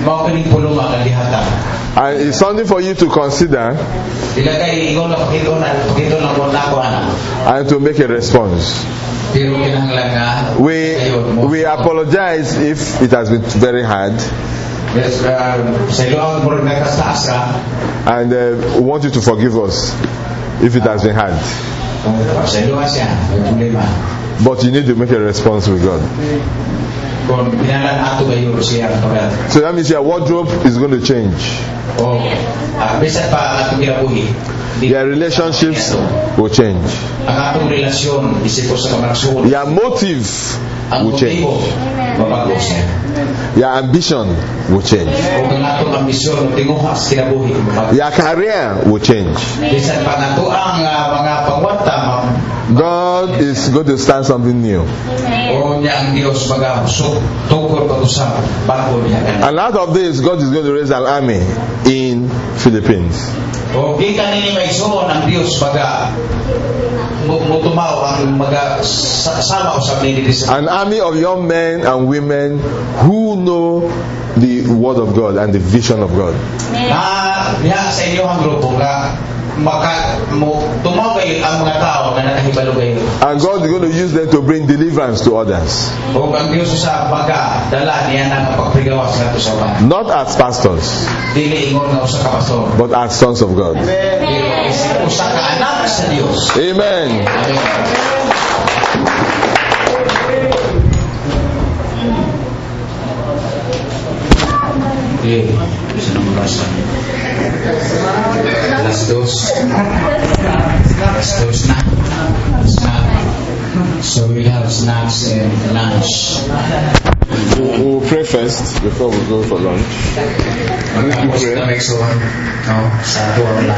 And it's something for you to consider and to make a response. We apologize if it has been very hard. And we want you to forgive us if it has been hard. But you need to make a response with God. So that means your wardrobe is going to change. Your relationships will change. Your motive will change. Your ambition will change. Your career will change. God is going to start something new. And out of this, God is going to raise an army in Philippines. An army of young men and women who know the word of God and the vision of God. And God is going to use them to bring deliverance to others. Not as pastors, but as sons of God. Amen. So we have snacks and lunch. We'll pray first before we go for lunch.